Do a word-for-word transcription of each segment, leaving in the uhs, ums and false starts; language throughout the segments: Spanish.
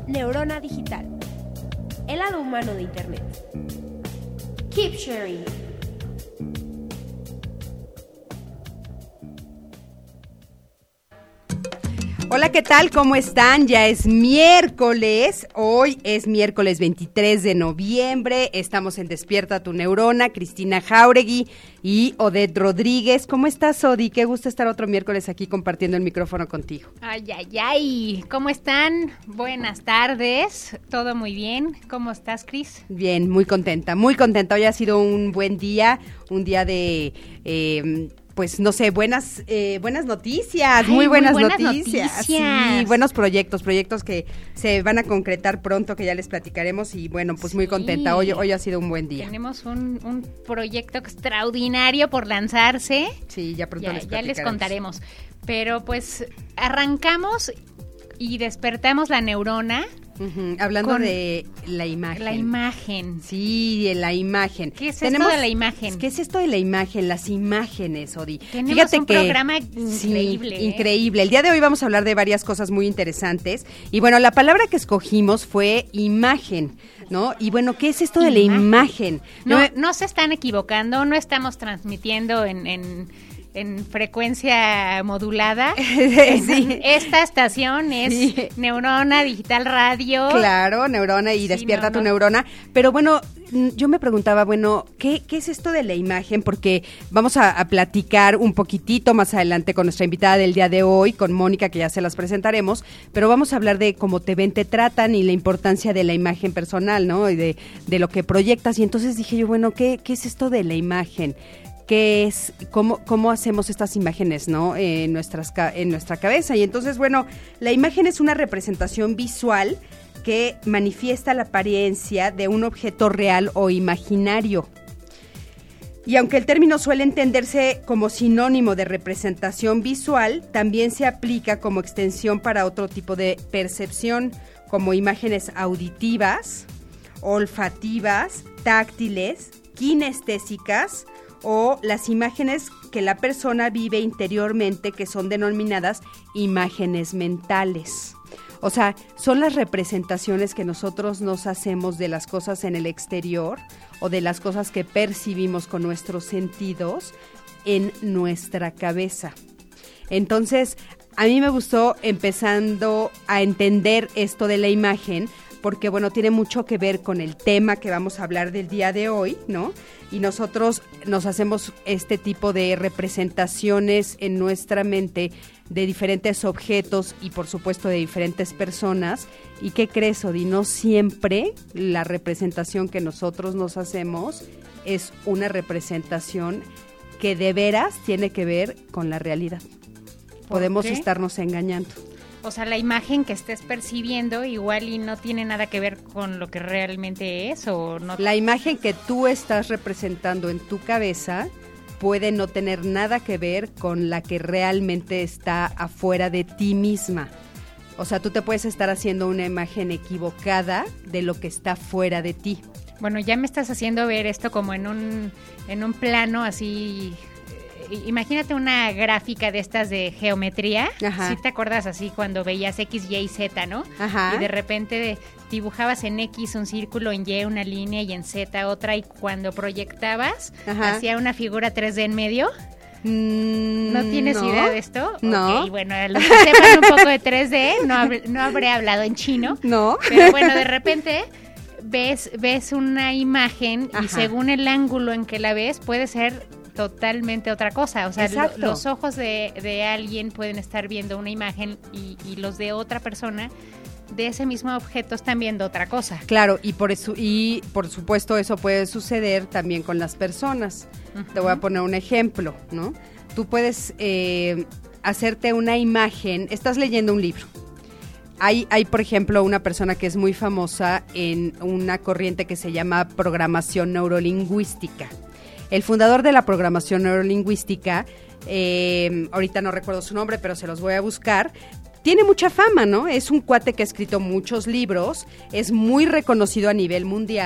Neurona Digital, el lado humano de Internet. Keep sharing. Hola, ¿qué tal? ¿Cómo están? Ya es miércoles, hoy es miércoles veintitrés de noviembre, estamos en Despierta tu Neurona, Cristina Jauregui y Odette Rodríguez. ¿Cómo estás, Odi? Qué gusto estar otro miércoles aquí compartiendo el micrófono contigo. Ay, ay, ay, ¿cómo están? Buenas tardes, todo muy bien. ¿Cómo estás, Cris? Bien, muy contenta, muy contenta. Hoy ha sido un buen día, un día de... Eh, Pues no sé, buenas eh, buenas noticias, Ay, muy buenas, muy buenas noticias. noticias. Sí, buenos proyectos, proyectos que se van a concretar pronto, que ya les platicaremos y bueno, pues sí. Muy contenta. Hoy hoy ha sido un buen día. Tenemos un, un proyecto extraordinario por lanzarse. Sí, ya pronto ya, les platicaremos. Ya les contaremos. Pero pues arrancamos y despertamos la neurona. Uh-huh. Hablando de la imagen. La imagen. Sí, de la imagen. ¿Qué es Tenemos, esto de la imagen? ¿Qué es esto de la imagen? Las imágenes, Odi. Tenemos Fíjate un que, programa increíble. Sí, ¿eh? increíble. El día de hoy vamos a hablar de varias cosas muy interesantes. Y bueno, la palabra que escogimos fue imagen, ¿no? Y bueno, ¿qué es esto de la imagen? No, no, no se están equivocando, no estamos transmitiendo en... en en frecuencia modulada. Sí. Esta estación es sí. Neurona Digital Radio. Claro, Neurona y sí, Despierta no, no. tu Neurona. Pero bueno, yo me preguntaba, bueno, ¿qué, qué es esto de la imagen? Porque vamos a, a platicar un poquitito más adelante con nuestra invitada del día de hoy, con Mónica, que ya se las presentaremos, pero vamos a hablar de cómo te ven, te tratan y la importancia de la imagen personal, ¿no? Y de, de lo que proyectas. Y entonces dije yo, bueno, ¿qué, qué es esto de la imagen? ¿Qué es, cómo, cómo hacemos estas imágenes, ¿no? En, nuestras, en nuestra cabeza. Y entonces, bueno, la imagen es una representación visual que manifiesta la apariencia de un objeto real o imaginario. Y aunque el término suele entenderse como sinónimo de representación visual, también se aplica como extensión para otro tipo de percepción, como imágenes auditivas, olfativas, táctiles, kinestésicas, o las imágenes que la persona vive interiormente, que son denominadas imágenes mentales. O sea, son las representaciones que nosotros nos hacemos de las cosas en el exterior o de las cosas que percibimos con nuestros sentidos en nuestra cabeza. Entonces, a mí me gustó empezando a entender esto de la imagen, porque, bueno, tiene mucho que ver con el tema que vamos a hablar del día de hoy, ¿no? Y nosotros nos hacemos este tipo de representaciones en nuestra mente de diferentes objetos y, por supuesto, de diferentes personas. ¿Y qué crees, Odi? No siempre la representación que nosotros nos hacemos es una representación que de veras tiene que ver con la realidad. Podemos estarnos engañando. O sea, la imagen que estés percibiendo igual y no tiene nada que ver con lo que realmente es o no. La imagen que tú estás representando en tu cabeza puede no tener nada que ver con la que realmente está afuera de ti misma. O sea, tú te puedes estar haciendo una imagen equivocada de lo que está fuera de ti. Bueno, ya me estás haciendo ver esto como en un en un plano así. Imagínate una gráfica de estas de geometría. Ajá. ¿Sí te acuerdas así cuando veías X, Y y Z, no? Ajá. Y de repente dibujabas en X un círculo, en Y una línea y en Z otra, y cuando proyectabas Ajá. hacía una figura tres D en medio. Mm, ¿No tienes no, idea de esto? No. Ok, bueno, a los que sepan un poco de tres D, no, hab- no habré hablado en chino. No. Pero bueno, de repente ves, ves una imagen Ajá. y según el ángulo en que la ves puede ser totalmente otra cosa, o sea, lo, los ojos de, de alguien pueden estar viendo una imagen y, y los de otra persona de ese mismo objeto están viendo otra cosa. Claro, y por eso y por supuesto eso puede suceder también con las personas. Uh-huh. Te voy a poner un ejemplo, ¿no? Tú puedes eh, hacerte una imagen, estás leyendo un libro. Hay, hay, por ejemplo, una persona que es muy famosa en una corriente que se llama programación neurolingüística. El fundador de la programación neurolingüística, eh, ahorita no recuerdo su nombre, pero se los voy a buscar, tiene mucha fama, ¿no? Es un cuate que ha escrito muchos libros, es muy reconocido a nivel mundial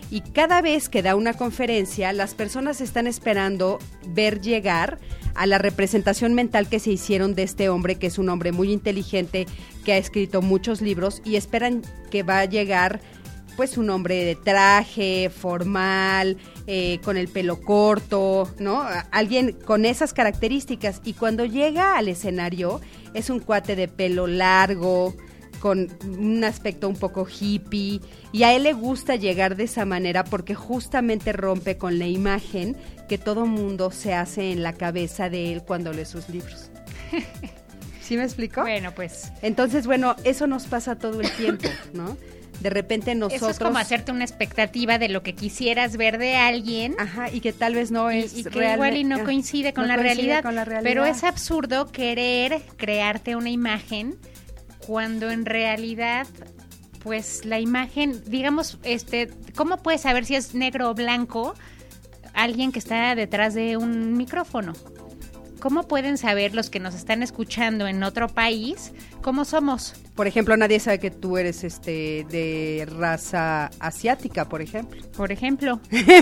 y cada vez que da una conferencia, las personas están esperando ver llegar a la representación mental que se hicieron de este hombre, que es un hombre muy inteligente, que ha escrito muchos libros, y esperan que va a llegar pues un hombre de traje, formal, eh, con el pelo corto, ¿no? Alguien con esas características, y cuando llega al escenario es un cuate de pelo largo, con un aspecto un poco hippie, y a él le gusta llegar de esa manera porque justamente rompe con la imagen que todo mundo se hace en la cabeza de él cuando lee sus libros. ¿Sí me explico? Bueno, pues... Entonces, bueno, eso nos pasa todo el tiempo, ¿no? De repente nosotros... Eso es como hacerte una expectativa de lo que quisieras ver de alguien. Ajá, y que tal vez no es y, y que real, igual y no coincide, con, no la coincide realidad, con la realidad. Pero es absurdo querer crearte una imagen cuando en realidad, pues la imagen, digamos, este, ¿cómo puedes saber si es negro o blanco alguien que está detrás de un micrófono? ¿Cómo pueden saber los que nos están escuchando en otro país cómo somos? Por ejemplo, nadie sabe que tú eres este de raza asiática, por ejemplo. Por ejemplo.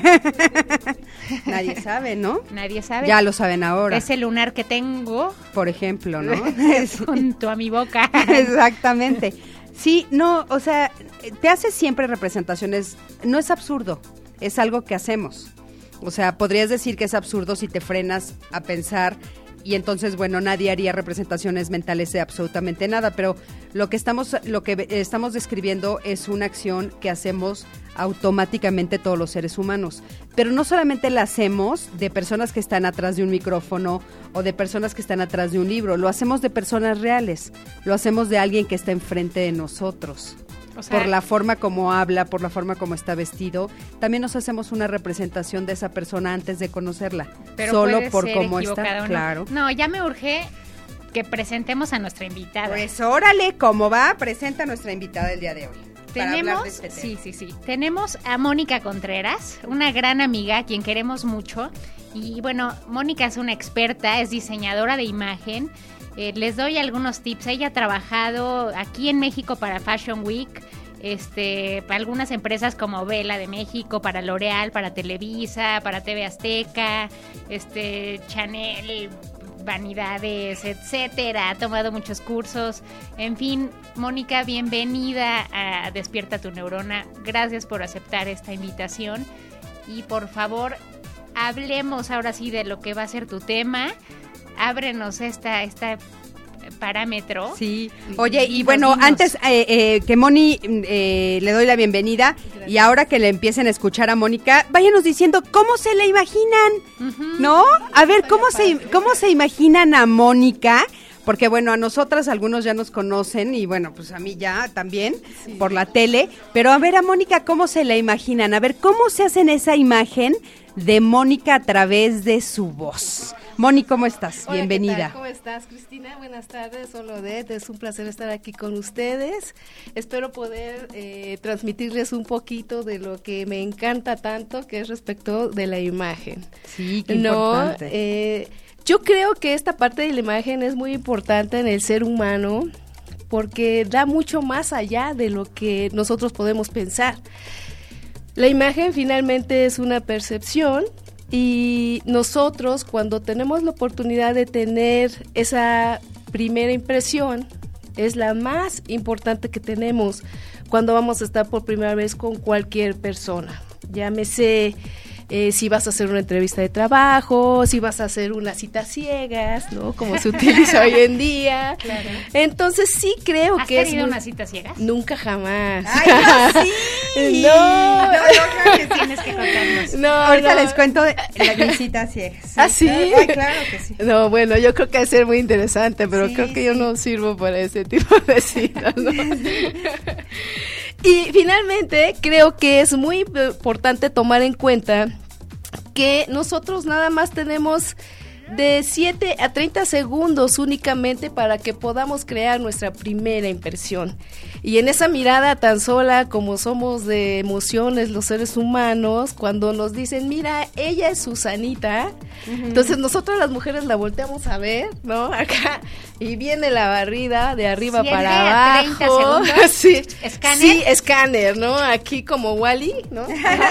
Nadie sabe, ¿no? Nadie sabe. Ya lo saben ahora. Ese lunar que tengo. Por ejemplo, ¿no? Junto a mi boca. Exactamente. Sí, no, o sea, te haces siempre representaciones, no es absurdo, es algo que hacemos. O sea, podrías decir que es absurdo si te frenas a pensar y entonces, bueno, nadie haría representaciones mentales de absolutamente nada, pero lo que estamos lo que estamos describiendo es una acción que hacemos automáticamente todos los seres humanos, pero no solamente la hacemos de personas que están atrás de un micrófono o de personas que están atrás de un libro, lo hacemos de personas reales, lo hacemos de alguien que está enfrente de nosotros. O sea, por la forma como habla, por la forma como está vestido, también nos hacemos una representación de esa persona antes de conocerla, pero solo por cómo está, no. Claro. No, ya me urge que presentemos a nuestra invitada. Pues órale, ¿cómo va? Presenta a nuestra invitada del día de hoy. Tenemos, este sí, sí, sí. Tenemos a Mónica Contreras, una gran amiga a quien queremos mucho. Y bueno, Mónica es una experta, es diseñadora de imagen. Eh, les doy algunos tips. Ella ha trabajado aquí en México para Fashion Week, este, para algunas empresas como Vela de México, para L'Oreal, para Televisa, para T V Azteca, este, Chanel, Vanidades, etcétera. Ha tomado muchos cursos. En fin, Mónica, bienvenida a Despierta tu Neurona. Gracias por aceptar esta invitación. Y por favor, hablemos ahora sí de lo que va a ser tu tema. Ábrenos esta, esta parámetro. Sí. Oye, y, y bueno, dimos. antes eh, eh, que Moni eh, le doy la bienvenida. Gracias. Y ahora que le empiecen a escuchar a Mónica, váyanos diciendo cómo se la imaginan, uh-huh. ¿no? A ver, ¿cómo se, cómo se imaginan a Mónica? Porque bueno, a nosotras algunos ya nos conocen y bueno, pues a mí ya también, sí. por la tele. Pero a ver a Mónica, ¿cómo se la imaginan? A ver, ¿cómo se hacen esa imagen de Mónica a través de su voz? Moni, ¿cómo estás? Hola, Bienvenida. ¿qué tal? ¿Cómo estás, Cristina? Buenas tardes, soy Odette, es un placer estar aquí con ustedes. Espero poder eh, transmitirles un poquito de lo que me encanta tanto, que es respecto de la imagen. Sí, qué no, importante. Eh, yo creo que esta parte de la imagen es muy importante en el ser humano porque da mucho más allá de lo que nosotros podemos pensar. La imagen finalmente es una percepción. Y nosotros, cuando tenemos la oportunidad de tener esa primera impresión, es la más importante que tenemos cuando vamos a estar por primera vez con cualquier persona. Llámese eh, si vas a hacer una entrevista de trabajo, si vas a hacer unas citas ciegas, ¿no? Como se utiliza hoy en día. Claro. Entonces sí creo ¿Has que es... ¿Has tenido unas citas ciegas? Nunca jamás. ¡Ay, no, sí! No, no, no, que tienes que contarnos. No, ahorita no. les cuento de la visita ciegas. ¿Ah, sí? Ay, claro que sí. No, bueno, yo creo que va a ser muy interesante, pero sí, creo que sí. yo no sirvo para ese tipo de citas, ¿no? Y finalmente, creo que es muy importante tomar en cuenta que nosotros nada más tenemos de siete a treinta segundos únicamente para que podamos crear nuestra primera impresión. Y en esa mirada tan sola como somos de emociones los seres humanos, cuando nos dicen, mira, ella es Susanita, uh-huh. entonces nosotros las mujeres la volteamos a ver, ¿no? Acá, y viene la barrida de arriba para abajo. treinta segundos. Sí, escáner. Sí, escáner, ¿no? Aquí como Wally, ¿no?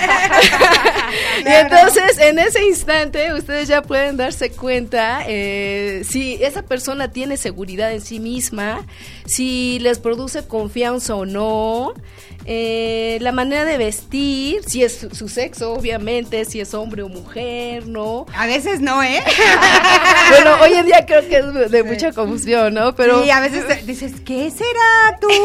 Y entonces, en ese instante, ustedes ya pueden darse cuenta eh, si esa persona tiene seguridad en sí misma, si les produce confianza o no, eh, la manera de vestir, si es su, su sexo, obviamente, si es hombre o mujer, ¿no? A veces no, ¿eh? Bueno, hoy en día creo que es de mucha confusión, ¿no? Pero sí, a veces dices, ¿qué será tú?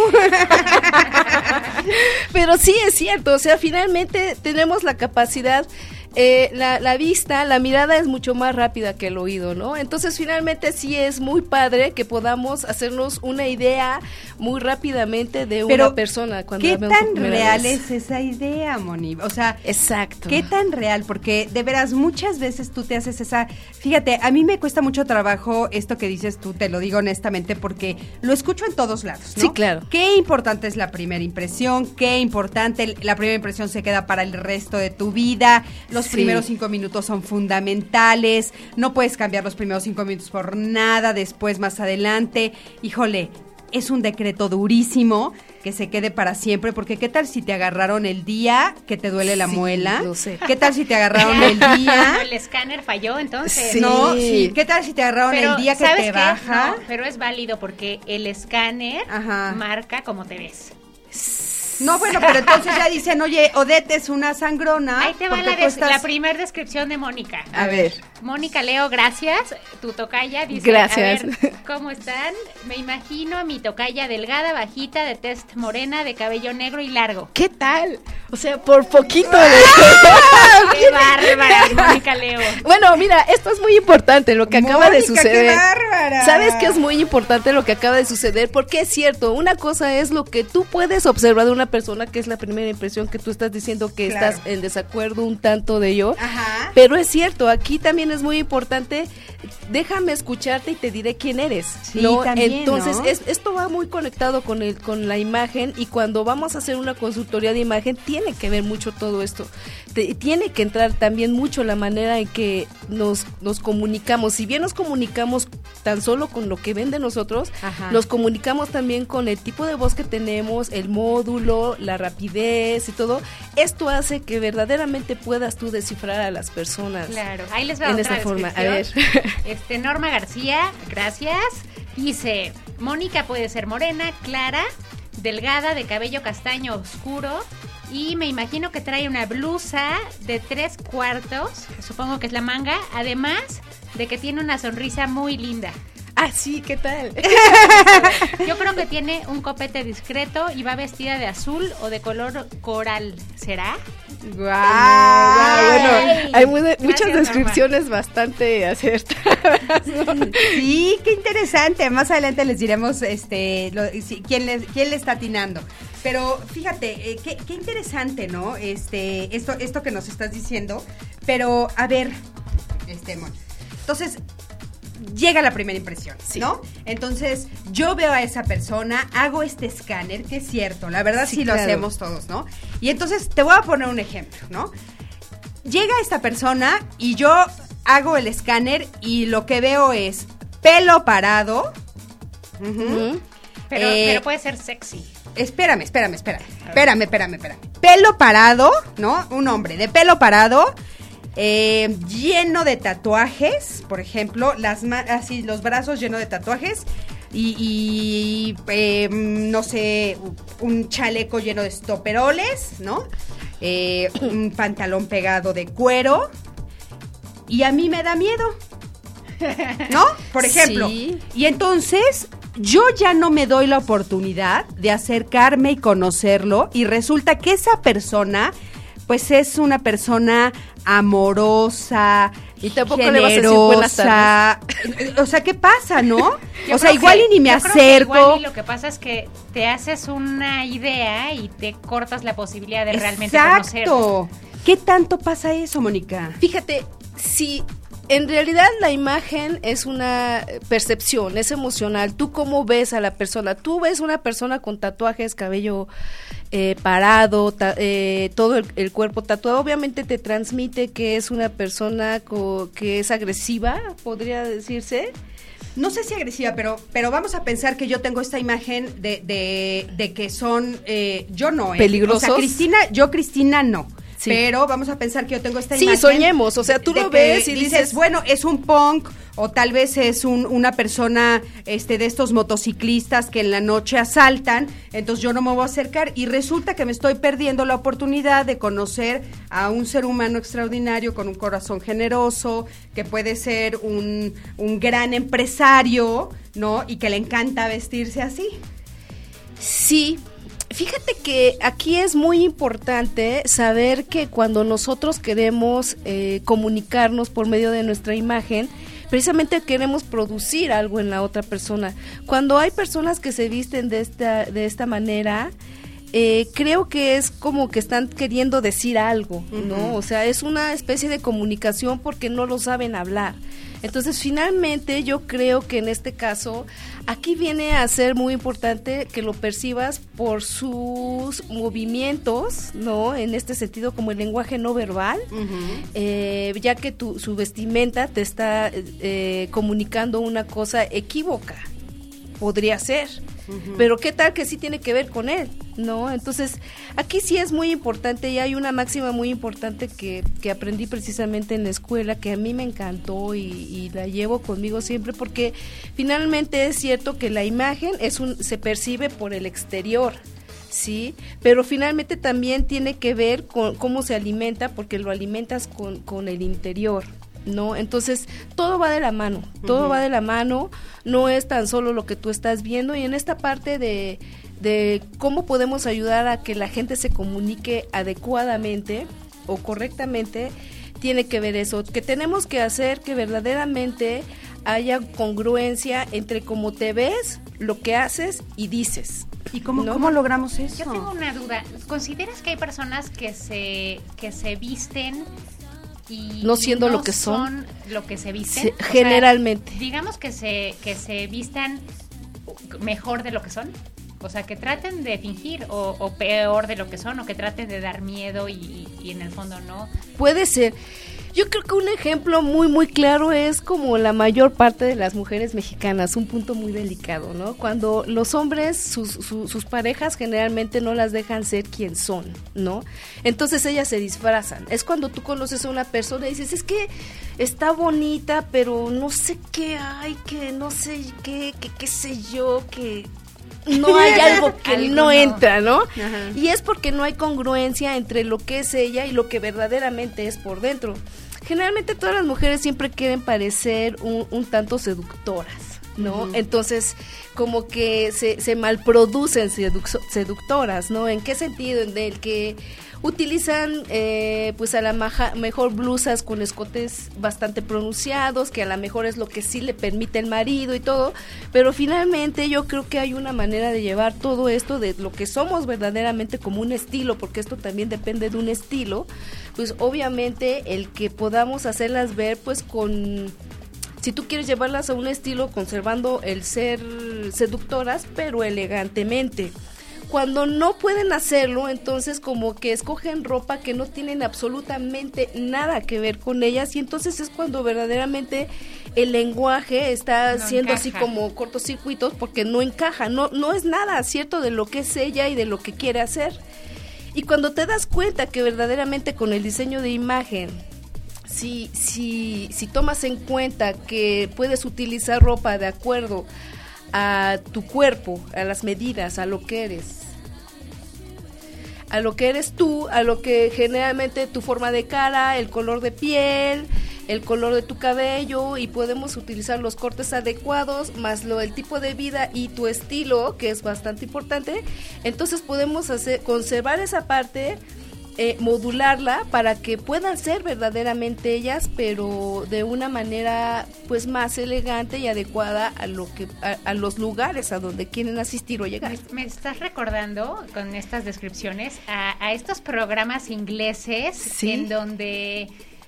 Pero sí es cierto, o sea, finalmente tenemos la capacidad, eh, la, la vista, la mirada es mucho más rápida que el oído, ¿no? Entonces finalmente sí es muy padre que podamos hacernos una idea muy rápidamente de Pero, una persona. Cuando ¿qué la vemos tan real vez. es esa idea, Moni? O sea, exacto. ¿Qué tan real? Porque de veras muchas veces tú te haces esa... Fíjate, a mí me cuesta mucho trabajo esto que dices tú, te lo digo honestamente, porque lo escucho en todos lados, ¿no? Sí, claro. Qué importante es la primera impresión, qué importante, la primera impresión se queda para el resto de tu vida, los sí. primeros cinco minutos son fundamentales, no puedes cambiar los primeros cinco minutos por nada, después más adelante, híjole, es un decreto durísimo que se quede para siempre, porque ¿qué tal si te agarraron el día que te duele la sí, muela? Lo sé. ¿Qué tal si te agarraron el día? El escáner falló, entonces. Sí. No, sí. ¿Qué tal si te agarraron pero, el día que te qué? baja? No, pero es válido porque el escáner Ajá. marca cómo te ves. No, bueno, pero entonces ya dicen, oye, Odette es una sangrona. Ahí te va la, des- estás... la primer descripción de Mónica. A ver. Mónica Leo, gracias. Tu tocaya dice, gracias. A ver, ¿cómo están? Me imagino a mi tocaya delgada, bajita, de tez morena, de cabello negro y largo. ¿Qué tal? O sea, por poquito de... ¡Qué bárbara, Mónica Leo! Bueno, mira, esto es muy importante, lo que Mónica, acaba de suceder. ¡Qué bárbara! ¿Sabes qué es muy importante lo que acaba de suceder? Porque es cierto, una cosa es lo que tú puedes observar de una persona, que es la primera impresión que tú estás diciendo que claro. estás en desacuerdo un tanto de ello. Ajá. Pero es cierto, aquí también es muy importante, déjame escucharte y te diré quién eres. Sí, ¿no? también, Entonces, ¿no? es, esto va muy conectado con el con la imagen, y cuando vamos a hacer una consultoría de imagen, tiene que ver mucho todo esto. Te, tiene que entrar también mucho la manera en que nos, nos comunicamos. Si bien nos comunicamos tan solo con lo que ven de nosotros, Ajá. nos comunicamos también con el tipo de voz que tenemos, el módulo, la rapidez y todo. Esto hace que verdaderamente puedas tú descifrar a las personas. Claro, ahí les va en otra esa forma. A ver. Este, Norma García, gracias. Dice, Mónica puede ser morena, clara, delgada, de cabello castaño oscuro, y me imagino que trae una blusa de tres cuartos, supongo que es la manga, además de que tiene una sonrisa muy linda. Ah, sí, ¿qué tal? Yo creo que tiene un copete discreto y va vestida de azul o de color coral, ¿será? ¡Guau! Wow, bueno, hay muy, Gracias, muchas descripciones Norma. Bastante acertadas, ¿no? Sí, qué interesante. Más adelante les diremos este lo, si, quién, le, quién le está atinando. Pero fíjate, eh, qué, qué interesante, ¿no? Este, esto, esto que nos estás diciendo. Pero, a ver, este, Mon. Entonces, llega la primera impresión, sí. ¿no? Entonces, yo veo a esa persona, hago este escáner, que es cierto, la verdad sí, sí claro. lo hacemos todos, ¿no? Y entonces, te voy a poner un ejemplo, ¿no? Llega esta persona y yo hago el escáner y lo que veo es pelo parado. Uh-huh, uh-huh. Pero, eh, pero puede ser sexy. Espérame, espérame, espérame. Espérame, espérame, espérame. Pelo parado, ¿no? Un hombre de pelo parado. Eh, lleno de tatuajes, por ejemplo, las ma- así los brazos llenos de tatuajes y, y eh, no sé, un chaleco lleno de estoperoles, ¿no? Eh, un pantalón pegado de cuero, y a mí me da miedo, ¿no? Por ejemplo. Sí. Y entonces yo ya no me doy la oportunidad de acercarme y conocerlo, y resulta que esa persona pues es una persona amorosa, y tampoco generosa. Le vas a decir buenas tardes. O sea, ¿qué pasa, no? Yo o sea, igual que, y ni me acerco. Igual y lo que pasa es que te haces una idea y te cortas la posibilidad de realmente conocer. Exacto. ¿Qué tanto pasa eso, Mónica? Fíjate, si En realidad la imagen es una percepción, es emocional. Tú cómo ves a la persona. Tú ves una persona con tatuajes, cabello eh, parado, ta, eh, todo el, el cuerpo tatuado. Obviamente te transmite que es una persona co, que es agresiva, podría decirse. No sé si agresiva, pero pero vamos a pensar que yo tengo esta imagen de, de, de que son, eh, yo no. Eh. ¿Peligrosos? O sea, Cristina, yo Cristina no. Sí. Pero vamos a pensar que yo tengo esta sí, imagen. Sí, soñemos, o sea, tú lo ves y dices, dices, bueno, es un punk o tal vez es un, una persona este de estos motociclistas que en la noche asaltan, entonces yo no me voy a acercar y resulta que me estoy perdiendo la oportunidad de conocer a un ser humano extraordinario con un corazón generoso, que puede ser un, un gran empresario, ¿no? Y que le encanta vestirse así. Sí. Fíjate que aquí es muy importante saber que cuando nosotros queremos eh, comunicarnos por medio de nuestra imagen, precisamente queremos producir algo en la otra persona. Cuando hay personas que se visten de esta, de esta manera, eh, creo que es como que están queriendo decir algo, ¿no? Uh-huh. O sea, es una especie de comunicación porque no lo saben hablar. Entonces, finalmente, yo creo que en este caso, aquí viene a ser muy importante que lo percibas por sus movimientos, ¿no? En este sentido, como el lenguaje no verbal, uh-huh. eh, ya que tu, su vestimenta te está eh, comunicando una cosa equívoca, podría ser. Uh-huh. Pero qué tal que sí tiene que ver con él, ¿no? Entonces, aquí sí es muy importante y hay una máxima muy importante que, que aprendí precisamente en la escuela, que a mí me encantó y, y la llevo conmigo siempre, porque finalmente es cierto que la imagen es un, se percibe por el exterior, sí, pero finalmente también tiene que ver con cómo se alimenta, porque lo alimentas con, con el interior, ¿no? Entonces, todo va de la mano, todo uh-huh. va de la mano, no es tan solo lo que tú estás viendo, y en esta parte de, de cómo podemos ayudar a que la gente se comunique adecuadamente o correctamente, tiene que ver eso, que tenemos que hacer que verdaderamente haya congruencia entre cómo te ves, lo que haces y dices. ¿Y cómo, ¿no? cómo logramos eso? Yo tengo una duda, ¿consideras que hay personas que se, que se visten y no siendo no lo que son, son lo que se visten? Se, generalmente. Sea, digamos que se que se vistan mejor de lo que son, o sea, que traten de fingir o, o peor de lo que son, o que traten de dar miedo y, y en el fondo no. Puede ser. Yo creo que un ejemplo muy muy claro es como la mayor parte de las mujeres mexicanas, un punto muy delicado, ¿no? Cuando los hombres, sus, su, sus parejas generalmente no las dejan ser quien son, ¿no? Entonces ellas se disfrazan. Es cuando tú conoces a una persona y dices, es que está bonita, pero no sé qué hay, que no sé qué, que qué sé yo, que no hay algo que algo no, no entra, ¿no? Ajá. Y es porque no hay congruencia entre lo que es ella y lo que verdaderamente es por dentro. Generalmente todas las mujeres siempre quieren parecer un, un tanto seductoras, ¿no? Uh-huh. Entonces, como que se, se malproducen seduc- seductoras, ¿no? ¿En qué sentido? En el que utilizan, eh, pues a la maja, mejor blusas con escotes bastante pronunciados, que a lo mejor es lo que sí le permite el marido y todo, pero finalmente yo creo que hay una manera de llevar todo esto de lo que somos verdaderamente como un estilo, porque esto también depende de un estilo, pues obviamente el que podamos hacerlas ver pues con... Si tú quieres llevarlas a un estilo conservando el ser seductoras, pero elegantemente. Cuando no pueden hacerlo, entonces como que escogen ropa que no tienen absolutamente nada que ver con ellas, y entonces es cuando verdaderamente el lenguaje está no siendo encaja. Así como cortocircuitos, porque no encaja, no, no es nada cierto de lo que es ella y de lo que quiere hacer. Y cuando te das cuenta que verdaderamente con el diseño de imagen, si, si, si tomas en cuenta que puedes utilizar ropa de acuerdo a tu cuerpo, a las medidas, a lo que eres, a lo que eres tú, a lo que generalmente tu forma de cara, el color de piel, el color de tu cabello, y podemos utilizar los cortes adecuados, más lo el tipo de vida y tu estilo, que es bastante importante. Entonces podemos hacer conservar esa parte, Eh, modularla para que puedan ser verdaderamente ellas, pero de una manera pues más elegante y adecuada a lo que a, a los lugares a donde quieren asistir o llegar. Me, me estás recordando con estas descripciones a, a estos programas ingleses, ¿sí? En donde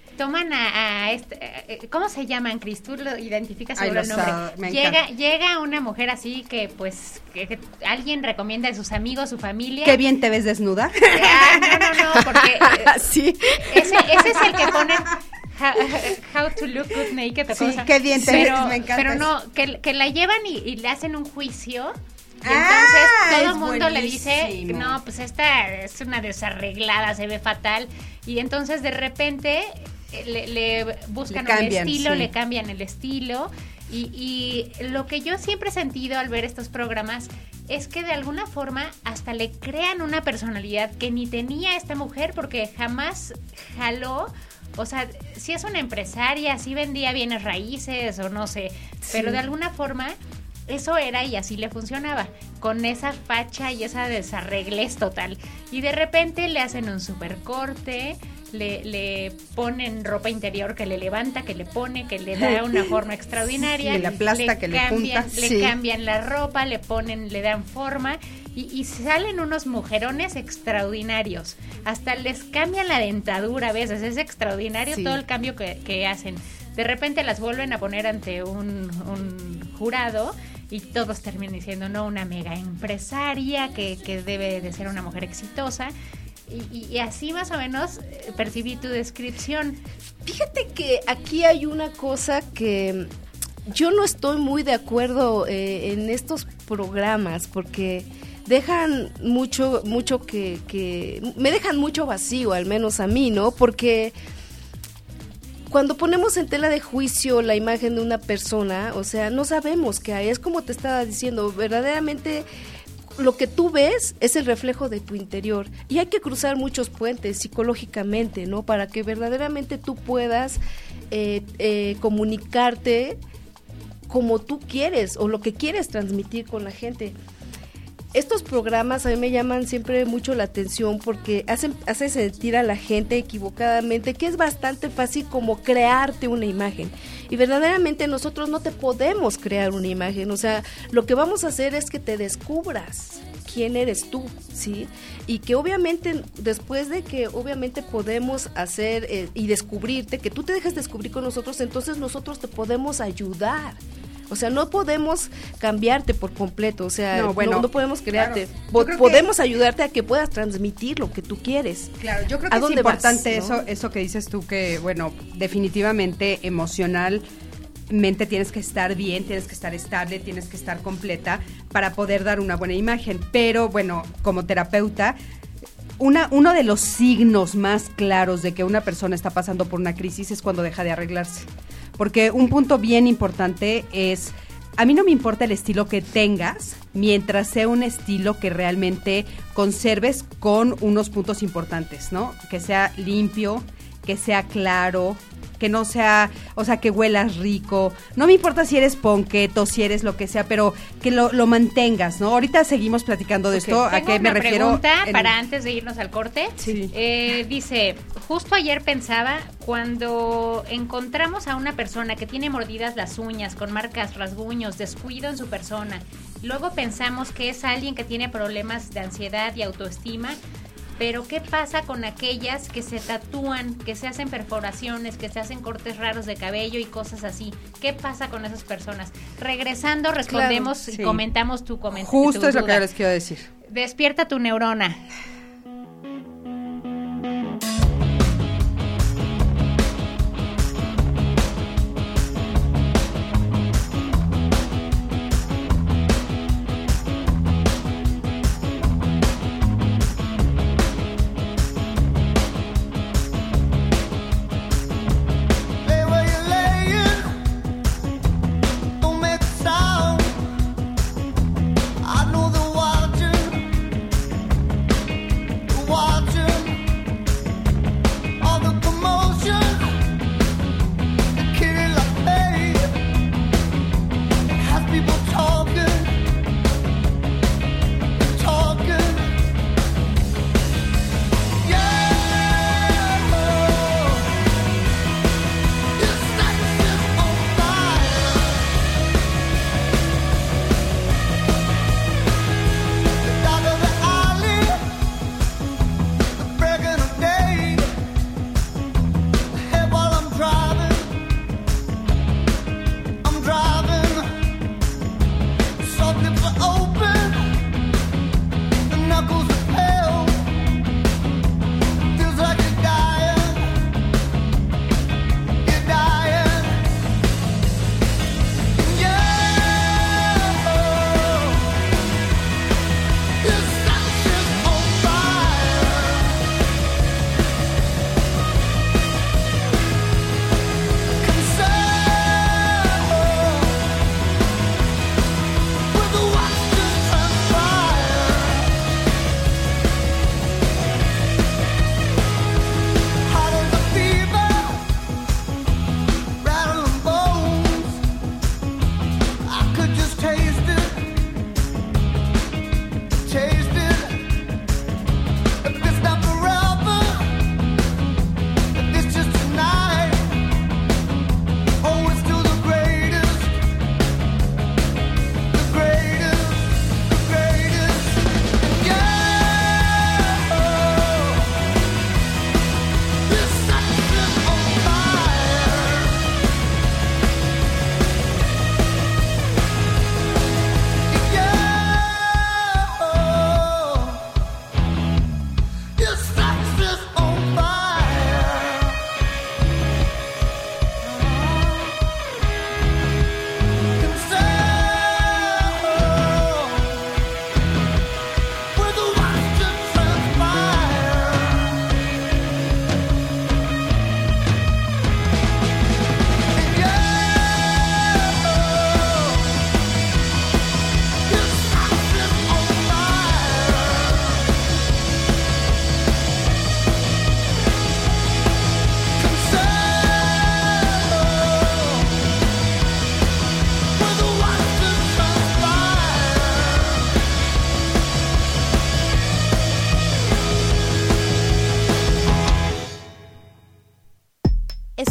toman a, a este, ¿cómo se llaman, Cris? Tú lo identificas seguro el nombre. Uh, llega, llega una mujer así que pues que, que alguien recomienda a sus amigos, su familia. Qué bien te ves desnuda. Ah, no, no, no, porque sí. ese, ese es el que ponen how, how to look good naked. Sí, cosa. qué bien te pero, ves, me encanta. Pero no, que, que la llevan y, y le hacen un juicio. Y ah, entonces todo el mundo buenísimo. le dice, no, pues esta es una desarreglada, se ve fatal. Y entonces de repente le, le buscan le cambian, un estilo, sí. le cambian el estilo. Y, y lo que yo siempre he sentido al ver estos programas es que de alguna forma hasta le crean una personalidad que ni tenía esta mujer porque jamás jaló. O sea, si es una empresaria, si vendía bienes raíces o no sé, sí. pero de alguna forma eso era y así le funcionaba, con esa facha y esa desarreglez total. Y de repente le hacen un super corte, le, le ponen ropa interior que le levanta, que le pone, que le da una forma extraordinaria. Sí, le aplasta, le que cambian, le punta. Le sí. cambian la ropa, le ponen, le dan forma y, y salen unos mujerones extraordinarios. Hasta les cambian la dentadura a veces, es extraordinario sí. todo el cambio que, que hacen. De repente las vuelven a poner ante un, un jurado y todos terminan diciendo, no, una mega empresaria que, que debe de ser una mujer exitosa. Y, y así más o menos percibí tu descripción. Fíjate que aquí hay una cosa que yo no estoy muy de acuerdo eh, en estos programas porque dejan mucho, mucho que, que... me dejan mucho vacío, al menos a mí, ¿no? Porque cuando ponemos en tela de juicio la imagen de una persona, o sea, no sabemos qué hay. Es como te estaba diciendo, verdaderamente lo que tú ves es el reflejo de tu interior. Y hay que cruzar muchos puentes psicológicamente, ¿no? Para que verdaderamente tú puedas eh, eh, comunicarte como tú quieres o lo que quieres transmitir con la gente. Estos programas a mí me llaman siempre mucho la atención porque hacen, hacen sentir a la gente equivocadamente que es bastante fácil como crearte una imagen. Y verdaderamente nosotros no te podemos crear una imagen. O sea, lo que vamos a hacer es que te descubras quién eres tú, ¿sí? Y que obviamente, después de que obviamente podemos hacer eh, y descubrirte, que tú te dejes descubrir con nosotros, entonces nosotros te podemos ayudar. O sea, no podemos cambiarte por completo, o sea, no, bueno, no, no podemos crearte. Claro, po- podemos que, ayudarte a que puedas transmitir lo que tú quieres. Claro, yo creo que es importante vas, ¿no? eso, eso que dices tú, que bueno, definitivamente emocionalmente tienes que estar bien, tienes que estar estable, tienes que estar completa para poder dar una buena imagen. Pero bueno, como terapeuta, Una, uno de los signos más claros de que una persona está pasando por una crisis es cuando deja de arreglarse. Porque un punto bien importante es, a mí no me importa el estilo que tengas, mientras sea un estilo que realmente conserves con unos puntos importantes, ¿no? Que sea limpio, que sea claro, que no sea, o sea, que huelas rico. No me importa si eres ponqueto, si eres lo que sea, pero que lo, lo mantengas, ¿no? Ahorita seguimos platicando de okay. esto. Tengo ¿A qué me refiero? Pregunta en... para antes de irnos al corte. Sí. Eh, dice, justo ayer pensaba, cuando encontramos a una persona que tiene mordidas las uñas, con marcas, rasguños, descuido en su persona, luego pensamos que es alguien que tiene problemas de ansiedad y autoestima. Pero ¿qué pasa con aquellas que se tatúan, que se hacen perforaciones, que se hacen cortes raros de cabello y cosas así? ¿Qué pasa con esas personas? Regresando, respondemos claro, sí. y comentamos tu comentario. Justo es lo que yo les quiero decir. Despierta tu neurona.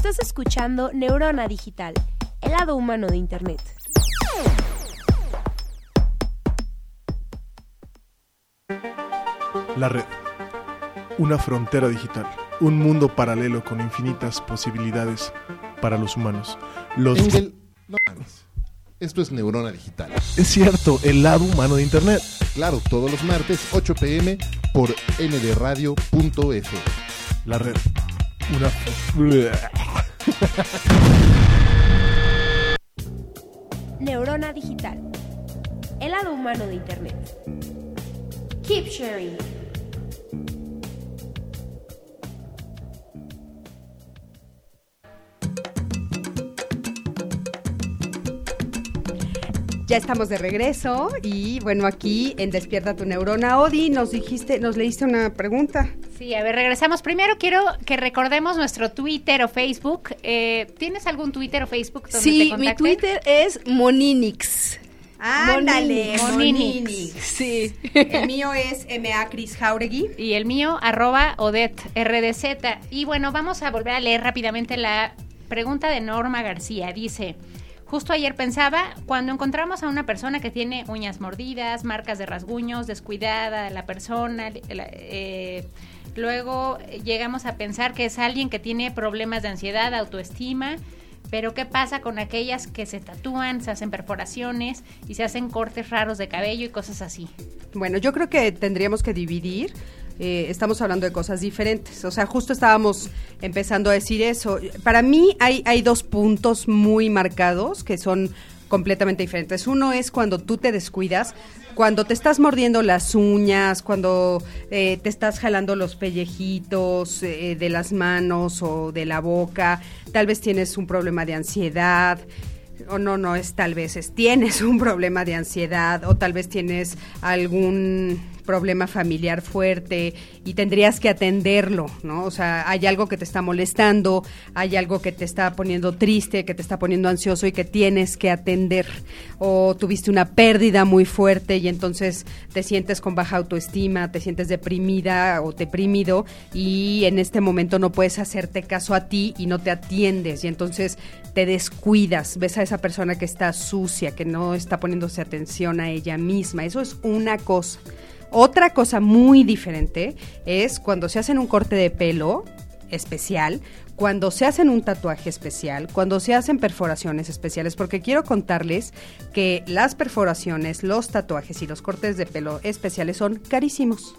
Estás escuchando Neurona Digital, el lado humano de Internet. La red. Una frontera digital. Un mundo paralelo con infinitas posibilidades para los humanos. Los... Engel, no mames. Esto es Neurona Digital. Es cierto, el lado humano de Internet. Claro, todos los martes, ocho pm, por n d radio punto f. La red. Una... Neurona Digital, el lado humano de Internet. Keep sharing. Ya estamos de regreso y bueno, aquí en Despierta tu Neurona. Odi, nos dijiste, nos leíste una pregunta. Sí, a ver, regresamos. Primero quiero que recordemos nuestro Twitter o Facebook. Eh, ¿Tienes algún Twitter o Facebook donde sí, te contacten? Mi Twitter es Moninix. Ándale, Moninix. Moninix. Sí. El mío es M A Cris Jauregui. Y el mío, arroba Odette R D Z. Y bueno, vamos a volver a leer rápidamente la pregunta de Norma García. Dice... Justo ayer pensaba, cuando encontramos a una persona que tiene uñas mordidas, marcas de rasguños, descuidada la persona, eh, luego llegamos a pensar que es alguien que tiene problemas de ansiedad, autoestima, pero ¿qué pasa con aquellas que se tatúan, se hacen perforaciones y se hacen cortes raros de cabello y cosas así? Bueno, yo creo que tendríamos que dividir. Eh, estamos hablando de cosas diferentes, o sea, justo estábamos empezando a decir eso. Para mí hay, hay dos puntos muy marcados que son completamente diferentes. Uno es cuando tú te descuidas, cuando te estás mordiendo las uñas, cuando eh, te estás jalando los pellejitos eh, de las manos o de la boca, tal vez tienes un problema de ansiedad, o no, no es tal vez, es tienes un problema de ansiedad, o tal vez tienes algún problema familiar fuerte y tendrías que atenderlo, ¿no? O sea, hay algo que te está molestando, hay algo que te está poniendo triste, que te está poniendo ansioso y que tienes que atender. O tuviste una pérdida muy fuerte y entonces te sientes con baja autoestima, te sientes deprimida o deprimido y en este momento no puedes hacerte caso a ti y no te atiendes y entonces te descuidas, ves a esa persona que está sucia, que no está poniéndose atención a ella misma. Eso es una cosa. Otra cosa muy diferente es cuando se hacen un corte de pelo especial, cuando se hacen un tatuaje especial, cuando se hacen perforaciones especiales, porque quiero contarles que las perforaciones, los tatuajes y los cortes de pelo especiales son carísimos.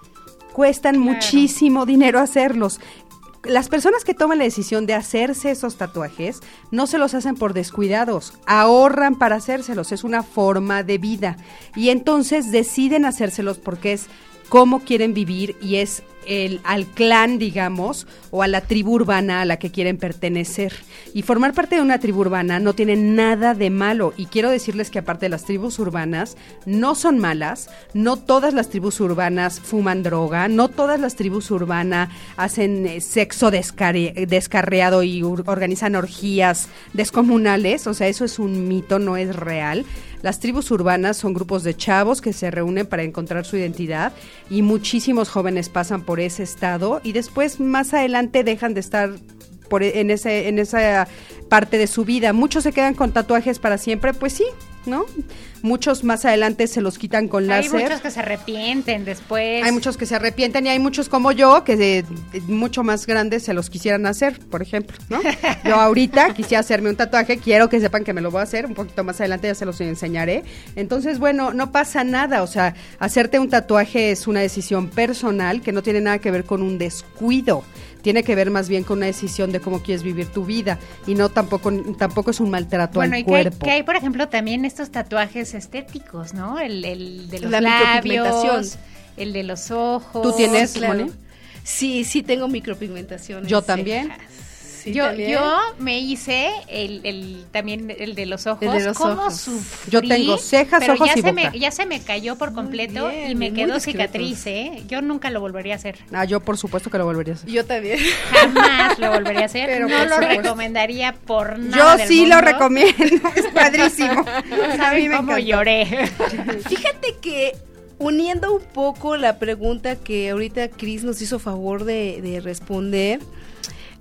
Cuestan claro. muchísimo dinero hacerlos. Las personas que toman la decisión de hacerse esos tatuajes no se los hacen por descuidados, ahorran para hacérselos, es una forma de vida y entonces deciden hacérselos porque es cómo quieren vivir y es el, al clan, digamos, o a la tribu urbana a la que quieren pertenecer. Y formar parte de una tribu urbana no tiene nada de malo. Y quiero decirles que aparte de las tribus urbanas, no son malas, no todas las tribus urbanas fuman droga, no todas las tribus urbanas hacen eh, sexo descarri- descarriado y ur- organizan orgías descomunales. O sea, eso es un mito, no es real. Las tribus urbanas son grupos de chavos que se reúnen para encontrar su identidad y muchísimos jóvenes pasan por ese estado y después más adelante dejan de estar por en ese en esa parte de su vida. Muchos se quedan con tatuajes para siempre, pues sí, ¿no? Muchos más adelante se los quitan con láser. Hay muchos que se arrepienten después. Hay muchos que se arrepienten y hay muchos como yo que de, de mucho más grandes se los quisieran hacer, por ejemplo, ¿no? Yo ahorita quisiera hacerme un tatuaje, quiero que sepan que me lo voy a hacer, un poquito más adelante ya se los enseñaré. Entonces, bueno, no pasa nada, o sea, hacerte un tatuaje es una decisión personal que no tiene nada que ver con un descuido. Tiene que ver más bien con una decisión de cómo quieres vivir tu vida y no tampoco tampoco es un maltrato bueno, al y cuerpo. Que hay, que hay, por ejemplo, también estos tatuajes estéticos, ¿no? El, el de los La labios, el de los ojos. ¿Tú tienes, claro. Moni? Sí, sí tengo micropigmentación. Yo también. Cejas. Sí, yo, también. yo me hice el, el también el de los ojos. El de los ¿Cómo ojos. sufrí? Yo tengo cejas, pero ojos ya y se boca. Me, ya se me cayó por completo Muy bien, y me muy quedó discretos. cicatriz, ¿eh? Yo nunca lo volvería a hacer. Ah, yo por supuesto que lo volvería a hacer. Yo también. Jamás lo volvería a hacer. Pero no por lo supuesto. recomendaría por nada Yo del sí mundo. lo recomiendo, es padrísimo. No A saben mí me cómo encantó. lloré. Fíjate que uniendo un poco la pregunta que ahorita Cris nos hizo favor de, de responder,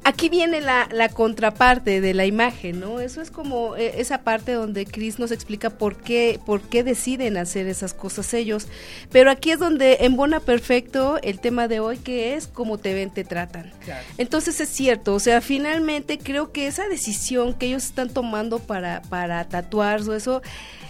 aquí viene la, la contraparte de la imagen, ¿no? Eso es como eh, esa parte donde Chris nos explica por qué, por qué deciden hacer esas cosas ellos, pero aquí es donde embona perfecto el tema de hoy, que es cómo te ven, te tratan. Claro. Entonces es cierto, o sea, finalmente creo que esa decisión que ellos están tomando para, para tatuar o eso,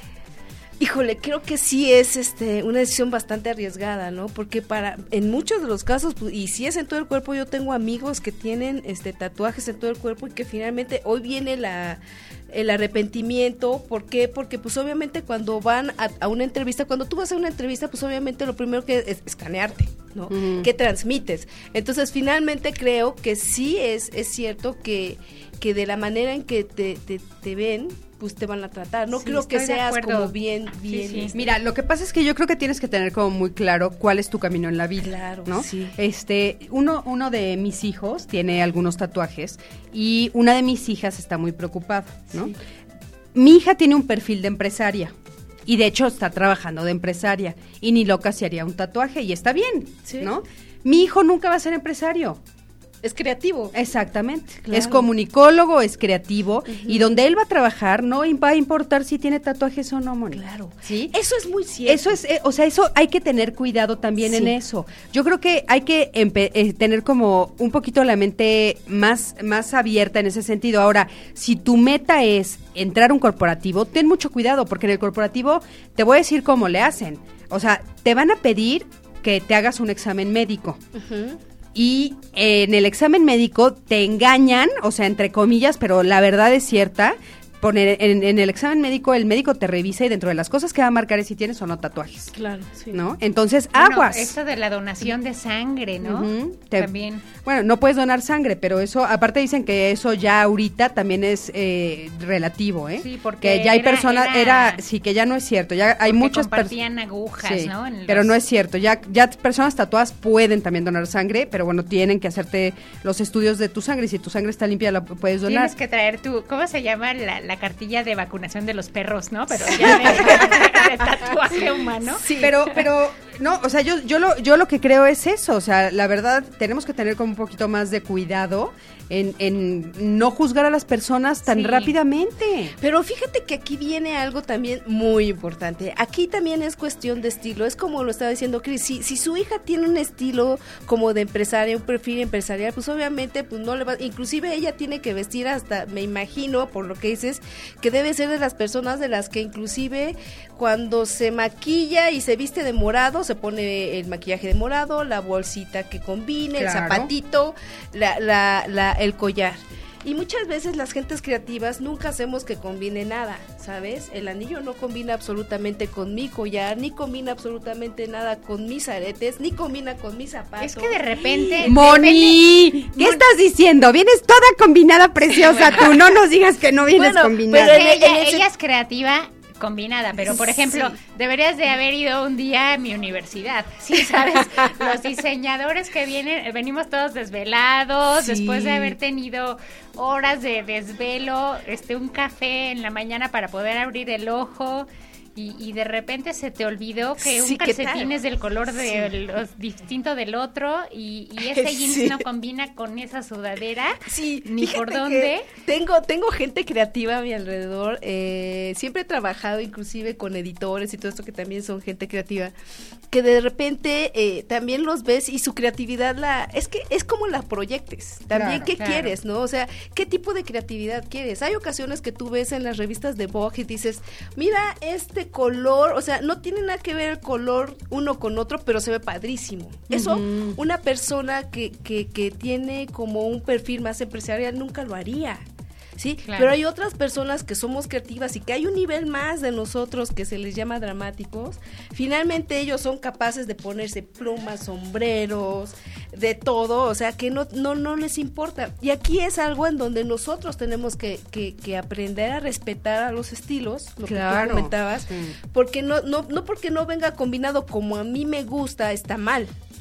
híjole, creo que sí es este una decisión bastante arriesgada, ¿no? Porque para en muchos de los casos, pues, y si es en todo el cuerpo, yo tengo amigos que tienen este tatuajes en todo el cuerpo y que finalmente hoy viene la el arrepentimiento. ¿Por qué? Porque pues obviamente cuando van a, a una entrevista, cuando tú vas a una entrevista, pues obviamente lo primero que es, es escanearte, ¿no? Uh-huh. ¿Qué transmites? Entonces finalmente creo que sí es, es cierto que, que de la manera en que te, te, te ven, pues te van a tratar. No sí, creo que seas como bien, bien. Sí, sí. Este. Mira, lo que pasa es que yo creo que tienes que tener como muy claro cuál es tu camino en la vida. Claro, ¿no? Sí. Este, uno, uno de mis hijos tiene algunos tatuajes y una de mis hijas está muy preocupada, ¿no? Sí. Mi hija tiene un perfil de empresaria y de hecho está trabajando de empresaria y ni loca se haría un tatuaje y está bien, sí. ¿no? Mi hijo nunca va a ser empresario. Es creativo. Exactamente. Claro. Es comunicólogo, es creativo, uh-huh. y donde él va a trabajar no va a importar si tiene tatuajes o no, Moni. Claro. ¿Sí? Eso es muy cierto. Eso es, eh, o sea, eso hay que tener cuidado también sí. en eso. Yo creo que hay que empe- eh, tener como un poquito la mente más, más abierta en ese sentido. Ahora, si tu meta es entrar a un corporativo, ten mucho cuidado, porque en el corporativo te voy a decir cómo le hacen. O sea, te van a pedir que te hagas un examen médico. Uh-huh. Y en el examen médico te engañan, o sea, entre comillas, pero la verdad es cierta. Poner en, en el examen médico, el médico te revisa y dentro de las cosas que va a marcar es si tienes o no tatuajes. Claro, sí. ¿No? Entonces, bueno, aguas. Esto de la donación de sangre, ¿no? Uh-huh. Te, también. Bueno, no puedes donar sangre, pero eso, aparte dicen que eso ya ahorita también es eh, relativo, ¿eh? Sí, porque que ya hay era, personas, era, era, sí, que ya no es cierto, ya hay muchas personas. compartían agujas, sí, ¿no? En pero los... no es cierto, ya, ya personas tatuadas pueden también donar sangre, pero bueno, tienen que hacerte los estudios de tu sangre y si tu sangre está limpia la puedes donar. Tienes que traer tu, ¿cómo se llama? La, la cartilla de vacunación de los perros, ¿no? Pero ya de, de tatuaje humano. Sí, pero, pero, no, o sea, yo, yo lo, yo lo que creo es eso, o sea, la verdad, tenemos que tener como un poquito más de cuidado en, en no juzgar a las personas tan sí. rápidamente. Pero fíjate que aquí viene algo también muy importante. Aquí también es cuestión de estilo, es como lo estaba diciendo Chris, si, si su hija tiene un estilo como de empresaria, un perfil empresarial, pues obviamente, pues no le va, inclusive ella tiene que vestir hasta, me imagino, por lo que dices, que debe ser de las personas de las que inclusive cuando se maquilla y se viste de morado, se pone el maquillaje de morado, la bolsita que combine, claro. el zapatito, la, la, la, el collar. Y muchas veces las gentes creativas nunca hacemos que combine nada, ¿sabes? El anillo no combina absolutamente con mi collar, ni combina absolutamente nada con mis aretes, ni combina con mis zapatos. Es que de repente... ¡Moni! ¿Qué Mon- estás diciendo? Vienes toda combinada, preciosa, tú no nos digas que no vienes bueno, combinada. Pero ella, ella es creativa... combinada, pero por ejemplo, sí. deberías de haber ido un día a mi universidad, ¿sí sabes? Los diseñadores que vienen, venimos todos desvelados, sí. después de haber tenido horas de desvelo, este un café en la mañana para poder abrir el ojo. Y, y de repente se te olvidó que sí, un calcetín es del color de sí. los, distinto del otro y, y ese jeans sí. no combina con esa sudadera sí, ni por dónde. Tengo tengo gente creativa a mi alrededor, eh, siempre he trabajado inclusive con editores y todo esto que también son gente creativa, que de repente eh, también los ves y su creatividad la es que es como la proyectes, también claro, qué claro. quieres, ¿no? O sea, ¿qué tipo de creatividad quieres? Hay ocasiones que tú ves en las revistas de Vogue y dices, mira este color, o sea, no tiene nada que ver el color uno con otro, pero se ve padrísimo. Eso, uh-huh. una persona que, que, que tiene como un perfil más empresarial nunca lo haría. ¿Sí? Claro. Pero hay otras personas que somos creativas y que hay un nivel más de nosotros que se les llama dramáticos. Finalmente ellos son capaces de ponerse plumas, sombreros, de todo, o sea que no no no les importa. Y aquí es algo en donde nosotros tenemos que, que, que aprender a respetar a los estilos, lo claro. que tú comentabas, sí. porque no, no, no porque no venga combinado como a mí me gusta, está mal.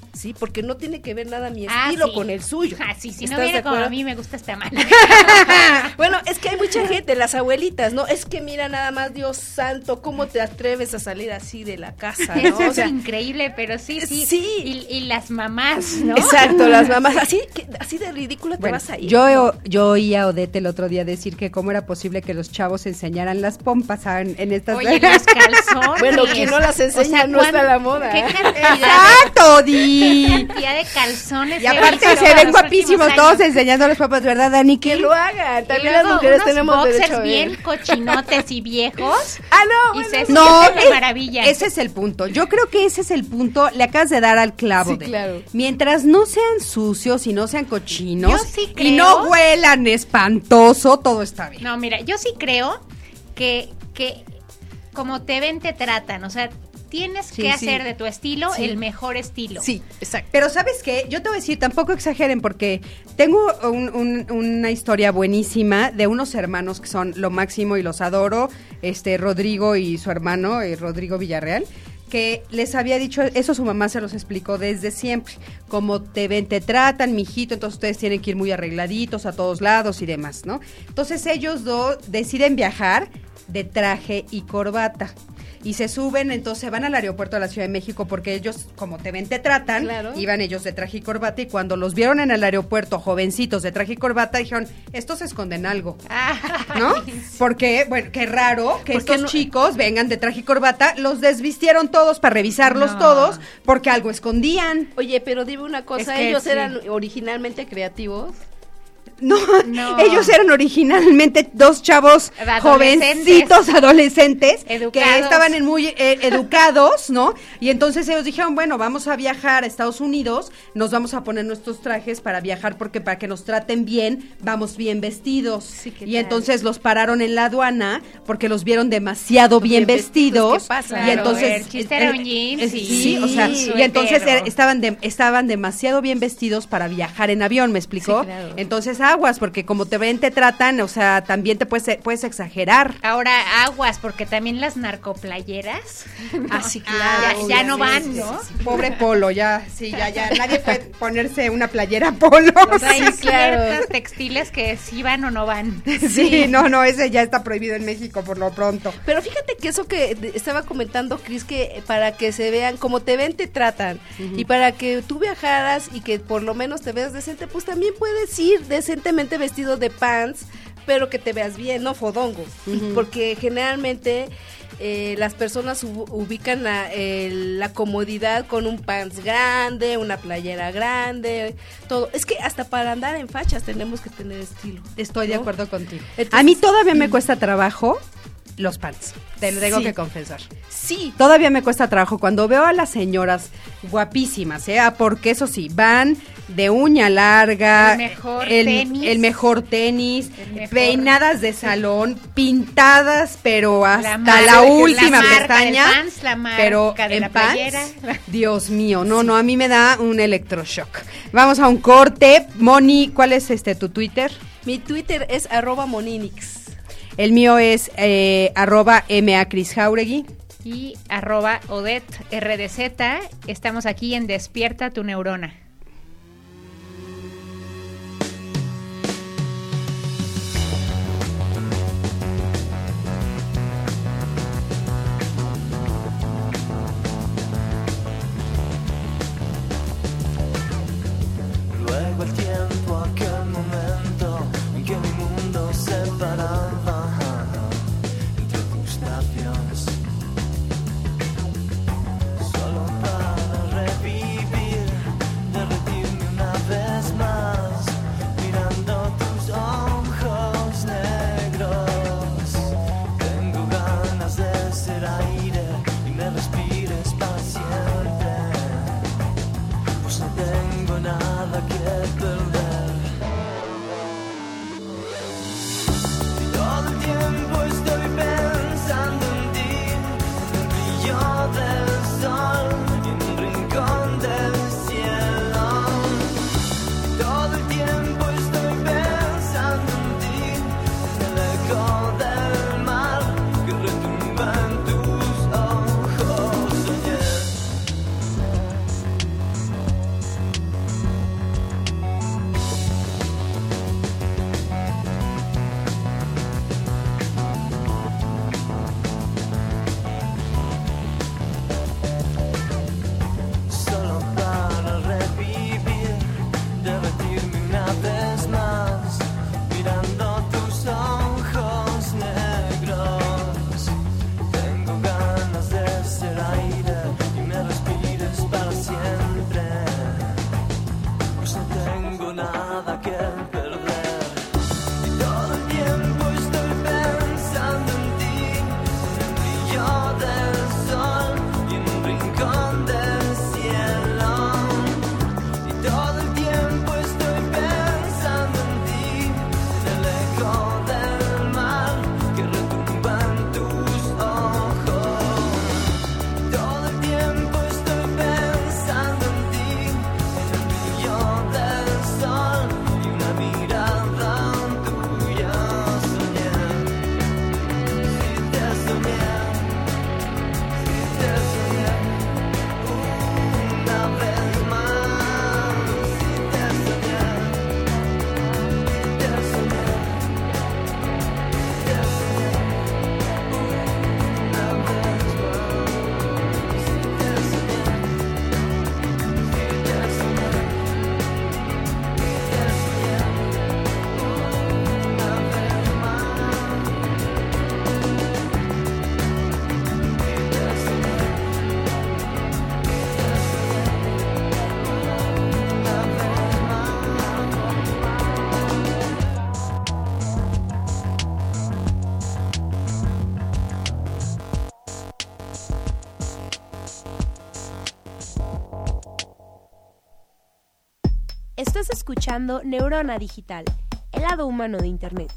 Sí, porque no tiene que ver nada mi estilo ah, sí. con el suyo. Ah, sí, si no viene como a mí me gusta esta mano. Bueno, es que hay mucha gente, las abuelitas, ¿no? Es que mira nada más, Dios santo, ¿cómo te atreves a salir así de la casa, ¿no? Eso o sea, es increíble, pero sí, sí. sí. Y, y las mamás, ¿no? Exacto, las mamás. Así, que, así de ridícula te bueno, vas a ir. Yo, ¿no? yo oí a Odette el otro día decir que cómo era posible que los chavos enseñaran las pompas en, en estas... Oye, los calzones. Bueno, quien no las enseña, o sea, no está a la moda. ¿Qué cantidad? ¡Exacto, Di! ¿Qué cantidad de calzones? Y aparte se ven guapísimos todos enseñando los papas, ¿verdad, Dani? Que lo hagan. También las mujeres tenemos derecho a ver. Bien cochinotes y viejos. Ah, no, bueno, y se no, es, maravilla. Ese es el punto. Yo creo que ese es el punto. Le acabas de dar al clavo. Sí, de, claro. Mientras no sean sucios y no sean cochinos yo sí creo, y no huelan espantoso, todo está bien. No, mira, yo sí creo que, que como te ven, te tratan. O sea, tienes sí, que hacer sí. de tu estilo sí. el mejor estilo. Sí, exacto. Pero ¿sabes qué? Yo te voy a decir, tampoco exageren, porque tengo un, un, una historia buenísima de unos hermanos que son lo máximo y los adoro, este Rodrigo y su hermano, eh, Rodrigo Villarreal, que les había dicho, eso su mamá se los explicó desde siempre, como te ven, te tratan, mijito, entonces ustedes tienen que ir muy arregladitos a todos lados y demás, ¿no? Entonces ellos dos deciden viajar de traje y corbata. Y se suben, entonces van al aeropuerto de la Ciudad de México porque ellos, como te ven, te tratan, claro. Iban ellos de traje y corbata y cuando los vieron en el aeropuerto, jovencitos de traje y corbata, dijeron, estos esconden algo, ¿no? Porque, bueno, qué raro que estos no? chicos vengan de traje y corbata, los desvistieron todos para revisarlos no. todos porque algo escondían. Oye, pero dime una cosa, es que ¿ellos sí. eran originalmente creativos? No, no, ellos eran originalmente dos chavos jovencitos, adolescentes, educados. Que estaban en muy eh, educados, ¿no? Y entonces ellos dijeron, bueno, vamos a viajar a Estados Unidos, nos vamos a poner nuestros trajes para viajar porque para que nos traten bien, vamos bien vestidos. Sí, y tal. Entonces los pararon en la aduana porque los vieron demasiado bien, bien vestidos. vestidos. ¿Qué pasa? Claro, y entonces el chiste era un jeans, sí, sí, sí, o sea, y entonces er, estaban de, estaban demasiado bien vestidos para viajar en avión, ¿me explicó? Sí, claro. Entonces aguas, porque como te ven, te tratan, o sea, también te puedes, puedes exagerar. Ahora, aguas, porque también las narcoplayeras. Así, ah, claro. Ya, ya no sí, van, sí, ¿no? Sí, sí. Pobre Polo, ya, sí, ya, ya. Nadie puede ponerse una playera Polo. O sea, hay sí, ciertos claro. textiles que sí van o no van. Sí, sí, no, no, ese ya está prohibido en México por lo pronto. Pero fíjate que eso que estaba comentando, Cris, que para que se vean, como te ven, te tratan. Uh-huh. Y para que tú viajaras y que por lo menos te veas decente, pues también puedes ir decentemente vestido de pants, pero que te veas bien, no fodongo, uh-huh. porque generalmente eh, las personas u- ubican la, eh, la comodidad con un pants grande, una playera grande, todo. Es que hasta para andar en fachas tenemos que tener estilo. Estoy ¿no? de acuerdo contigo. Entonces, a mí todavía me cuesta trabajo los pants, te lo tengo sí. que confesar. Sí. Todavía me cuesta trabajo cuando veo a las señoras guapísimas, ¿eh? Porque eso sí, van de uña larga, el mejor el, tenis, el mejor tenis, el mejor, peinadas de salón, pintadas, pero hasta la, marca, la última la pestaña, pants, la marca pero de en la pants, playera. Dios mío, no, no, a mí me da un electroshock. Vamos a un corte. Moni, ¿cuál es este tu Twitter? Mi Twitter es arroba moninix. El mío es eh, arroba macrisjauregui. Y arroba Odette R D Z. Estamos aquí en Despierta tu Neurona. Luego el tiempo, aquel momento en que mi mundo se paraba entre tus labios, solo para revivir de Estás escuchando Neurona Digital, el lado humano de Internet.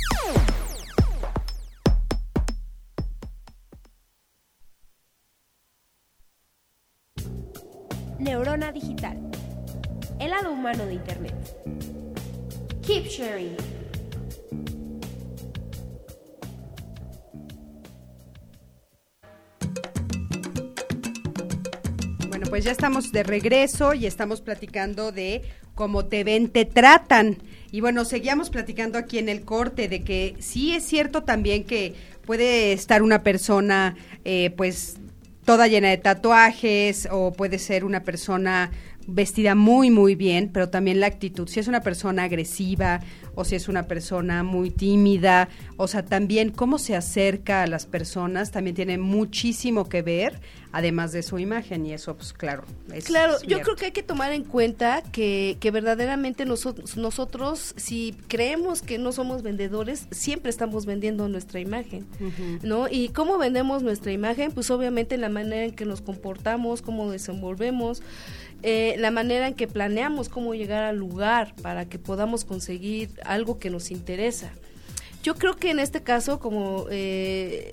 Neurona Digital, el lado humano de Internet. Keep sharing. Bueno, pues ya estamos de regreso y estamos platicando de cómo te ven, te tratan. Y bueno, seguíamos platicando aquí en el corte de que sí es cierto también que puede estar una persona, eh, pues, toda llena de tatuajes, o puede ser una persona vestida muy, muy bien, pero también la actitud, si es una persona agresiva o si es una persona muy tímida, o sea, también cómo se acerca a las personas también tiene muchísimo que ver, además de su imagen, y eso, pues, claro. Es claro, cierto. Yo creo que hay que tomar en cuenta que, que verdaderamente nosotros, nosotros, si creemos que no somos vendedores, siempre estamos vendiendo nuestra imagen, uh-huh. ¿no? Y cómo vendemos nuestra imagen, pues obviamente en la manera en que nos comportamos, cómo desenvolvemos, Eh, la manera en que planeamos cómo llegar al lugar para que podamos conseguir algo que nos interesa. Yo creo que en este caso, como eh,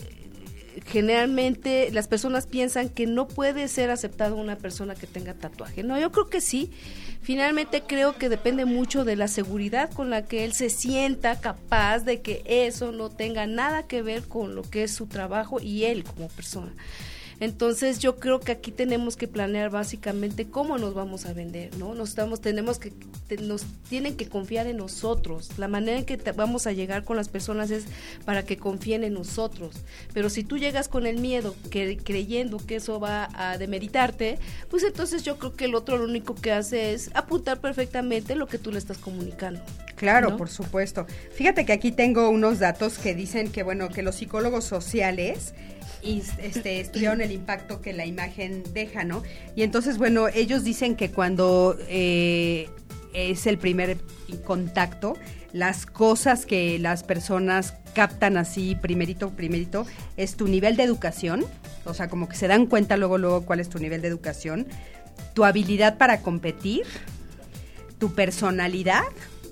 generalmente las personas piensan que no puede ser aceptado una persona que tenga tatuaje. No, yo creo que sí. Finalmente creo que depende mucho de la seguridad con la que él se sienta capaz de que eso no tenga nada que ver con lo que es su trabajo y él como persona. Entonces yo creo que aquí tenemos que planear básicamente cómo nos vamos a vender, ¿no? Nos estamos, tenemos que, te, nos tienen que confiar en nosotros. La manera en que te, vamos a llegar con las personas es para que confíen en nosotros. Pero si tú llegas con el miedo, que, creyendo que eso va a demeritarte, pues entonces yo creo que el otro lo único que hace es apuntar perfectamente lo que tú le estás comunicando. Claro, ¿no? Por supuesto. Fíjate que aquí tengo unos datos que dicen que, bueno, que los psicólogos sociales y este, estudiaron el impacto que la imagen deja, ¿no? Y entonces, bueno, ellos dicen que cuando eh, es el primer contacto, las cosas que las personas captan así primerito, primerito, es tu nivel de educación, o sea, como que se dan cuenta luego, luego cuál es tu nivel de educación, tu habilidad para competir, tu personalidad,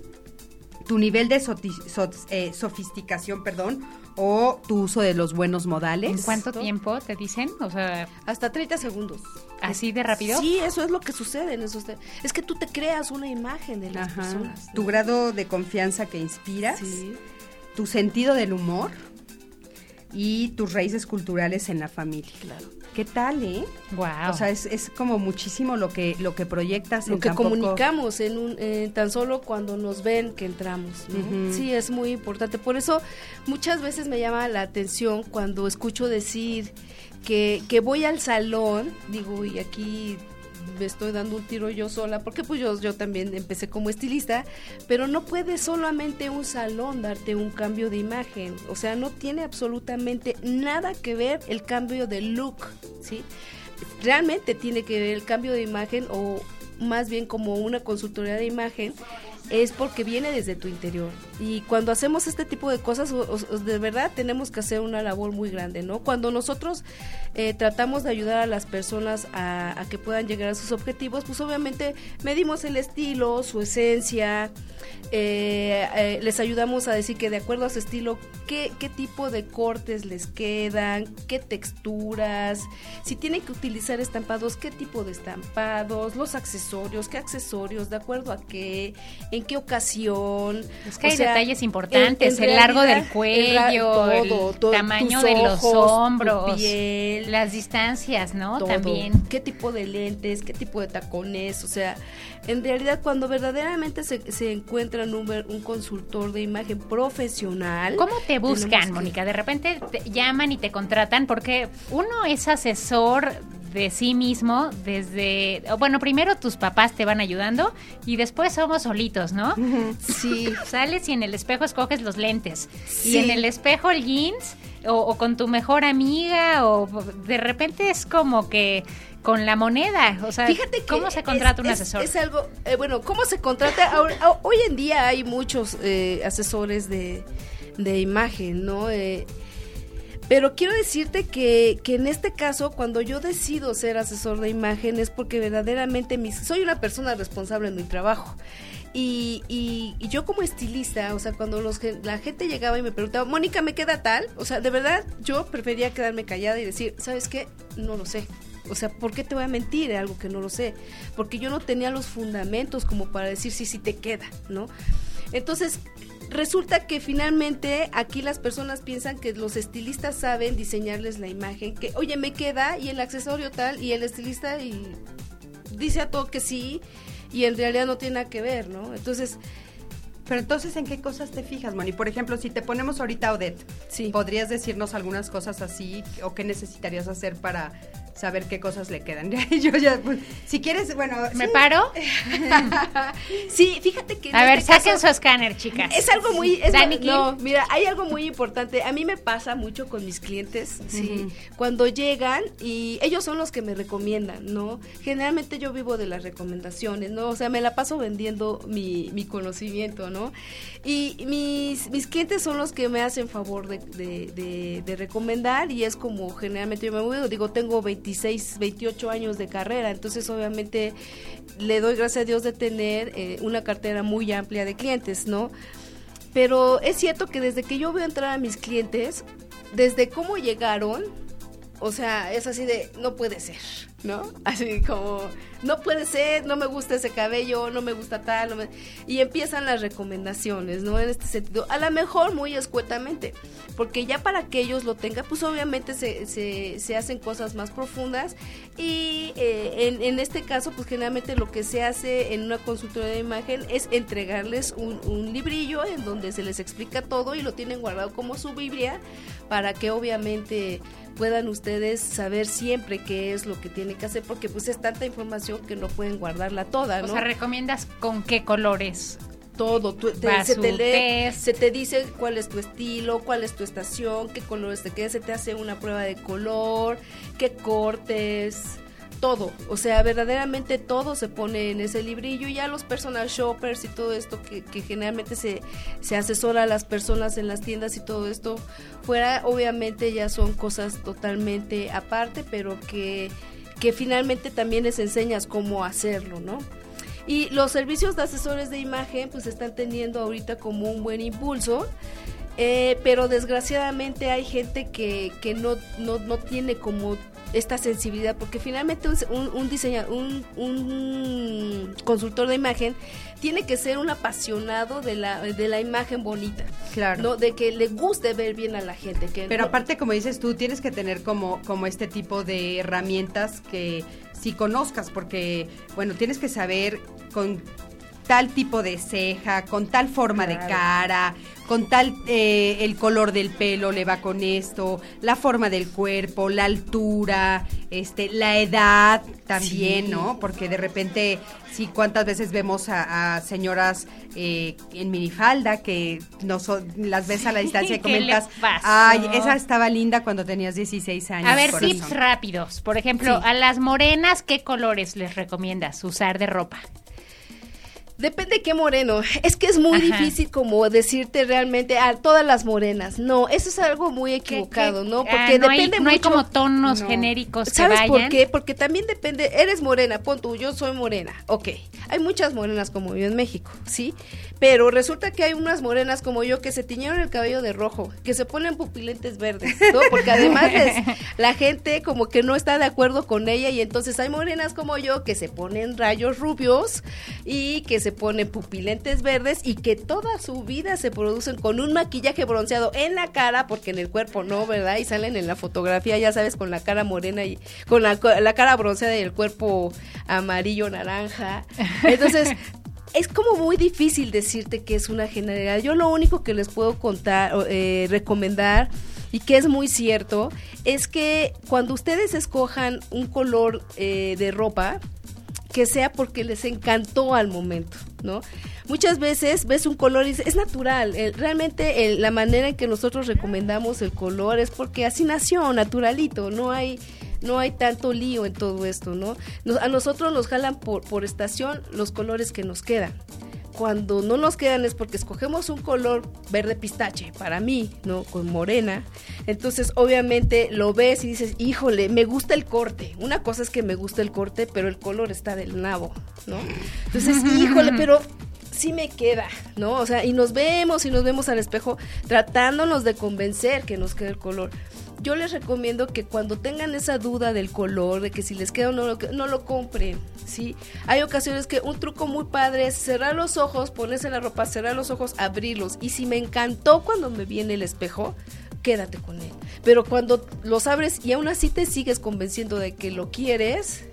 tu nivel de so, so, eh, sofisticación, perdón, o tu uso de los buenos modales. ¿En cuánto tiempo te dicen? O sea, hasta treinta segundos. ¿Así de rápido? Sí, eso es lo que sucede en esos te- es que tú te creas una imagen de las Ajá. personas, ¿no? Tu grado de confianza que inspiras, Sí. tu sentido del humor y tus raíces culturales en la familia. Claro. ¿Qué tal, eh? Wow. O sea, es, es como muchísimo lo que lo que proyectas Lo en que tan poco- comunicamos en un eh, tan solo cuando nos ven que entramos, ¿no? Ujú. Sí, es muy importante. Por eso muchas veces me llama la atención cuando escucho decir que, que voy al salón, digo, y aquí me estoy dando un tiro yo sola, porque pues yo, yo también empecé como estilista, pero no puede solamente un salón darte un cambio de imagen, o sea, no tiene absolutamente nada que ver el cambio de look, ¿sí? Realmente tiene que ver el cambio de imagen, o más bien como una consultoría de imagen, es porque viene desde tu interior. Y cuando hacemos este tipo de cosas, o, o, de verdad tenemos que hacer una labor muy grande, ¿no? Cuando nosotros eh, tratamos de ayudar a las personas a, a que puedan llegar a sus objetivos, pues obviamente medimos el estilo, su esencia, eh, eh, les ayudamos a decir que de acuerdo a su estilo, qué, qué tipo de cortes les quedan, qué texturas, si tienen que utilizar estampados, qué tipo de estampados, los accesorios, qué accesorios, de acuerdo a qué, en qué ocasión. Es que O hay sea, detalles importantes, en- en el largo del realidad, cuello, el ra- todo, el todo, tamaño tus de los ojos, tu hombros, piel, las distancias, ¿no? todo. También. ¿Qué tipo de lentes? ¿Qué tipo de tacones? O sea, en realidad cuando verdaderamente se, se encuentra un, ver- un consultor de imagen profesional. ¿Cómo te buscan, tenemos que- Mónica? De repente te llaman y te contratan porque uno es asesor de sí mismo desde, bueno, primero tus papás te van ayudando y después somos solitos, ¿no? Sí. Sales y en el espejo escoges los lentes Sí. y en el espejo el jeans o, o con tu mejor amiga o de repente es como que con la moneda, o sea, Fíjate que ¿cómo se contrata es, un es- asesor? Es algo, eh, bueno, ¿cómo se contrata? Ahora- ah, hoy en día hay muchos eh, asesores de, de imagen, ¿no? Eh, Pero quiero decirte que, que en este caso, cuando yo decido ser asesor de imagen, es porque verdaderamente mis, soy una persona responsable en mi trabajo. Y, y, y yo como estilista, o sea, cuando los, la gente llegaba y me preguntaba, Mónica, ¿me queda tal? O sea, de verdad, yo prefería quedarme callada y decir, ¿sabes qué? No lo sé. O sea, ¿por qué te voy a mentir de algo que no lo sé? Porque yo no tenía los fundamentos como para decir sí, sí te queda, ¿no? Entonces, resulta que finalmente aquí las personas piensan que los estilistas saben diseñarles la imagen, que, oye, me queda, y el accesorio tal, y el estilista y dice a todo que sí, y en realidad no tiene nada que ver, ¿no? Entonces... Pero entonces, ¿en qué cosas te fijas, Moni? Por ejemplo, si te ponemos ahorita a Odette, sí. ¿podrías decirnos algunas cosas así o qué necesitarías hacer para saber qué cosas le quedan? Yo ya, pues, si quieres, bueno... ¿Me sí. paro? Sí, fíjate que... A ver, este saquen caso, su escáner, chicas. Es algo muy... Es Dani, no, mira, hay algo muy importante. A mí me pasa mucho con mis clientes, ¿sí? Uh-huh. Cuando llegan y ellos son los que me recomiendan, ¿no? Generalmente yo vivo de las recomendaciones, ¿no? O sea, me la paso vendiendo mi, mi conocimiento, ¿no? Y mis, mis clientes son los que me hacen favor de, de, de, de recomendar, y es como generalmente yo me muevo, digo, tengo veintiséis, veintiocho años de carrera, entonces obviamente le doy gracias a Dios de tener eh, una cartera muy amplia de clientes, ¿no? Pero es cierto que desde que yo veo entrar a mis clientes, desde cómo llegaron, o sea, es así de, no puede ser, ¿no? Así como, no puede ser, no me gusta ese cabello, no me gusta tal, no me... y empiezan las recomendaciones, ¿no? En este sentido, a lo mejor muy escuetamente, porque ya para que ellos lo tengan, pues obviamente se, se, se hacen cosas más profundas, y eh, en, en este caso, pues generalmente lo que se hace en una consultoría de imagen es entregarles un, un librillo en donde se les explica todo y lo tienen guardado como su Biblia, para que obviamente puedan ustedes saber siempre qué es lo que tienen que hacer, porque pues es tanta información que no pueden guardarla toda, ¿no? O sea, ¿recomiendas con qué colores? Todo, tú, te, se te lee, se te dice cuál es tu estilo, cuál es tu estación, qué colores te quedan, se te hace una prueba de color, qué cortes, todo, o sea, verdaderamente todo se pone en ese librillo, y ya los personal shoppers y todo esto que, que generalmente se, se asesora a las personas en las tiendas y todo esto fuera, obviamente ya son cosas totalmente aparte, pero que, que finalmente también les enseñas cómo hacerlo, ¿no? Y los servicios de asesores de imagen pues están teniendo ahorita como un buen impulso, eh, pero desgraciadamente hay gente que, que no, no, no tiene como esta sensibilidad, porque finalmente un, un diseñador, un, un consultor de imagen tiene que ser un apasionado de la de la imagen bonita, claro, ¿no? De que le guste ver bien a la gente. Que Pero no, aparte, como dices tú, tienes que tener como, como este tipo de herramientas que sí conozcas, porque, bueno, tienes que saber con tal tipo de ceja, con tal forma claro. de cara, con tal, eh, el color del pelo le va con esto, la forma del cuerpo, la altura, este, la edad también, sí. ¿no? Porque de repente, sí, cuántas veces vemos a, a señoras eh, en minifalda que no so, las ves a la distancia y comentas, ay, esa estaba linda cuando tenías dieciséis años. A ver, corazón. Tips rápidos. Por ejemplo, sí. a las morenas, ¿qué colores les recomiendas usar de ropa? Depende qué moreno, es que es muy Ajá. difícil como decirte realmente a todas las morenas, no, eso es algo muy equivocado, ¿Qué, qué? ¿no? Porque ah, no depende hay, no mucho. hay como tonos no. genéricos que ¿Sabes vayan? por qué? Porque también depende, eres morena, pon tú, yo soy morena, ok, hay muchas morenas como yo en México, ¿sí? Pero resulta que hay unas morenas como yo que se tiñeron el cabello de rojo, que se ponen pupilentes verdes, ¿no? Porque además les, la gente como que no está de acuerdo con ella, y entonces hay morenas como yo que se ponen rayos rubios y que se ponen pupilentes verdes y que toda su vida se producen con un maquillaje bronceado en la cara, porque en el cuerpo no, ¿verdad? Y salen en la fotografía, ya sabes, con la cara morena y con la, la cara bronceada y el cuerpo amarillo, naranja. Entonces, es como muy difícil decirte que es una generalidad. Yo lo único que les puedo contar, eh, recomendar, y que es muy cierto, es que cuando ustedes escojan un color eh, de ropa, que sea porque les encantó al momento, ¿no? Muchas veces ves un color y dices, es natural, el, realmente el, la manera en que nosotros recomendamos el color es porque así nació, naturalito, no hay no hay tanto lío en todo esto, ¿no? Nos, a nosotros nos jalan por, por estación los colores que nos quedan, cuando no nos quedan es porque escogemos un color verde pistache, para mí, ¿no? Con morena. Entonces, obviamente, lo ves y dices, híjole, me gusta el corte. Una cosa es que me gusta el corte, pero el color está del nabo, ¿no? Entonces, híjole, pero sí me queda, ¿no? O sea, y nos vemos y nos vemos al espejo tratándonos de convencer que nos quede el color. Yo les recomiendo que cuando tengan esa duda del color, de que si les queda o no, no lo compren, ¿sí? Hay ocasiones que un truco muy padre es cerrar los ojos, ponerse la ropa, cerrar los ojos, abrirlos. Y si me encantó cuando me vi en el espejo, quédate con él. Pero cuando los abres y aún así te sigues convenciendo de que lo quieres,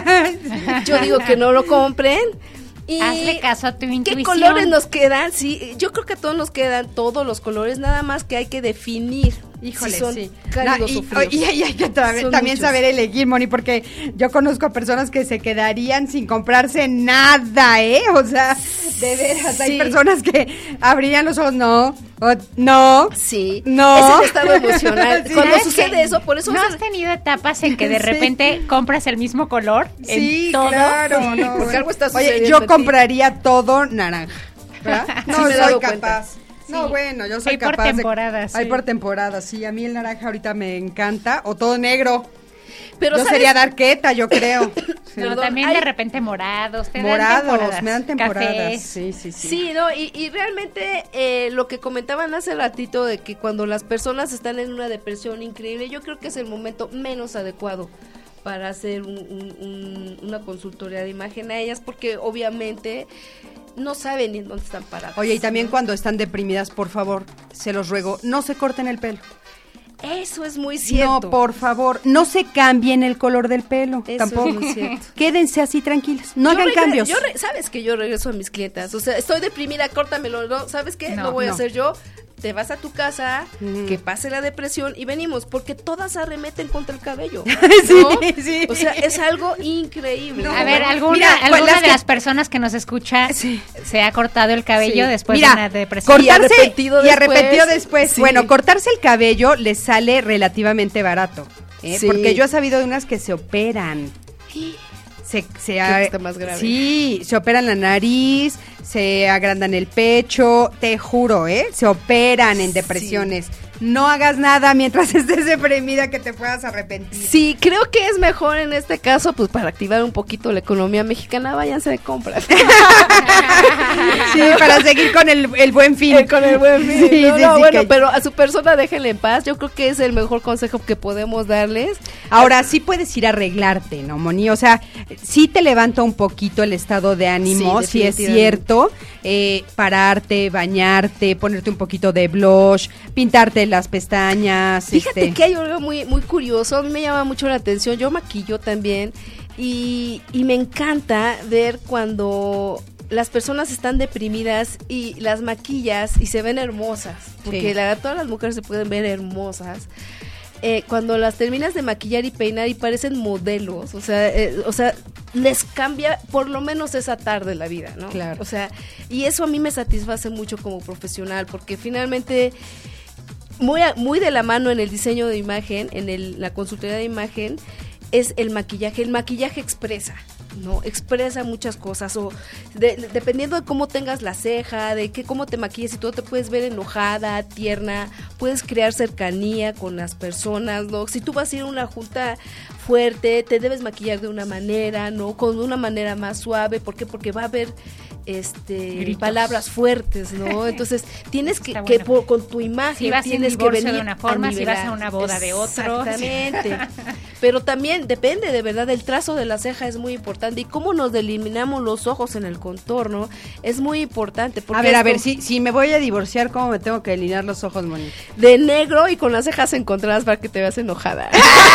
yo digo que no lo compren. Y hazle caso a tu intuición. ¿Qué colores nos quedan? Sí, yo creo que a todos nos quedan todos los colores, nada más que hay que definir. Híjole, si son sí. cálidos No, y, o fríos. Y, y hay que también, Son también muchos. saber elegir, Moni, porque yo conozco a personas que se quedarían sin comprarse nada, ¿eh? O sea, de veras, Sí. hay personas que abrirían los ojos, no, o, no, Sí, no. es el estado emocional. Sí. Cuando ¿Sabes sucede qué? eso, por eso... ¿No se- has tenido etapas en que de Sí. repente compras el mismo color Sí, en todo? claro, Sí, no, porque bueno. algo está Oye, sucediendo yo en ti. compraría todo naranja, ¿verdad? No, Sí me he soy dado capaz. cuenta. No, Sí. bueno, yo soy Hay por capaz de- temporadas, Hay sí. por temporadas, sí. A mí el naranja ahorita me encanta, o todo negro. Pero yo ¿sabes? sería darqueta, yo creo. Sí. Pero también Hay- de repente morados, te dan Morados, temporadas, me dan temporadas. cafés. Sí, sí, sí. Sí, no, y, y realmente eh, lo que comentaban hace ratito de que cuando las personas están en una depresión increíble, yo creo que es el momento menos adecuado para hacer un- un- un- una consultoría de imagen a ellas, porque obviamente no saben ni en dónde están paradas. Oye, y también ¿no? cuando están deprimidas, por favor, se los ruego, no se corten el pelo. Eso es muy cierto. No, por favor, no se cambien el color del pelo, Eso tampoco. es muy cierto. Quédense así tranquilas, no Yo hagan regre- cambios. Yo re- sabes que yo regreso a mis clientas, o sea, estoy deprimida, córtamelo, ¿no? ¿Sabes qué? No, No, voy no. a hacer yo. Te vas a tu casa, Ujú. que pase la depresión y venimos, porque todas arremeten contra el cabello. Sí, ¿no? sí. O sea, es algo increíble. No, A ver, alguna, Mira, pues, alguna las de que- las personas que nos escucha Sí. se ha cortado el cabello Sí. después Mira, de una depresión. Y cortarse arrepentido y después. arrepentido después. Sí. Bueno, cortarse el cabello les sale relativamente barato, ¿eh? Sí. Porque yo he sabido de unas que se operan. Se, se Creo que está más grave. Sí, se operan la nariz, se agrandan el pecho, te juro, ¿eh? Se operan en depresiones. No hagas nada mientras estés deprimida que te puedas arrepentir. Sí, creo que es mejor en este caso, pues para activar un poquito la economía mexicana, váyanse de compras. Sí, para seguir con el, el buen fin. Eh, con el buen fin. Sí, no, sí, no, sí, bueno, que- pero a su persona déjenle en paz. Yo creo que es el mejor consejo que podemos darles. Ahora, sí puedes ir a arreglarte, ¿no, Moni? O sea, sí te levanta un poquito el estado de ánimo, Sí, sí es definitivamente. cierto. Eh, pararte, bañarte, ponerte un poquito de blush, pintarte las pestañas. Fíjate este. que hay algo muy, muy curioso, a mí me llama mucho la atención, yo maquillo también y, y me encanta ver cuando las personas están deprimidas y las maquillas y se ven hermosas, porque Sí. la verdad todas las mujeres se pueden ver hermosas. Eh, cuando las terminas de maquillar y peinar y parecen modelos, o sea, eh, o sea, les cambia por lo menos esa tarde la vida, ¿no? Claro. O sea, y eso a mí me satisface mucho como profesional, porque finalmente muy, a- muy de la mano en el diseño de imagen, en el, la consultoría de imagen, es el maquillaje. El maquillaje expresa, ¿no? Expresa muchas cosas. O de- de- dependiendo de cómo tengas la ceja, de que cómo te maquilles y todo, te puedes ver enojada, tierna, puedes crear cercanía con las personas, ¿no? Si tú vas a ir a una junta fuerte, te debes maquillar de una manera, ¿no? Con una manera más suave. ¿Por qué? Porque va a haber este Gritos. palabras fuertes, ¿no? Entonces tienes que, Está que bueno. por- con tu imagen Si vas en tienes que divorcio venir de una forma, a si vas a nivelar. una boda de otro. Exactamente. Pero también depende, de verdad, el trazo de la ceja es muy importante y cómo nos delineamos los ojos en el contorno es muy importante. Porque A ver, a esto ver, si, si me voy a divorciar, ¿cómo me tengo que delinear los ojos, Moni? de negro y con las cejas encontradas para que te veas enojada.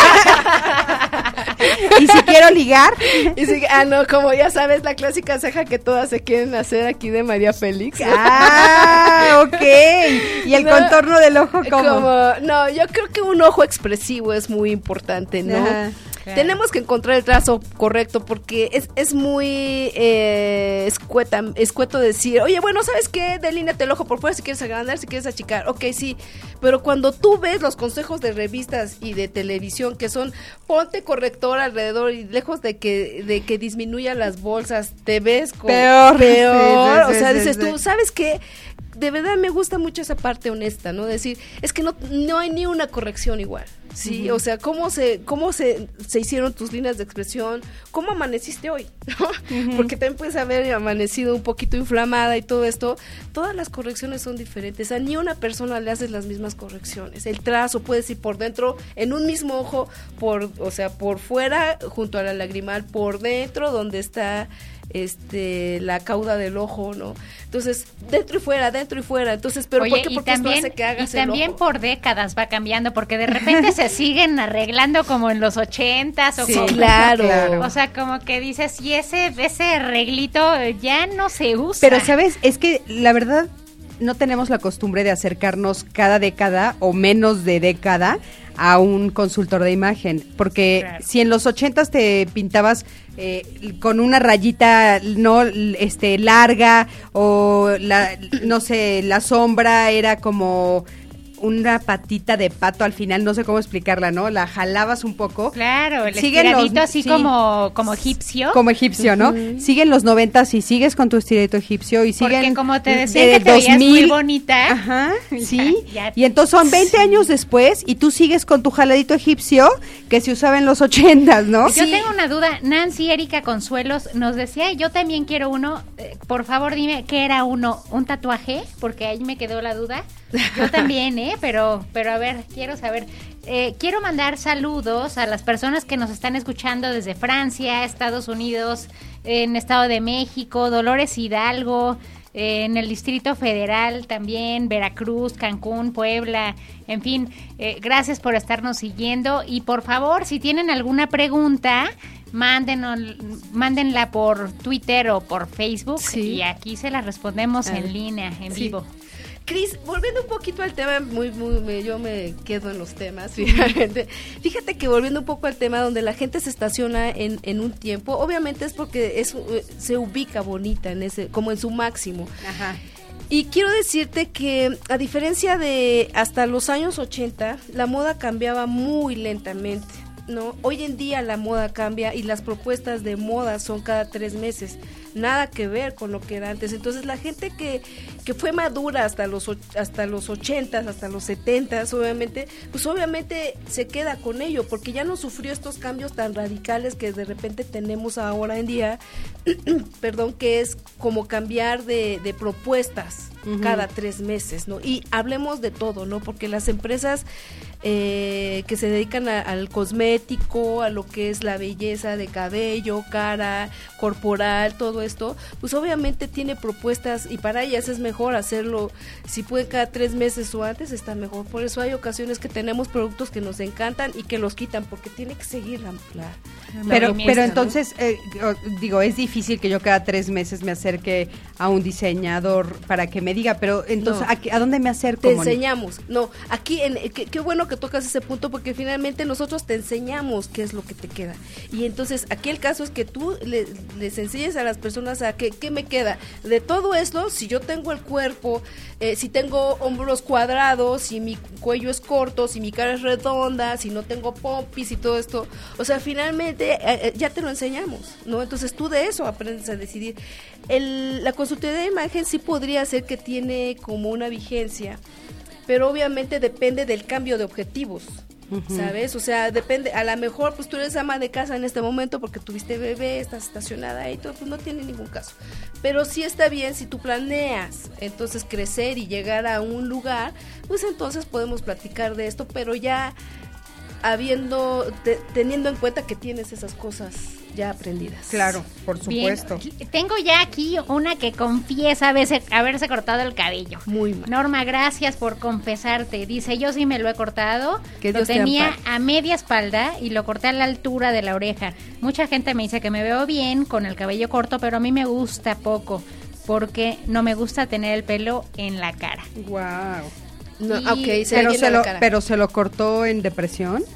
Y si quiero ligar, Y sí, ah, no, como ya sabes, la clásica ceja que todas se quieren hacer aquí de María Félix. ah, ok. Y el No, contorno del ojo, ¿cómo? Como, no, yo creo que un ojo expresivo es muy importante, ¿no? Ajá. Claro. Tenemos que encontrar el trazo correcto porque es, es muy eh, escueta, escueto decir, oye, bueno, ¿sabes qué? Delíneate el ojo por fuera si quieres agrandar, si quieres achicar. Ok, sí, pero cuando tú ves los consejos de revistas y de televisión que son, ponte corrector alrededor y lejos de que, de que disminuya las bolsas, te ves como peor. peor. Sí, sí, o sea, sí, dices sí, tú, sí. ¿sabes qué? De verdad me gusta mucho esa parte honesta, ¿no? Decir, es que no, no hay ni una corrección igual, ¿sí? Uh-huh. O sea, ¿cómo se cómo se, se hicieron tus líneas de expresión? ¿Cómo amaneciste hoy? ¿No? Uh-huh. Porque también puedes haber amanecido un poquito inflamada y todo esto. Todas las correcciones son diferentes. A ni una persona le haces las mismas correcciones. El trazo puedes ir por dentro, en un mismo ojo, por, o sea, por fuera, junto a la lagrimal, por dentro, donde está este la cauda del ojo, ¿no? Entonces, dentro y fuera, dentro y fuera. Entonces, pero Oye, ¿por qué? y Porque también, esto hace que hagas y también el ojo. por décadas va cambiando, porque de repente se siguen arreglando como en los ochentas o Sí, como, claro. claro. O sea, como que dices, y ese ese arreglito ya no se usa. Pero, ¿sabes? Es que la verdad no tenemos la costumbre de acercarnos cada década o menos de década a un consultor de imagen, porque claro. si en los ochentas te pintabas eh, con una rayita no este larga o la no sé, la sombra era como una patita de pato al final, no sé cómo explicarla, ¿no? La jalabas un poco. Claro, el estiradito así sí, como, como egipcio. Como egipcio, ¿no? Uh-huh. Siguen los noventas y sigues con tu estiradito egipcio y siguen... Porque como te decía que te veías muy bonita. Ajá, sí. Ya, ya. Y entonces son veinte años después y tú sigues con tu jaladito egipcio que se usaba en los ochentas, ¿no? Yo sí. tengo una duda. Nancy Erika Consuelos nos decía, yo también quiero uno. Eh, por favor, dime, ¿qué era uno? ¿Un tatuaje? Porque ahí me quedó la duda. Yo también, ¿eh? Pero, pero a ver, quiero saber. Eh, quiero mandar saludos a las personas que nos están escuchando desde Francia, Estados Unidos, en Estado de México, Dolores Hidalgo, eh, en el Distrito Federal también, Veracruz, Cancún, Puebla, en fin, eh, gracias por estarnos siguiendo y por favor, si tienen alguna pregunta, mándenos, mándenla por Twitter o por Facebook sí. y aquí se la respondemos ah, en línea, en sí. vivo. Cris, volviendo un poquito al tema, muy, muy, me, yo me quedo en los temas, fíjate. Fíjate que volviendo un poco al tema donde la gente se estaciona en, en un tiempo, obviamente es porque es, se ubica bonita, en ese, como en su máximo. Ajá. Y quiero decirte que a diferencia de hasta los años ochenta, la moda cambiaba muy lentamente, ¿no? Hoy en día la moda cambia y las propuestas de moda son cada tres meses. Nada que ver con lo que era antes. Entonces la gente que, que fue madura hasta los hasta los ochentas, hasta los setentas, obviamente, pues obviamente se queda con ello, porque ya no sufrió estos cambios tan radicales que de repente tenemos ahora en día, perdón, que es como cambiar de, de propuestas uh-huh. cada tres meses, ¿no? Y hablemos de todo, ¿no? Porque las empresas eh, que se dedican a, al cosmético, a lo que es la belleza de cabello, cara, corporal, todo esto, pues obviamente tiene propuestas y para ellas es mejor hacerlo, si puede cada tres meses o antes está mejor. Por eso hay ocasiones que tenemos productos que nos encantan y que los quitan porque tiene que seguir la, la, la pero pero entonces ¿no? eh, digo, es difícil que yo cada tres meses me acerque a un diseñador para que me diga, pero entonces no. ¿a, ¿a dónde me acerco? Te enseñamos, no, aquí en, qué, qué bueno que tocas ese punto porque finalmente nosotros te enseñamos qué es lo que te queda y entonces aquí el caso es que tú le, les enseñes a las personas a que, qué me queda de todo esto, si yo tengo el cuerpo, eh, si tengo hombros cuadrados, si mi cuello es corto, si mi cara es redonda, si no tengo pompis y todo esto, o sea, finalmente eh, eh, ya te lo enseñamos, ¿no? Entonces tú de eso aprendes a decidir. El, la consultoría de imagen sí podría ser que tiene como una vigencia, pero obviamente depende del cambio de objetivos. Uh-huh. ¿Sabes? O sea, depende, a lo mejor pues tú eres ama de casa en este momento porque tuviste bebé, estás estacionada ahí, todo, pues no tiene ningún caso. Pero sí está bien si tú planeas entonces crecer y llegar a un lugar, pues entonces podemos platicar de esto, pero ya habiendo, te, teniendo en cuenta que tienes esas cosas ya aprendidas. Claro, por supuesto. Bien, tengo ya aquí una que confiesa haberse, haberse cortado el cabello. Muy mal. Norma, gracias por confesarte. Dice, yo sí me lo he cortado. Que lo tenía a media espalda y lo corté a la altura de la oreja. Mucha gente me dice que me veo bien con el cabello corto, pero a mí me gusta poco porque no me gusta tener el pelo en la cara. Wow. No, y, okay, se pero, le se la lo, cara. pero se lo cortó en depresión.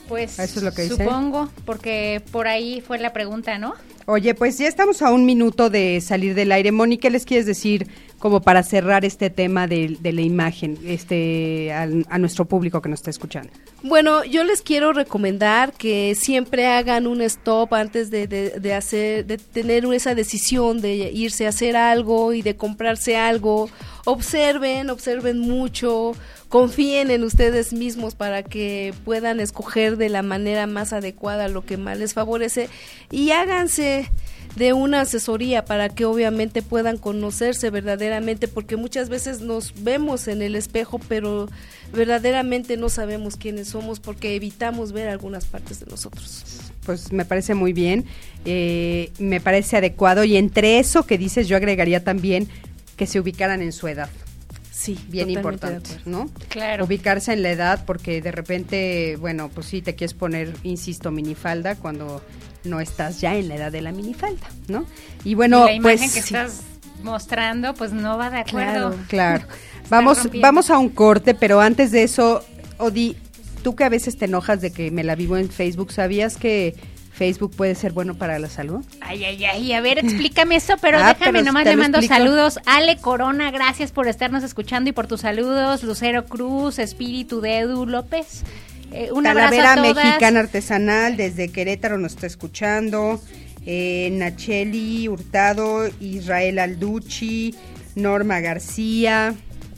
Pues eso es lo que dice. Supongo, porque por ahí fue la pregunta, ¿no? Oye, pues ya estamos a un minuto de salir del aire. Moni, ¿qué les quieres decir como para cerrar este tema de, de la imagen este a, a nuestro público que nos está escuchando? Bueno, yo les quiero recomendar que siempre hagan un stop antes de, de, de hacer, de tener esa decisión de irse a hacer algo y de comprarse algo. Observen, observen mucho, confíen en ustedes mismos para que puedan escoger de la manera más adecuada lo que más les favorece y háganse de una asesoría para que obviamente puedan conocerse verdaderamente, porque muchas veces nos vemos en el espejo, pero verdaderamente no sabemos quiénes somos porque evitamos ver algunas partes de nosotros. Pues me parece muy bien, eh, me parece adecuado, y entre eso que dices yo agregaría también que se ubicaran en su edad. Sí, bien importante, ¿no? Claro. Ubicarse en la edad, porque de repente, bueno, pues sí te quieres poner, insisto, minifalda cuando no estás ya en la edad de la minifalda, ¿no? Y bueno, y la imagen pues que sí. estás mostrando, pues no va de acuerdo. Claro, claro. Vamos, vamos a un corte, pero antes de eso, Odi, tú que a veces te enojas de que me la vivo en Facebook, ¿sabías que Facebook puede ser bueno para la salud? Ay, ay, ay, a ver, explícame eso, pero ah, déjame, pero nomás te le lo mando explico. saludos. Ale Corona, gracias por estarnos escuchando y por tus saludos. Lucero Cruz, Espíritu de Edu López. Eh, un Talavera abrazo a todas. Mexicana Artesanal, desde Querétaro nos está escuchando. Eh, Nacheli Hurtado, Israel Alducci, Norma García.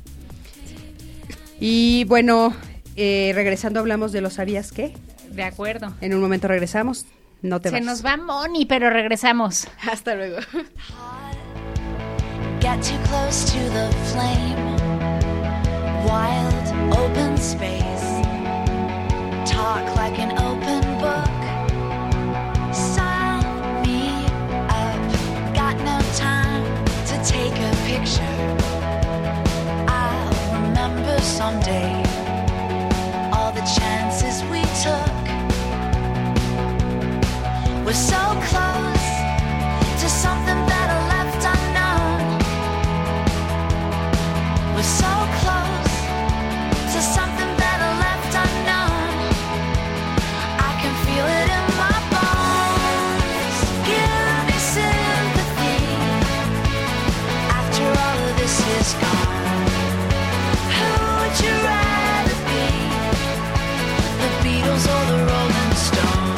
Y bueno, eh, regresando hablamos de los ¿sabías qué? De acuerdo. En un momento regresamos. No te Se vas. nos va Moni, pero regresamos. Hasta luego. Get too close to the flame. Wild open space. Talk like an open book. Sign me up. Got no time to take a picture. I'll remember someday all the chances we took. We're so close to something better left unknown. We're so close to something better left unknown. I can feel it in my bones. Give me sympathy after all of this is gone. Who would you rather be? The Beatles or the Rolling Stones?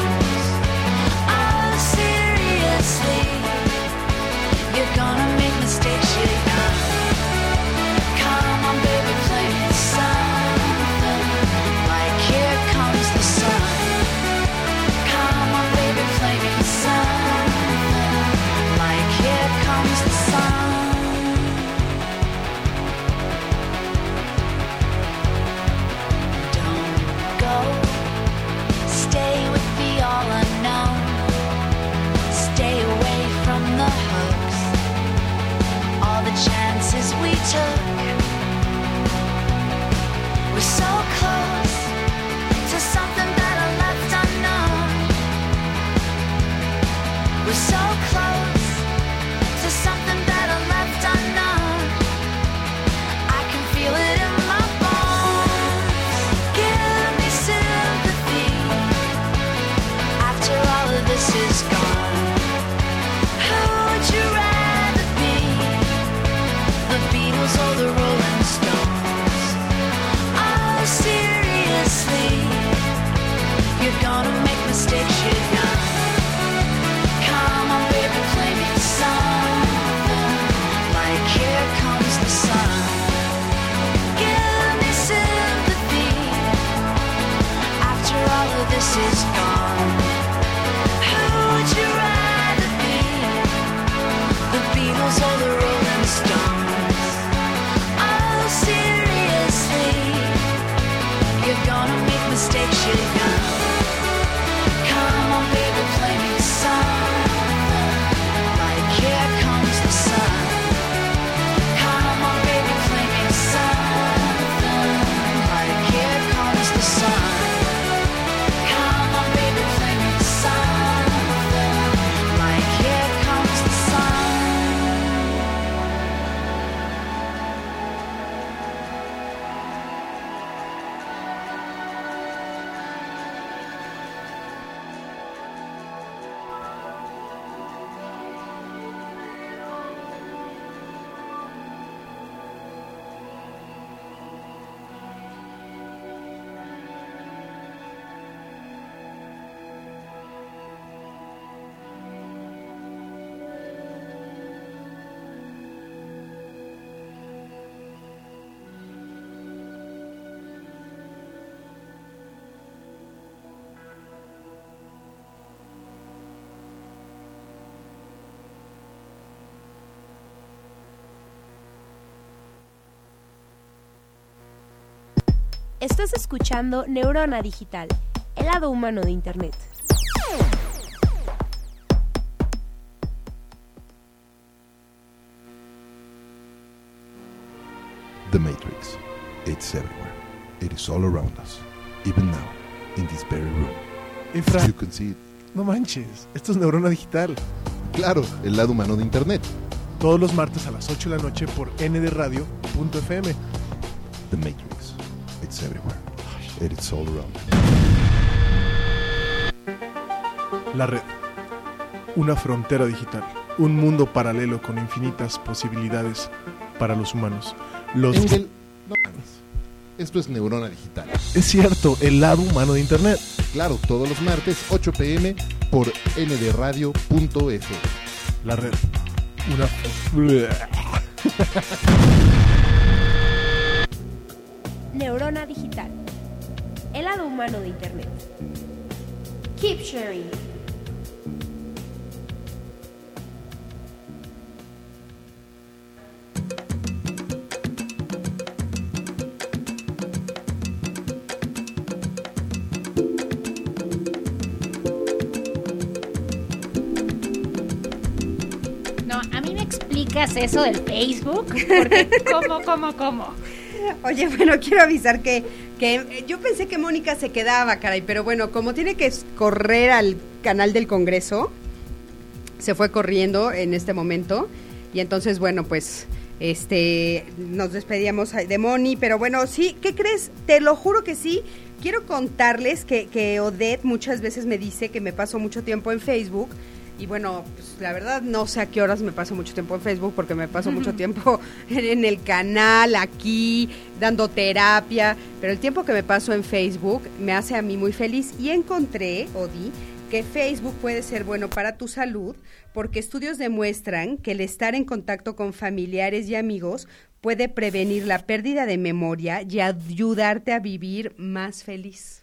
You're gonna make mistakes, you know. Come on, baby, play me something like Here Comes the Sun. Come on, baby, play me something like Here Comes the Sun. Don't go, stay with the all unknown. Stay away from the hooks, all the chances we took. We're so close to something better left unknown. We're so close to something better left unknown. I can feel it in my bones. Give me sympathy after all of this is gone. Would you rather be the Beatles or the Rolling Stones? Oh, seriously, you're gonna make mistakes, you know. Come on, baby, play me something like Here Comes the Sun. Give me sympathy after all of this is gone. Who would you rather be? The Beatles or the Rolling Stones? Oh, seriously, you're gonna make mistakes, you know. Come on, baby, play me something like Here Comes the Sun. Come on, baby, play me something like Here Comes the Sun. Come on, baby, play me something like Here Comes the Sun. Estás escuchando Neurona Digital, el lado humano de Internet. The Matrix. It's everywhere. It is all around us. Even now, in this very room. Efra, You can see it. no manches, esto es Neurona Digital. Claro, el lado humano de Internet. Todos los martes a las ocho de la noche por n d radio punto f m. The Matrix. It's everywhere. It is all around us. La red. Una frontera digital. Un mundo paralelo con infinitas posibilidades para los humanos. Los... Engel, no mames. Esto es Neurona Digital. Es cierto, el lado humano de Internet. Claro, todos los martes, ocho p m por n d radio punto f m. La red. Una... Neurona Digital, el lado humano de Internet. Keep sharing. No, a mí me explicas eso del Facebook, porque ¿cómo, cómo, cómo? Oye, bueno, quiero avisar que, que yo pensé que Mónica se quedaba, caray, pero bueno, como tiene que correr al canal del Congreso, se fue corriendo en este momento, y entonces, bueno, pues, este, nos despedíamos de Moni, pero bueno, sí, ¿qué crees? Te lo juro que sí. Quiero contarles que, que Odette muchas veces me dice que me paso mucho tiempo en Facebook. Y bueno, pues la verdad no sé a qué horas me paso mucho tiempo en Facebook, porque me paso mucho tiempo en, en el canal, aquí, dando terapia, pero el tiempo que me paso en Facebook me hace a mí muy feliz. Y encontré, Odi, que Facebook puede ser bueno para tu salud, porque estudios demuestran que el estar en contacto con familiares y amigos puede prevenir la pérdida de memoria y ayudarte a vivir más feliz.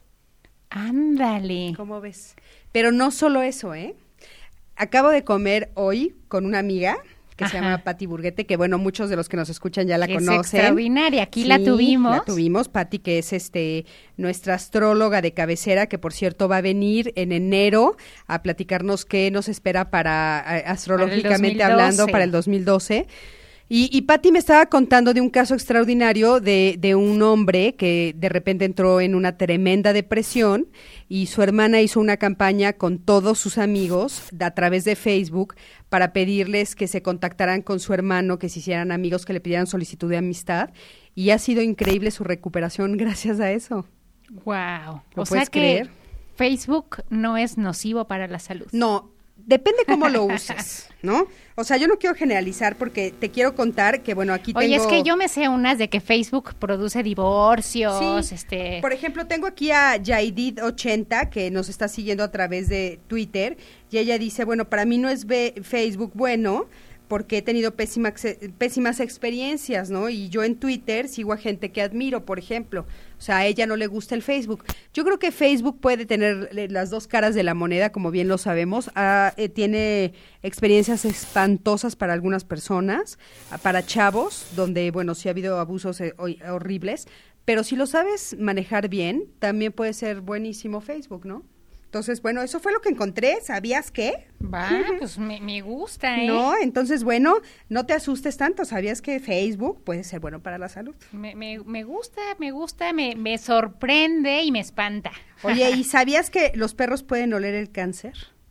Ándale. ¿Cómo ves? Pero no solo eso, ¿eh? Acabo de comer hoy con una amiga que Ajá. se llama Pati Burguete, que bueno, muchos de los que nos escuchan ya la es conocen. Extraordinaria, aquí sí, la tuvimos. la tuvimos, Pati, que es este nuestra astróloga de cabecera, que por cierto va a venir en enero a platicarnos qué nos espera para, astrológicamente para hablando, para el dos mil doce. Y, y Pati me estaba contando de un caso extraordinario de, de un hombre que de repente entró en una tremenda depresión, y su hermana hizo una campaña con todos sus amigos a través de Facebook para pedirles que se contactaran con su hermano, que se hicieran amigos, que le pidieran solicitud de amistad, y ha sido increíble su recuperación gracias a eso. Wow. ¿Lo O puedes sea que creer? Facebook no es nocivo para la salud. No, depende cómo lo uses, ¿no? O sea, yo no quiero generalizar, porque te quiero contar que, bueno, aquí Oye, tengo... es que yo me sé unas de que Facebook produce divorcios, Sí. este... Por ejemplo, tengo aquí a Yaidid ochenta, que nos está siguiendo a través de Twitter, y ella dice, bueno, para mí no es ve- Facebook bueno, porque he tenido pésimas, pésimas experiencias, ¿no? Y yo en Twitter sigo a gente que admiro, por ejemplo. O sea, a ella no le gusta el Facebook. Yo creo que Facebook puede tener las dos caras de la moneda, como bien lo sabemos. Ah, eh, tiene experiencias espantosas para algunas personas, ah, para chavos, donde, bueno, sí ha habido abusos eh, horribles, pero si lo sabes manejar bien, también puede ser buenísimo Facebook, ¿no? Entonces, bueno, eso fue lo que encontré. ¿Sabías qué? Va, pues me, me gusta, ¿eh? No, entonces, bueno, no te asustes tanto. ¿Sabías que Facebook puede ser bueno para la salud? Me, me, me gusta, me gusta, me, me sorprende y me espanta. Oye, ¿y sabías que los perros pueden oler el cáncer?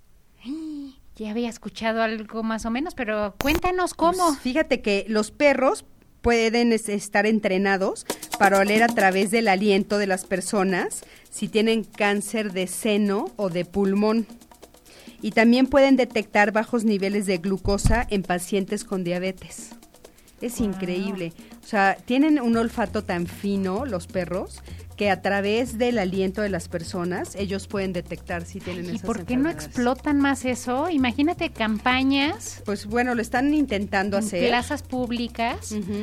Ya había escuchado algo más o menos, pero cuéntanos cómo. Pues fíjate que los perros pueden es, estar entrenados para oler a través del aliento de las personas si tienen cáncer de seno o de pulmón. Y también pueden detectar bajos niveles de glucosa en pacientes con diabetes. Es wow. increíble. O sea, tienen un olfato tan fino los perros que a través del aliento de las personas ellos pueden detectar si tienen Ay, esas ¿y por qué no enfermedades. explotan más eso? Imagínate campañas. Pues bueno, lo están intentando en hacer. plazas públicas, Uh-huh.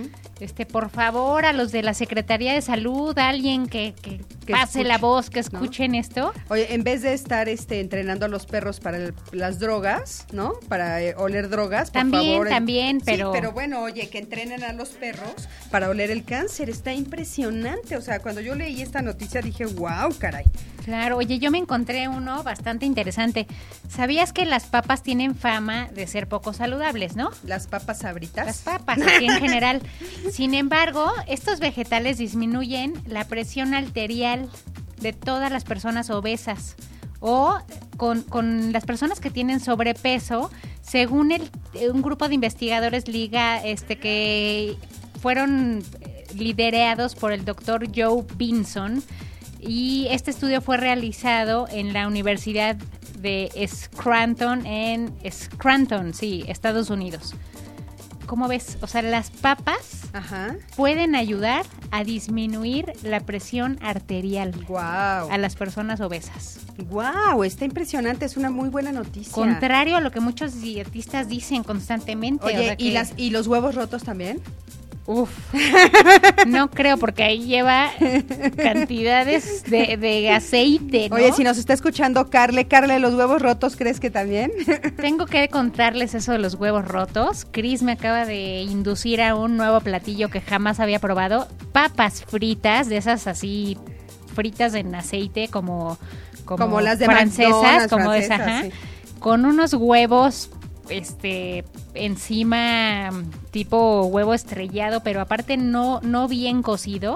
Este, por favor, a los de la Secretaría de Salud, alguien que, que, que pase escuche, la voz, que escuchen, ¿no? Esto. Oye, en vez de estar este, entrenando a los perros para el, las drogas, ¿no? Para eh, oler drogas, por también, favor. También, pero... Sí, pero bueno, oye, que entrenen a los perros para oler el cáncer, está impresionante. O sea, cuando yo leí esta noticia dije, wow, caray. Claro, oye, yo me encontré uno bastante interesante. ¿Sabías que las papas tienen fama de ser poco saludables, no? Las papas sabritas. Las papas, así en general. Sin embargo, estos vegetales disminuyen la presión arterial de todas las personas obesas o con, con las personas que tienen sobrepeso, según el, un grupo de investigadores liga, este, que fueron liderados por el doctor Joe Binson. Y este estudio fue realizado en la Universidad de Scranton, en Scranton, sí, Estados Unidos. ¿Cómo ves? O sea, las papas Ajá. pueden ayudar a disminuir la presión arterial wow. a las personas obesas. ¡Wow! Está impresionante, es una muy buena noticia. Contrario a lo que muchos dietistas dicen constantemente. Oye, o sea ¿y, que... las, ¿y los huevos rotos también? Uf, no creo porque ahí lleva cantidades de, de aceite, ¿no? Oye, si nos está escuchando Carle, Carle, ¿los huevos rotos crees que también? Tengo que contarles eso de los huevos rotos. Chris me acaba de inducir a un nuevo platillo que jamás había probado. Papas fritas, de esas así fritas en aceite como, como, como las de francesas, como francesas, esa, sí. Con unos huevos este encima tipo huevo estrellado, pero aparte no no bien cocido,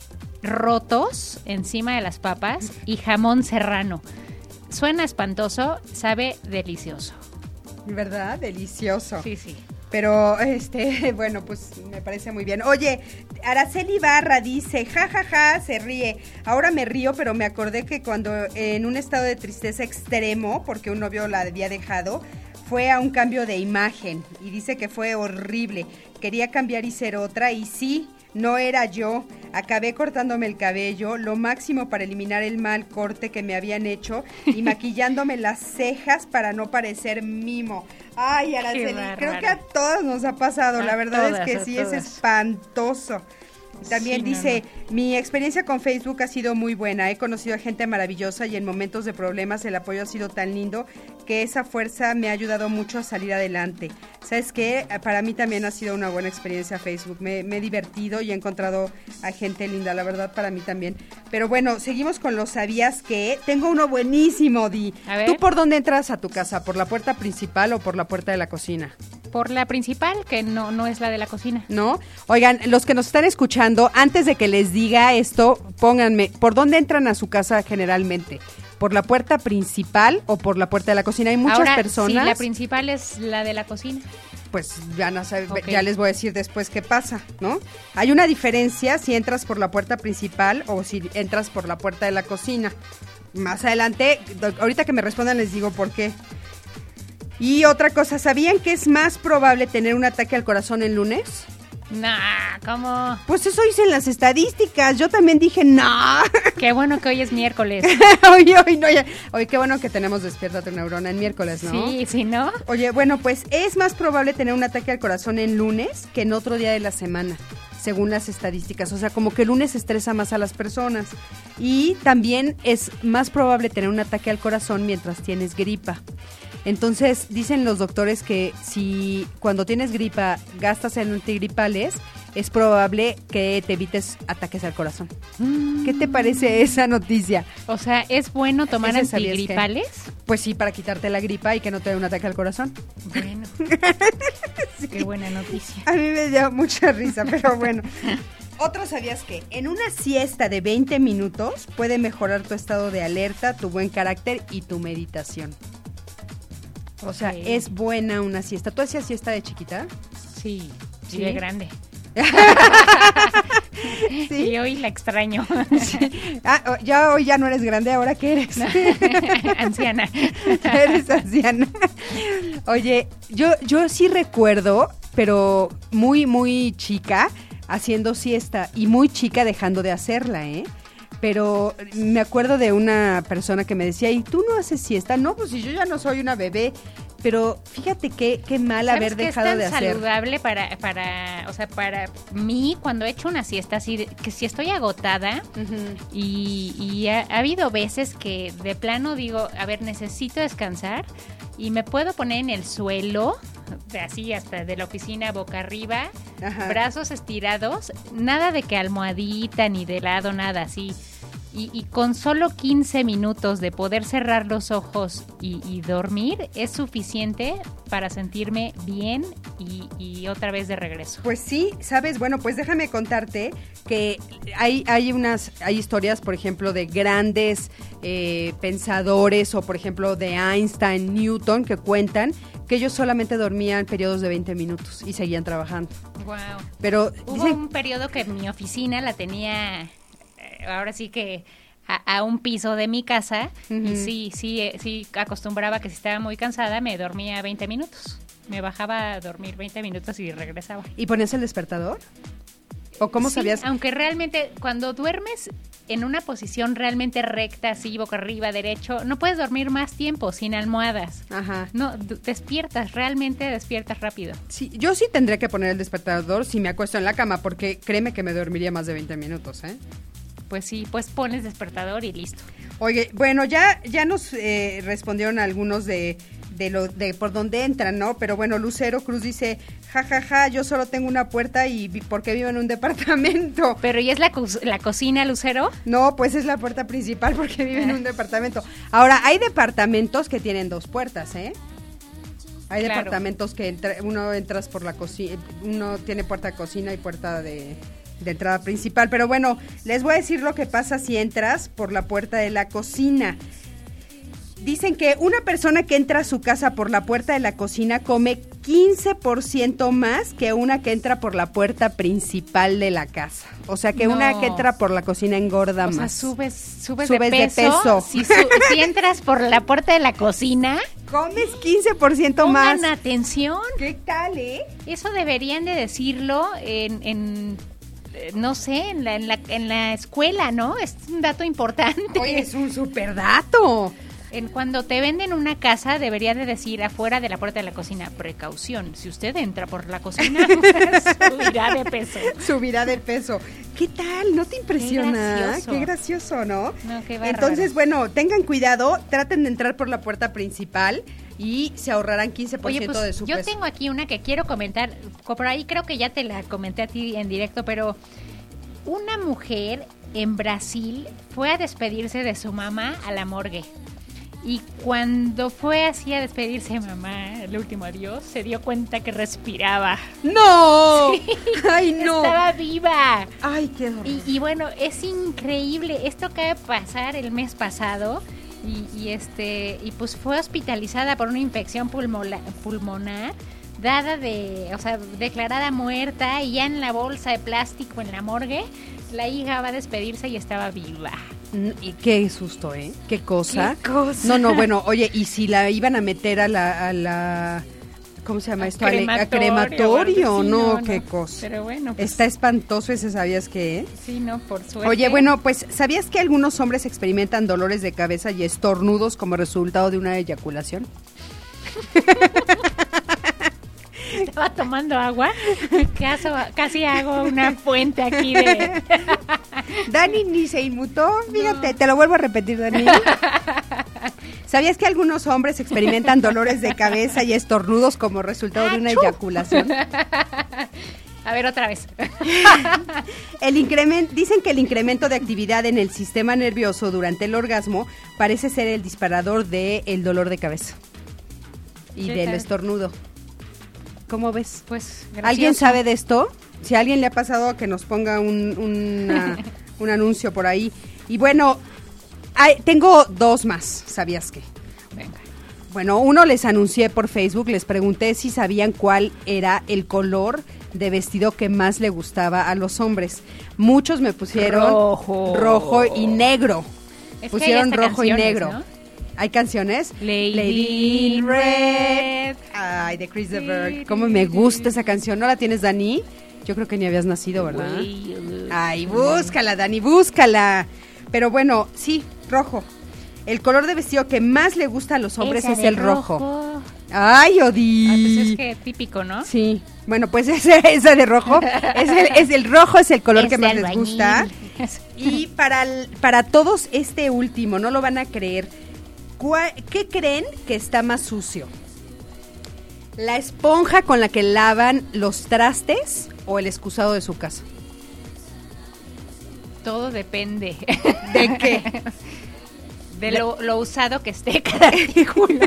rotos encima de las papas y jamón serrano. Suena espantoso, sabe delicioso. ¿Verdad? Delicioso. Sí, sí. Pero, este, bueno, pues me parece muy bien. Oye, Araceli Barra dice, ja, ja, ja, se ríe. Ahora me río, pero me acordé que cuando en un estado de tristeza extremo, porque un novio la había dejado, fue a un cambio de imagen y dice que fue horrible. Quería cambiar y ser otra y sí, no era yo. Acabé cortándome el cabello, lo máximo para eliminar el mal corte que me habían hecho y maquillándome las cejas para no parecer mimo. Ay, Araceli, creo que a todas nos ha pasado. A la verdad todas, es que sí todas. Es espantoso. También sí, dice, no, no. Mi experiencia con Facebook ha sido muy buena, he conocido a gente maravillosa y en momentos de problemas el apoyo ha sido tan lindo que esa fuerza me ha ayudado mucho a salir adelante. ¿Sabes qué? Para mí también ha sido una buena experiencia Facebook, me, me he divertido y he encontrado a gente linda, la verdad para mí también. Pero bueno, seguimos con los ¿sabías qué? Tengo uno buenísimo, Di. ¿Tú por dónde entras a tu casa? ¿Por la puerta principal o por la puerta de la cocina? Por la principal, que no, no es la de la cocina. ¿No? Oigan, los que nos están escuchando, antes de que les diga esto, pónganme, ¿por dónde entran a su casa generalmente? ¿Por la puerta principal o por la puerta de la cocina? Hay muchas Ahora, personas. Sí, la principal es la de la cocina. Pues ya, no sabe, okay. ya les voy a decir después qué pasa, ¿no? Hay una diferencia si entras por la puerta principal o si entras por la puerta de la cocina. Más adelante, ahorita que me respondan les digo por qué. Y otra cosa, ¿sabían que es más probable tener un ataque al corazón el lunes? Nah, ¿cómo? Pues eso dicen las estadísticas, yo también dije nah. Qué bueno que hoy es miércoles. Oye, hoy no, ya. Oye, qué bueno que tenemos Despierta tu Neurona en miércoles, ¿no? Sí, sí, ¿no? Oye, bueno, pues es más probable tener un ataque al corazón en lunes que en otro día de la semana, según las estadísticas. O sea, como que el lunes estresa más a las personas. Y también es más probable tener un ataque al corazón mientras tienes gripa. Entonces, dicen los doctores que si cuando tienes gripa gastas en antigripales, es probable que te evites ataques al corazón. Mm. ¿Qué te parece esa noticia? O sea, ¿es bueno tomar antigripales? Que, pues sí, para quitarte la gripa y que no te dé un ataque al corazón. Bueno, sí. Qué buena noticia. A mí me dio mucha risa, pero bueno. Otro, ¿sabías que en una siesta de veinte minutos puede mejorar tu estado de alerta, tu buen carácter y tu meditación? O sea, okay. Es buena una siesta. ¿Tú hacías siesta de chiquita? Sí, sí, de grande. ¿Sí? Y hoy la extraño. Sí. Ah, ya hoy ya no eres grande, ¿ahora qué eres? Anciana. Eres anciana. Oye, yo, yo sí recuerdo, pero muy, muy chica, haciendo siesta y muy chica dejando de hacerla, ¿eh? Pero me acuerdo de una persona que me decía, ¿y tú no haces siesta? No, pues si yo ya no soy una bebé. pero fíjate qué, qué mal haber que dejado es tan de hacer. saludable para, para, o sea, para mí cuando he hecho una siesta, así, que si estoy agotada uh-huh. y, y ha, ha habido veces que de plano digo, a ver, necesito descansar y me puedo poner en el suelo, así hasta de la oficina boca arriba, ajá. brazos estirados, nada de que almohadita ni de lado, nada así. Y, y con solo quince minutos de poder cerrar los ojos y, y dormir es suficiente para sentirme bien y, y otra vez de regreso. Pues sí, sabes, bueno, pues déjame contarte que hay, hay unas, hay historias, por ejemplo, de grandes eh, pensadores o, por ejemplo, de Einstein, Newton, que cuentan que ellos solamente dormían periodos de veinte minutos y seguían trabajando. Wow. Pero hubo dicen, un periodo que mi oficina la tenía... ahora sí que a, a un piso de mi casa uh-huh. y sí, sí, sí acostumbraba que si estaba muy cansada me dormía veinte minutos. Me bajaba a dormir veinte minutos y regresaba. ¿Y ponías el despertador? ¿O cómo sí, sabías? Aunque realmente cuando duermes en una posición realmente recta, así boca arriba, derecho, no puedes dormir más tiempo sin almohadas. Ajá. No, d- despiertas, realmente despiertas rápido. Sí, yo sí tendría que poner el despertador si me acuesto en la cama, porque créeme que me dormiría más de veinte minutos, ¿eh? Pues sí, pues pones despertador y listo. Oye, bueno, ya ya nos eh, respondieron algunos de, de lo de por dónde entran, ¿no? Pero bueno, Lucero Cruz dice, ja, ja, ja, yo solo tengo una puerta y vi- porque vivo en un departamento. ¿Pero y es la, co- la cocina, Lucero? No, pues es la puerta principal porque vive en un departamento. Ahora, hay departamentos que tienen dos puertas, ¿eh? Hay Claro. departamentos que entra, uno entras por la cocina, uno tiene puerta de cocina y puerta de... de entrada principal, pero bueno, les voy a decir lo que pasa si entras por la puerta de la cocina. Dicen que una persona que entra a su casa por la puerta de la cocina come quince por ciento más que una que entra por la puerta principal de la casa. O sea, que No. una que entra por la cocina engorda O sea, más. subes, subes, Subes de de peso. peso. Si, su- si entras por la puerta de la cocina, Comes quince por ciento más. pongan atención. ¿Qué tal, eh? Eso deberían de decirlo en... en eh, no sé, en la, en, la, en la escuela, ¿no? Es un dato importante. Oye, es un super dato. En cuando te venden una casa, debería de decir afuera de la puerta de la cocina, precaución, si usted entra por la cocina, subirá de peso. Subirá de peso. ¿Qué tal? ¿No te impresiona? Qué gracioso. Qué gracioso, ¿no? No, qué bárbaro. Entonces, bueno, tengan cuidado, traten de entrar por la puerta principal y se ahorrarán quince por ciento Oye, pues de su yo peso. tengo aquí una que quiero comentar, por ahí creo que ya te la comenté a ti en directo, pero una mujer en Brasil fue a despedirse de su mamá a la morgue. Y cuando fue así a despedirse de mamá, el último adiós, se dio cuenta que respiraba. ¡No! Sí, ¡Ay, no! estaba viva. ¡Ay, qué horror! Y, y bueno, es increíble. Esto acaba de pasar el mes pasado y, y este y pues fue hospitalizada por una infección pulmola- pulmonar, dada de, o sea, declarada muerta, y ya en la bolsa de plástico en la morgue, la hija va a despedirse y estaba viva. Y qué susto, ¿eh? ¿Qué cosa? ¿Qué cosa? No, no, bueno, oye, y si la iban a meter a la... A la ¿cómo se llama A esto? A crematorio, crematorio, sí, no, no, qué no. cosa. Pero bueno, pues, Está espantoso ese, ¿sabías qué? sí, no, por suerte. Oye, bueno, pues, ¿sabías que algunos hombres experimentan dolores de cabeza y estornudos como resultado de una eyaculación? Estaba tomando agua, casi, casi hago una fuente aquí de... Dani ni se inmutó, fíjate, te lo vuelvo a repetir, Dani. ¿Sabías que algunos hombres experimentan dolores de cabeza y estornudos como resultado de una ¡Achú! eyaculación? A ver, otra vez. El incremento, dicen que el incremento de actividad en el sistema nervioso durante el orgasmo parece ser el disparador del dolor de cabeza y ¿Qué del tal? estornudo. ¿Cómo ves? Pues, gracioso. ¿Alguien sabe de esto? Si a alguien le ha pasado, que nos ponga un, una- un anuncio por ahí. Y bueno, hay- tengo dos más, ¿sabías qué? Venga. Bueno, uno les anuncié por Facebook, les pregunté si sabían cuál era el color de vestido que más le gustaba a los hombres. Muchos me pusieron Rojo. rojo y negro. Es que hay pusieron hasta rojo y canciones, negro. ¿no? ¿Hay canciones? Lady in Red. Ay, de Chris de Burgh. ¿Cómo me gusta esa canción? ¿No la tienes, Dani? Yo creo que ni habías nacido, ¿verdad? Ay, búscala, Dani, búscala. Pero bueno, sí, rojo. El color de vestido que más le gusta a los hombres Esa es de el rojo. Ay, Odi. Ah, pues es que típico, ¿no? Sí. Bueno, pues ese, ese de rojo, es el, es el rojo es el color Es que de más les albañil. gusta. Y para, el- para todos este último, no lo van a creer, ¿cuál- ¿qué creen que está más sucio? ¿La esponja con la que lavan los trastes o el excusado de su casa? Todo depende. ¿De qué? De lo, lo usado que esté cada artículo.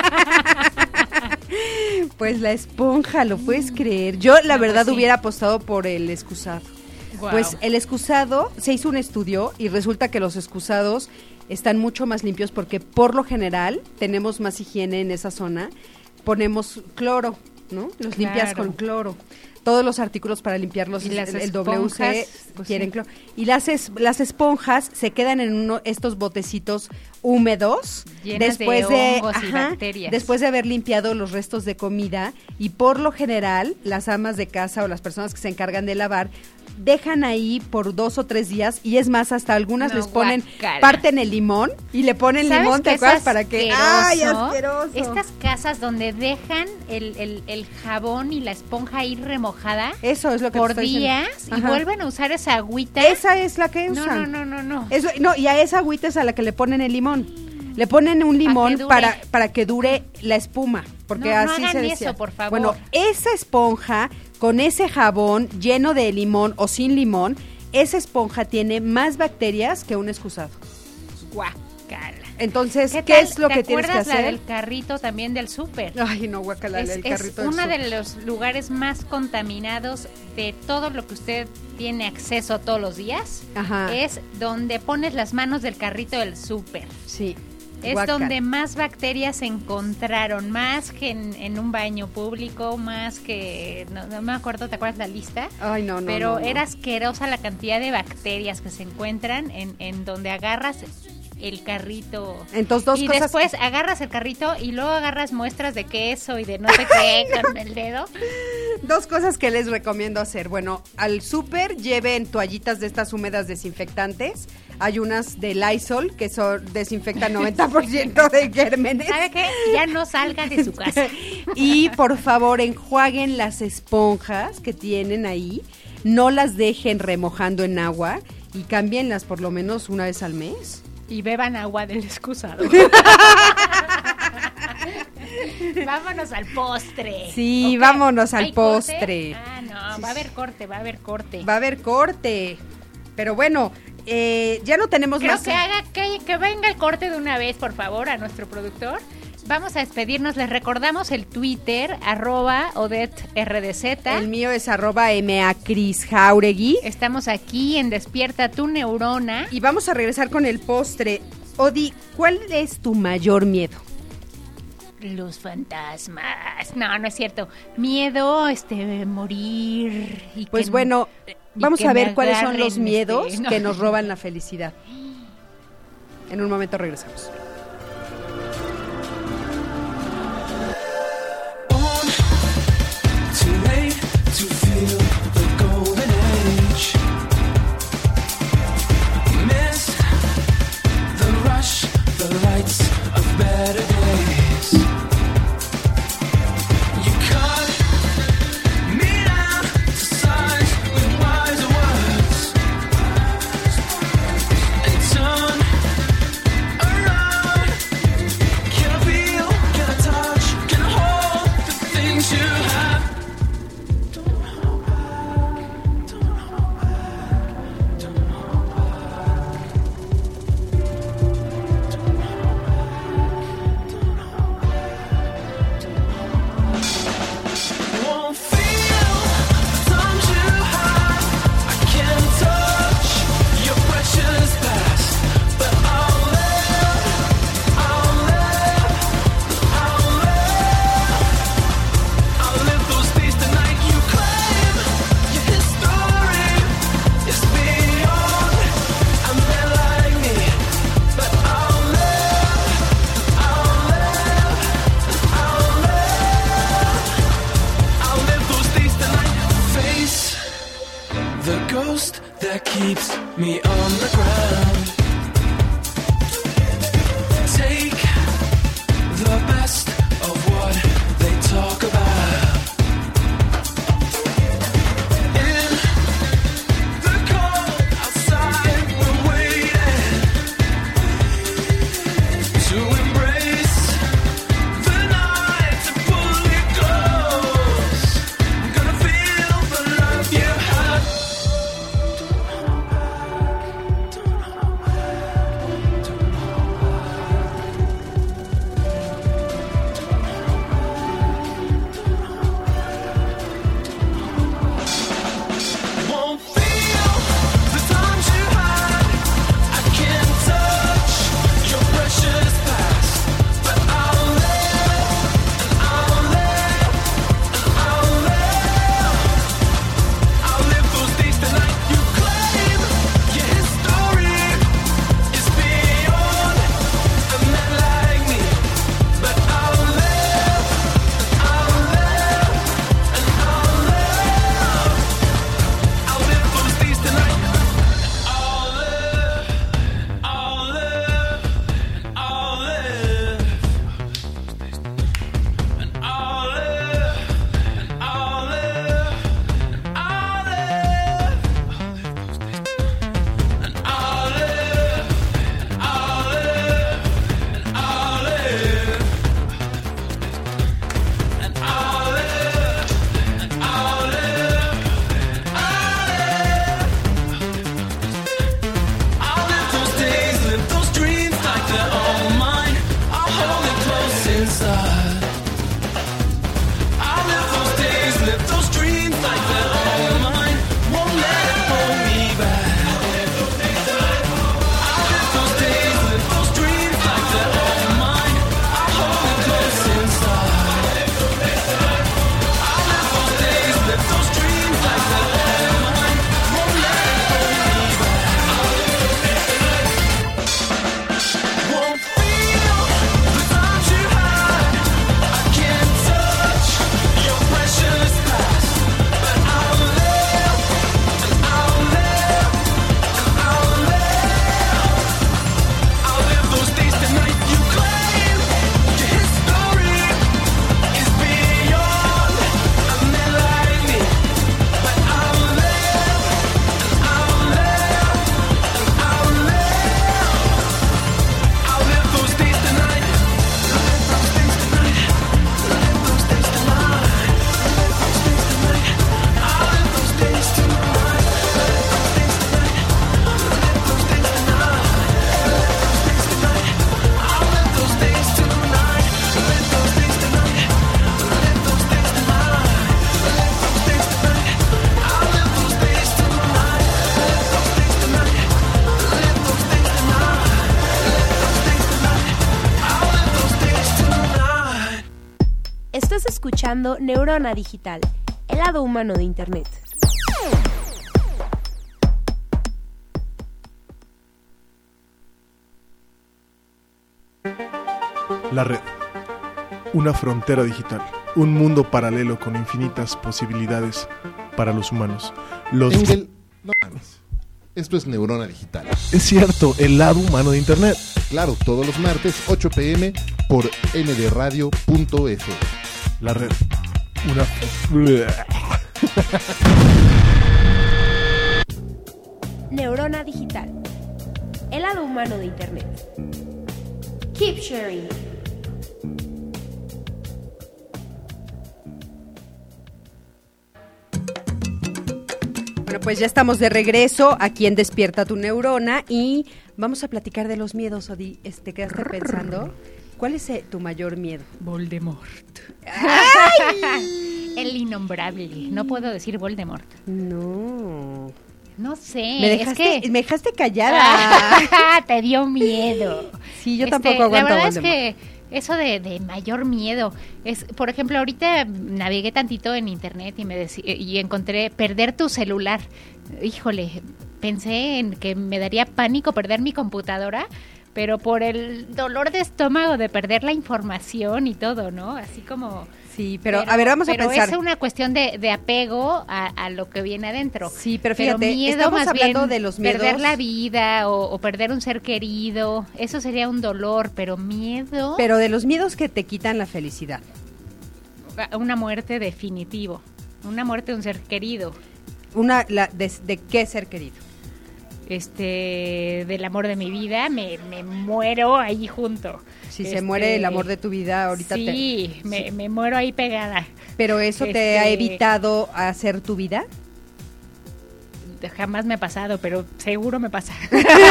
Pues la esponja, ¿lo puedes creer? Yo la No, verdad pues sí. hubiera apostado por el excusado. Guau. Pues el excusado, se hizo un estudio y resulta que los excusados están mucho más limpios porque por lo general tenemos más higiene en esa zona. Ponemos cloro, ¿no? Los limpias Claro. con cloro. Todos los artículos para limpiarlos, Y el, las el W C esponjas, pues quieren sí. cloro. Y las, es- las esponjas se quedan en uno, estos botecitos húmedos Llenas de después de, hongos y bacterias. después de haber limpiado los restos de comida, y por lo general las amas de casa o las personas que se encargan de lavar dejan ahí por dos o tres días, y es más, hasta algunas No, les ponen, guácala. parten el limón y le ponen ¿Sabes limón, qué ¿te es acuerdas? Para que, ¡ay, asqueroso? asqueroso! Estas casas donde dejan el, el, el jabón y la esponja ahí remojada Eso es lo que te por estoy diciendo. días y Ajá. vuelven a usar esa agüita. Esa es la que no, usan. no, no, no, no. Eso- no, y a esa agüita es a la que le ponen el limón. Le ponen un limón dure. para, para que dure la espuma, porque No, no así hagan se decía. eso, por favor. Bueno, esa esponja con ese jabón lleno de limón o sin limón, esa esponja tiene más bacterias que un excusado. Guácala. Entonces, ¿qué, tal? es lo ¿Te que tienes que acuerdas la hacer? del carrito también del súper? Ay, no, guacala, Es, el es carrito del uno súper. de los lugares más contaminados de todo lo que usted tiene acceso todos los días. Ajá. Es donde pones las manos del carrito del súper. Sí. Es guácala. donde más bacterias se encontraron, más que en, en un baño público, más que... No, no me acuerdo, ¿te acuerdas la lista? Ay, no, no, Pero no, no. era asquerosa la cantidad de bacterias que se encuentran en, en donde agarras el carrito. Entonces, dos y cosas- después agarras el carrito y luego agarras muestras de queso y de no sé qué con el dedo. Dos cosas que les recomiendo hacer. Bueno, al súper lleven toallitas de estas húmedas desinfectantes. Hay unas de Lysol que son, desinfectan noventa por ciento de gérmenes. ¿Sabe qué? Ya no salgan de su casa. Y por favor, enjuaguen las esponjas que tienen ahí. No las dejen remojando en agua y cámbienlas por lo menos una vez al mes. Y beban agua del excusado. Vámonos al postre. Sí, ¿Ok? vámonos al ¿Hay corte? postre. Ah, no, va a haber corte, va a haber corte. Va a haber corte. Pero bueno, eh, ya no tenemos Creo más. que haga que, que venga el corte de una vez, por favor, a nuestro productor. Vamos a despedirnos. Les recordamos el Twitter, arroba Odette R D Z. El mío es arroba M A Cris Jauregui. Estamos aquí en Despierta tu Neurona. Y vamos a regresar con el postre. Odi, ¿cuál es tu mayor miedo? Los fantasmas. No, no es cierto. Miedo, este, morir. Y Pues que- bueno, y vamos que a me ver cuáles son los agarren, miedos este, no. que nos roban la felicidad. En un momento regresamos. Too late to feel the golden age. Miss the rush, the lights of better days. You cut me down to size with wiser words and turn around. Can I feel? Can I touch? Can I hold the things you have? Won't feel the times you had. I can't touch your precious past, but I'll live, I'll live, I'll live, I'll live those days tonight. You claim your history is beyond a man like me, but I'll live, I'll live, I'll live. I'll live those days tonight. Face the ghost that keeps me on the ground. Take the best of what escuchando Neurona Digital, el lado humano de Internet. La red. Una frontera digital. Un mundo paralelo con infinitas posibilidades para los humanos. Los... Engel, no mames. Esto es Neurona Digital. Es cierto, el lado humano de Internet. Claro, todos los martes, ocho pm, por n d radio punto f. La red. Una... Neurona Digital, el lado humano de Internet. Keep sharing. Bueno, pues ya estamos de regreso aquí en Despierta tu Neurona y vamos a platicar de los miedos, Odi. ¿Te quedaste pensando? ¿Cuál es eh, tu mayor miedo? Voldemort. ¡Ay! El innombrable. No puedo decir Voldemort. No. No sé. Me dejaste, es que... me dejaste callada. Te dio miedo. Sí, yo este, tampoco aguanto La verdad Voldemort. es que eso de, de mayor miedo es, por ejemplo, ahorita navegué tantito en internet y me dec- y encontré perder tu celular. Híjole, pensé en que me daría pánico perder mi computadora, pero por el dolor de estómago de perder la información y todo, ¿no? Así como... Sí, pero, pero a ver, vamos a pero pensar. Pero es una cuestión de, de apego a, a lo que viene adentro. Sí, pero fíjate, pero miedo, estamos más hablando bien, de los miedos. Perder la vida o, o perder un ser querido, eso sería un dolor, pero miedo... Pero de los miedos que te quitan la felicidad. Una muerte definitivo, una muerte de un ser querido. Una, la, de, ¿De qué ser querido? Este, del amor de mi vida, me, me muero ahí junto. Si este, se muere el amor de tu vida, ahorita sí, te... me, sí, me muero ahí pegada. ¿Pero eso este, te ha evitado hacer tu vida? Jamás me ha pasado, pero seguro me pasa.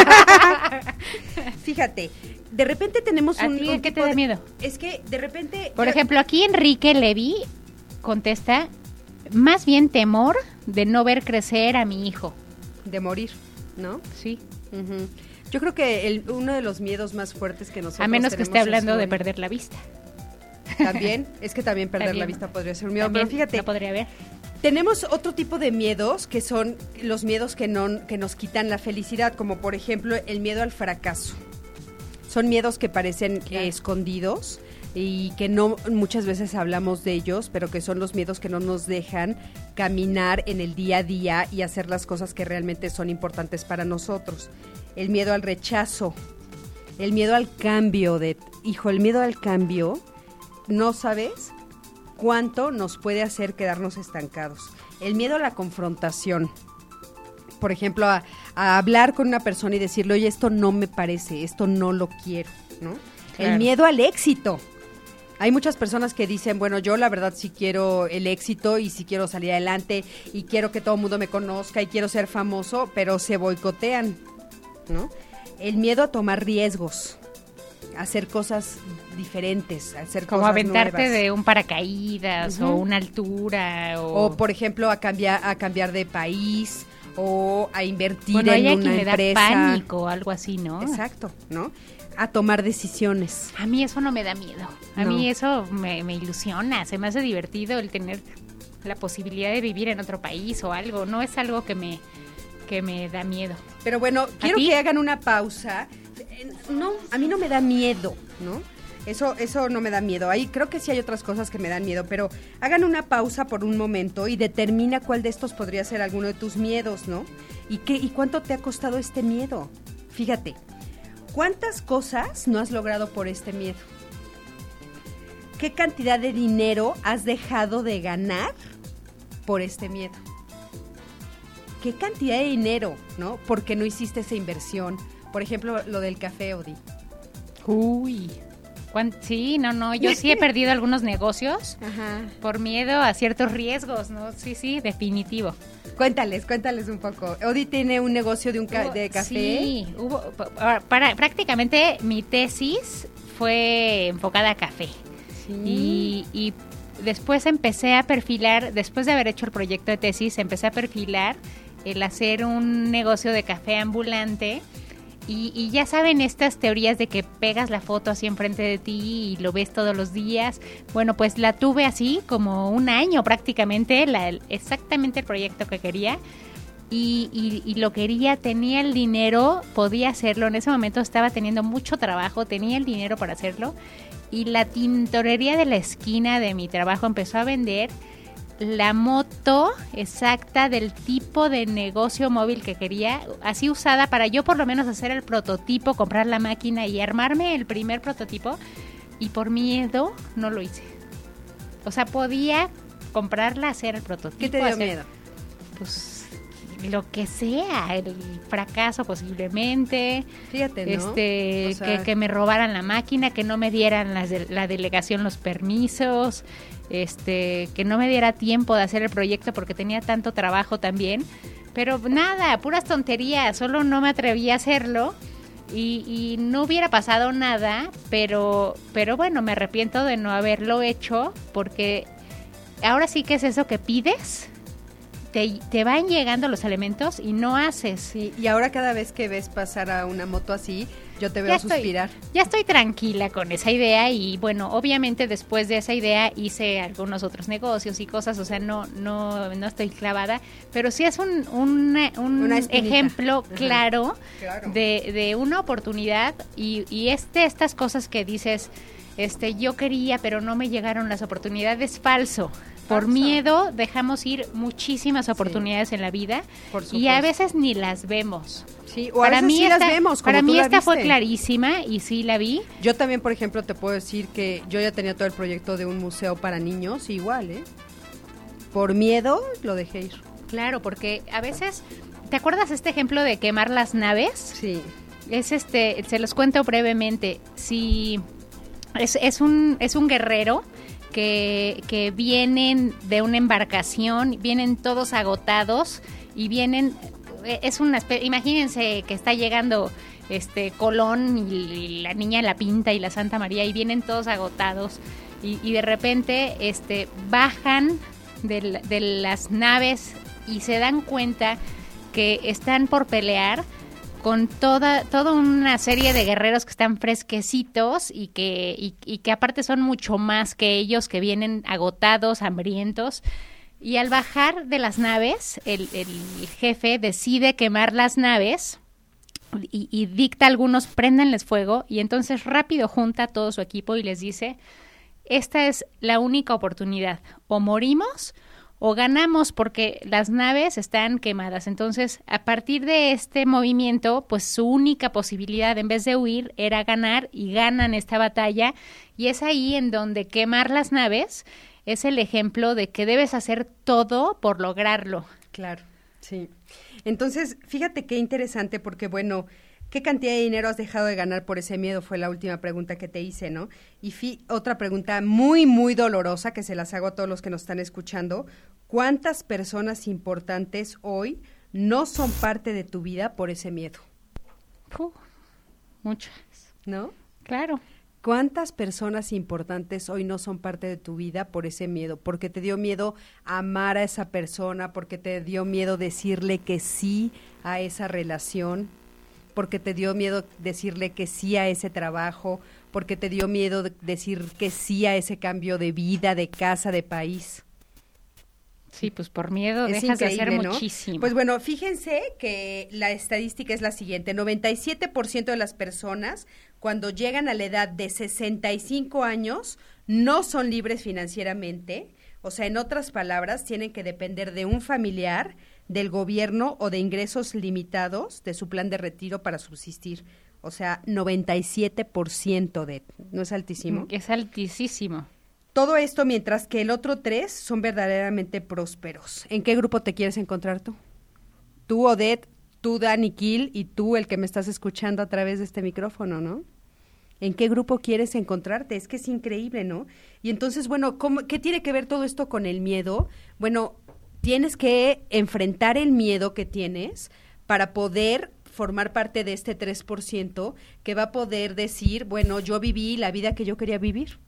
Fíjate, de repente tenemos ¿A un... ti un qué te tipo da de- miedo? Es que de repente... Por yo- ejemplo, aquí Enrique Levy contesta, más bien temor de no ver crecer a mi hijo. De morir, ¿no? Sí. Ujú. Yo creo que el, uno de los miedos más fuertes que nosotros A menos que tenemos esté es hablando de un- perder la vista. También, es que también perder También. la vista podría ser un miedo. También Pero fíjate, no podría ver. tenemos otro tipo de miedos que son los miedos que, no, que nos quitan la felicidad, como por ejemplo el miedo al fracaso. Son miedos que parecen Claro. eh, escondidos y que no muchas veces hablamos de ellos, pero que son los miedos que no nos dejan caminar en el día a día y hacer las cosas que realmente son importantes para nosotros. El miedo al rechazo, el miedo al cambio, de hijo, el miedo al cambio, no sabes cuánto nos puede hacer quedarnos estancados. El miedo a la confrontación. Por ejemplo, a, a hablar con una persona y decirle, oye, esto no me parece, esto no lo quiero, ¿no? Claro. El miedo al éxito. Hay muchas personas que dicen, bueno, yo la verdad sí quiero el éxito y sí quiero salir adelante y quiero que todo el mundo me conozca y quiero ser famoso, pero se boicotean, ¿no? El miedo a tomar riesgos, a hacer cosas diferentes, a hacer Como cosas aventarte nuevas. de un paracaídas Ujú. o una altura. O, O, por ejemplo, a cambiar a cambiar de país o a invertir bueno, hay a en quien una le da empresa. pánico o algo así, ¿no? Exacto, ¿no? A tomar decisiones. A mí eso no me da miedo. A No. mí eso me, me ilusiona. Se me hace divertido el tener la posibilidad de vivir en otro país o algo. No es algo que me, que me da miedo. Pero bueno, quiero ti? que hagan una pausa. Eh, No, a mí no me da miedo, ¿no? Eso, eso no me da miedo. Ahí creo que sí hay otras cosas que me dan miedo, pero hagan una pausa por un momento y determina cuál de estos podría ser alguno de tus miedos, ¿no? ¿Y qué, y cuánto te ha costado este miedo? Fíjate, ¿cuántas cosas no has logrado por este miedo? ¿Qué cantidad de dinero has dejado de ganar por este miedo? ¿Qué cantidad de dinero, no? Porque no hiciste esa inversión. Por ejemplo, lo del café, Odi. Uy. ¿Cuán- Sí, no, no. Yo sí he perdido algunos negocios Ajá. por miedo a ciertos riesgos, ¿no? Sí, sí, definitivo. Cuéntales, cuéntales un poco. Odi tiene un negocio de un ca- Hubo- de café. Sí, hubo, pa- para, prácticamente mi tesis fue enfocada a café. Sí. Y, y después empecé a perfilar, después de haber hecho el proyecto de tesis, empecé a perfilar el hacer un negocio de café ambulante Y, y ya saben estas teorías de que pegas la foto así enfrente de ti y lo ves todos los días. Bueno, pues la tuve así como un año prácticamente, la, exactamente el proyecto que quería. Y, y, y lo quería, tenía el dinero, podía hacerlo. En ese momento estaba teniendo mucho trabajo, tenía el dinero para hacerlo. Y la tintorería de la esquina de mi trabajo empezó a vender la moto exacta del tipo de negocio móvil que quería, así usada para yo por lo menos hacer el prototipo, comprar la máquina y armarme el primer prototipo, y por miedo no lo hice. O sea, podía comprarla, hacer el prototipo. ¿Qué te dio hacer, miedo? Pues lo que sea, el fracaso posiblemente. Fíjate, ¿no? Este, o sea, que, que me robaran la máquina, que no me dieran las de, la delegación los permisos, este, que no me diera tiempo de hacer el proyecto porque tenía tanto trabajo también. Pero nada, puras tonterías, solo no me atreví a hacerlo y, y no hubiera pasado nada, pero, pero bueno, me arrepiento de no haberlo hecho porque ahora sí que es eso que pides. Te, te van llegando los elementos y no haces. Sí, y ahora cada vez que ves pasar a una moto así, yo te veo ya suspirar. Estoy, ya estoy tranquila con esa idea y bueno, obviamente después de esa idea hice algunos otros negocios y cosas, o sea, no no no estoy clavada, pero sí es un, un, un ejemplo claro, claro. De, de una oportunidad y, y este estas cosas que dices, este yo quería pero no me llegaron las oportunidades, falso. Por Falso. Miedo dejamos ir muchísimas oportunidades sí. en la vida y a veces ni las vemos. Sí, o para a veces mí sí esta, las vemos, como Para tú mí la esta viste. fue clarísima y sí la vi. Yo también, por ejemplo, te puedo decir que yo ya tenía todo el proyecto de un museo para niños, igual, ¿eh? Por miedo lo dejé ir. Claro, porque a veces, ¿te acuerdas este ejemplo de quemar las naves? Sí. Es este, se los cuento brevemente. Si es, es un es un guerrero que, que vienen de una embarcación, vienen todos agotados y vienen, es una especie, imagínense que está llegando este Colón y, y la Niña La Pinta y la Santa María y vienen todos agotados y, y de repente este bajan de, de las naves y se dan cuenta que están por pelear con toda toda una serie de guerreros que están fresquecitos y que y, y que aparte son mucho más que ellos, que vienen agotados, hambrientos. Y al bajar de las naves, el, el jefe decide quemar las naves y, y dicta a algunos, préndanles fuego, y entonces rápido junta a todo su equipo y les dice, esta es la única oportunidad, o morimos o ganamos porque las naves están quemadas. Entonces, a partir de este movimiento, pues su única posibilidad en vez de huir era ganar y ganan esta batalla. Y es ahí en donde quemar las naves es el ejemplo de que debes hacer todo por lograrlo. Claro, sí. Entonces, fíjate qué interesante porque, bueno, ¿qué cantidad de dinero has dejado de ganar por ese miedo? Fue la última pregunta que te hice, ¿no? Y fi- otra pregunta muy, muy dolorosa que se las hago a todos los que nos están escuchando. ¿Cuántas personas importantes hoy no son parte de tu vida por ese miedo? Uh, muchas. ¿No? Claro. ¿Cuántas personas importantes hoy no son parte de tu vida por ese miedo? Porque te dio miedo amar a esa persona, porque te dio miedo decirle que sí a esa relación, porque te dio miedo decirle que sí a ese trabajo, porque te dio miedo decir que sí a ese cambio de vida, de casa, de país. Sí, pues por miedo es dejas de hacer ¿no? muchísimo. Pues bueno, fíjense que la estadística es la siguiente, noventa y siete por ciento de las personas cuando llegan a la edad de sesenta y cinco años no son libres financieramente, o sea, en otras palabras, tienen que depender de un familiar, del gobierno o de ingresos limitados de su plan de retiro para subsistir. O sea, noventa y siete por ciento de, ¿no es altísimo? Es altísimo. Todo esto mientras que el otro tres son verdaderamente prósperos. ¿En qué grupo te quieres encontrar tú? Tú, Odette, tú, Dani Kiel, y tú, el que me estás escuchando a través de este micrófono, ¿no? ¿En qué grupo quieres encontrarte? Es que es increíble, ¿no? Y entonces, bueno, ¿cómo, ¿qué tiene que ver todo esto con el miedo? Bueno, tienes que enfrentar el miedo que tienes para poder formar parte de este tres por ciento que va a poder decir, bueno, yo viví la vida que yo quería vivir.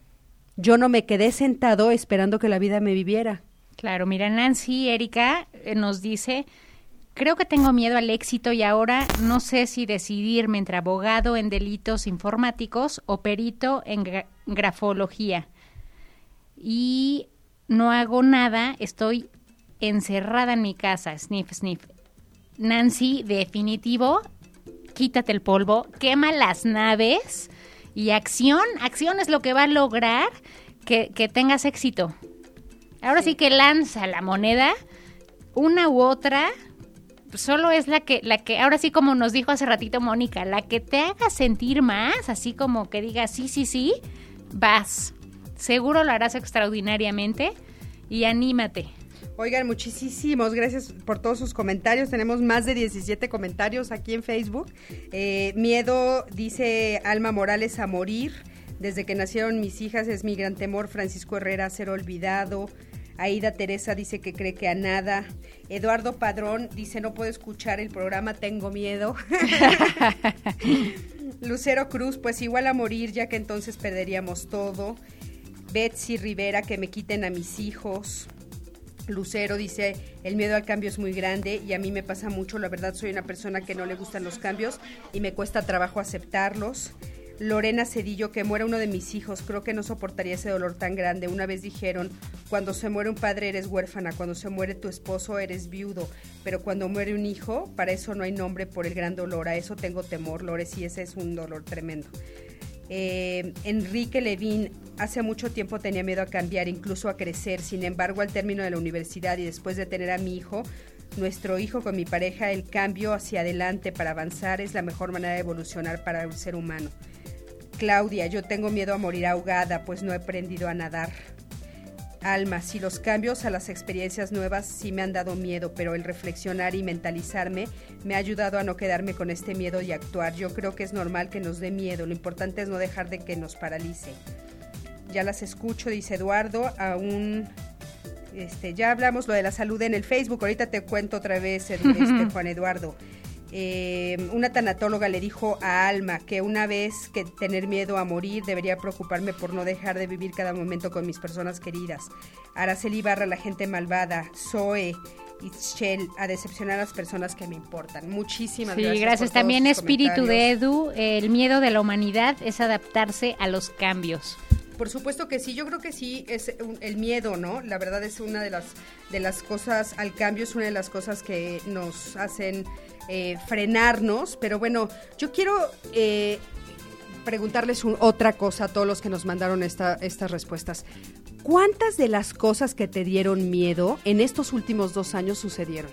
Yo no me quedé sentado esperando que la vida me viviera. Claro, mira, Nancy Erika eh, nos dice, Creo que tengo miedo al éxito y ahora no sé si decidirme entre abogado en delitos informáticos o perito en gra- grafología. Y no hago nada, estoy encerrada en mi casa, sniff, sniff. Nancy, definitivo, quítate el polvo, quema las naves y acción, acción es lo que va a lograr que, que tengas éxito. Ahora sí. sí que lanza la moneda, una u otra, solo es la que, la que, ahora sí como nos dijo hace ratito Mónica, la que te haga sentir más, así como que digas sí, sí, sí, vas. Seguro lo harás extraordinariamente y anímate. Oigan, muchísimos gracias por todos sus comentarios. Tenemos más de diecisiete comentarios aquí en Facebook. Eh, miedo, dice Alma Morales, a morir. Desde que nacieron mis hijas es mi gran temor. Francisco Herrera, ser olvidado. Aida Teresa dice que cree que a nada. Eduardo Padrón dice no puedo escuchar el programa, tengo miedo. Lucero Cruz, pues igual a morir, ya que entonces perderíamos todo. Betsy Rivera, que me quiten a mis hijos. Lucero dice, el miedo al cambio es muy grande y a mí me pasa mucho, la verdad soy una persona que no le gustan los cambios y me cuesta trabajo aceptarlos. Lorena Cedillo, que muera uno de mis hijos, creo que no soportaría ese dolor tan grande. Una vez dijeron, cuando se muere un padre eres huérfana, cuando se muere tu esposo eres viudo, pero cuando muere un hijo, para eso no hay nombre por el gran dolor, a eso tengo temor, Lore, sí, ese es un dolor tremendo. Eh, Enrique Levín, hace mucho tiempo tenía miedo a cambiar, incluso a crecer, sin embargo al término de la universidad y después de tener a mi hijo, nuestro hijo con mi pareja, el cambio hacia adelante para avanzar es la mejor manera de evolucionar para el ser humano. Claudia, yo tengo miedo a morir ahogada, pues no he aprendido a nadar. Alma, si los cambios a las experiencias nuevas sí me han dado miedo, pero el reflexionar y mentalizarme me ha ayudado a no quedarme con este miedo y actuar. Yo creo que es normal que nos dé miedo, lo importante es no dejar de que nos paralice. Ya las escucho, dice Eduardo, aún... Este, ya hablamos lo de la salud en el Facebook, ahorita te cuento otra vez, este, Juan Eduardo. Eh, una tanatóloga le dijo a Alma que una vez que tener miedo a morir debería preocuparme por no dejar de vivir cada momento con mis personas queridas. Araceli Barra, la gente malvada. Zoe Itchel, a decepcionar a las personas que me importan. Muchísimas sí, gracias. Sí, gracias. También espíritu de Edu, el miedo de la humanidad es adaptarse a los cambios. Por supuesto que sí, yo creo que sí, es un, el miedo, ¿no? La verdad es una de las, de las cosas, al cambio es una de las cosas que nos hacen eh, frenarnos, pero bueno, yo quiero eh, preguntarles un, otra cosa a todos los que nos mandaron esta, estas respuestas. ¿Cuántas de las cosas que te dieron miedo en estos últimos dos años sucedieron?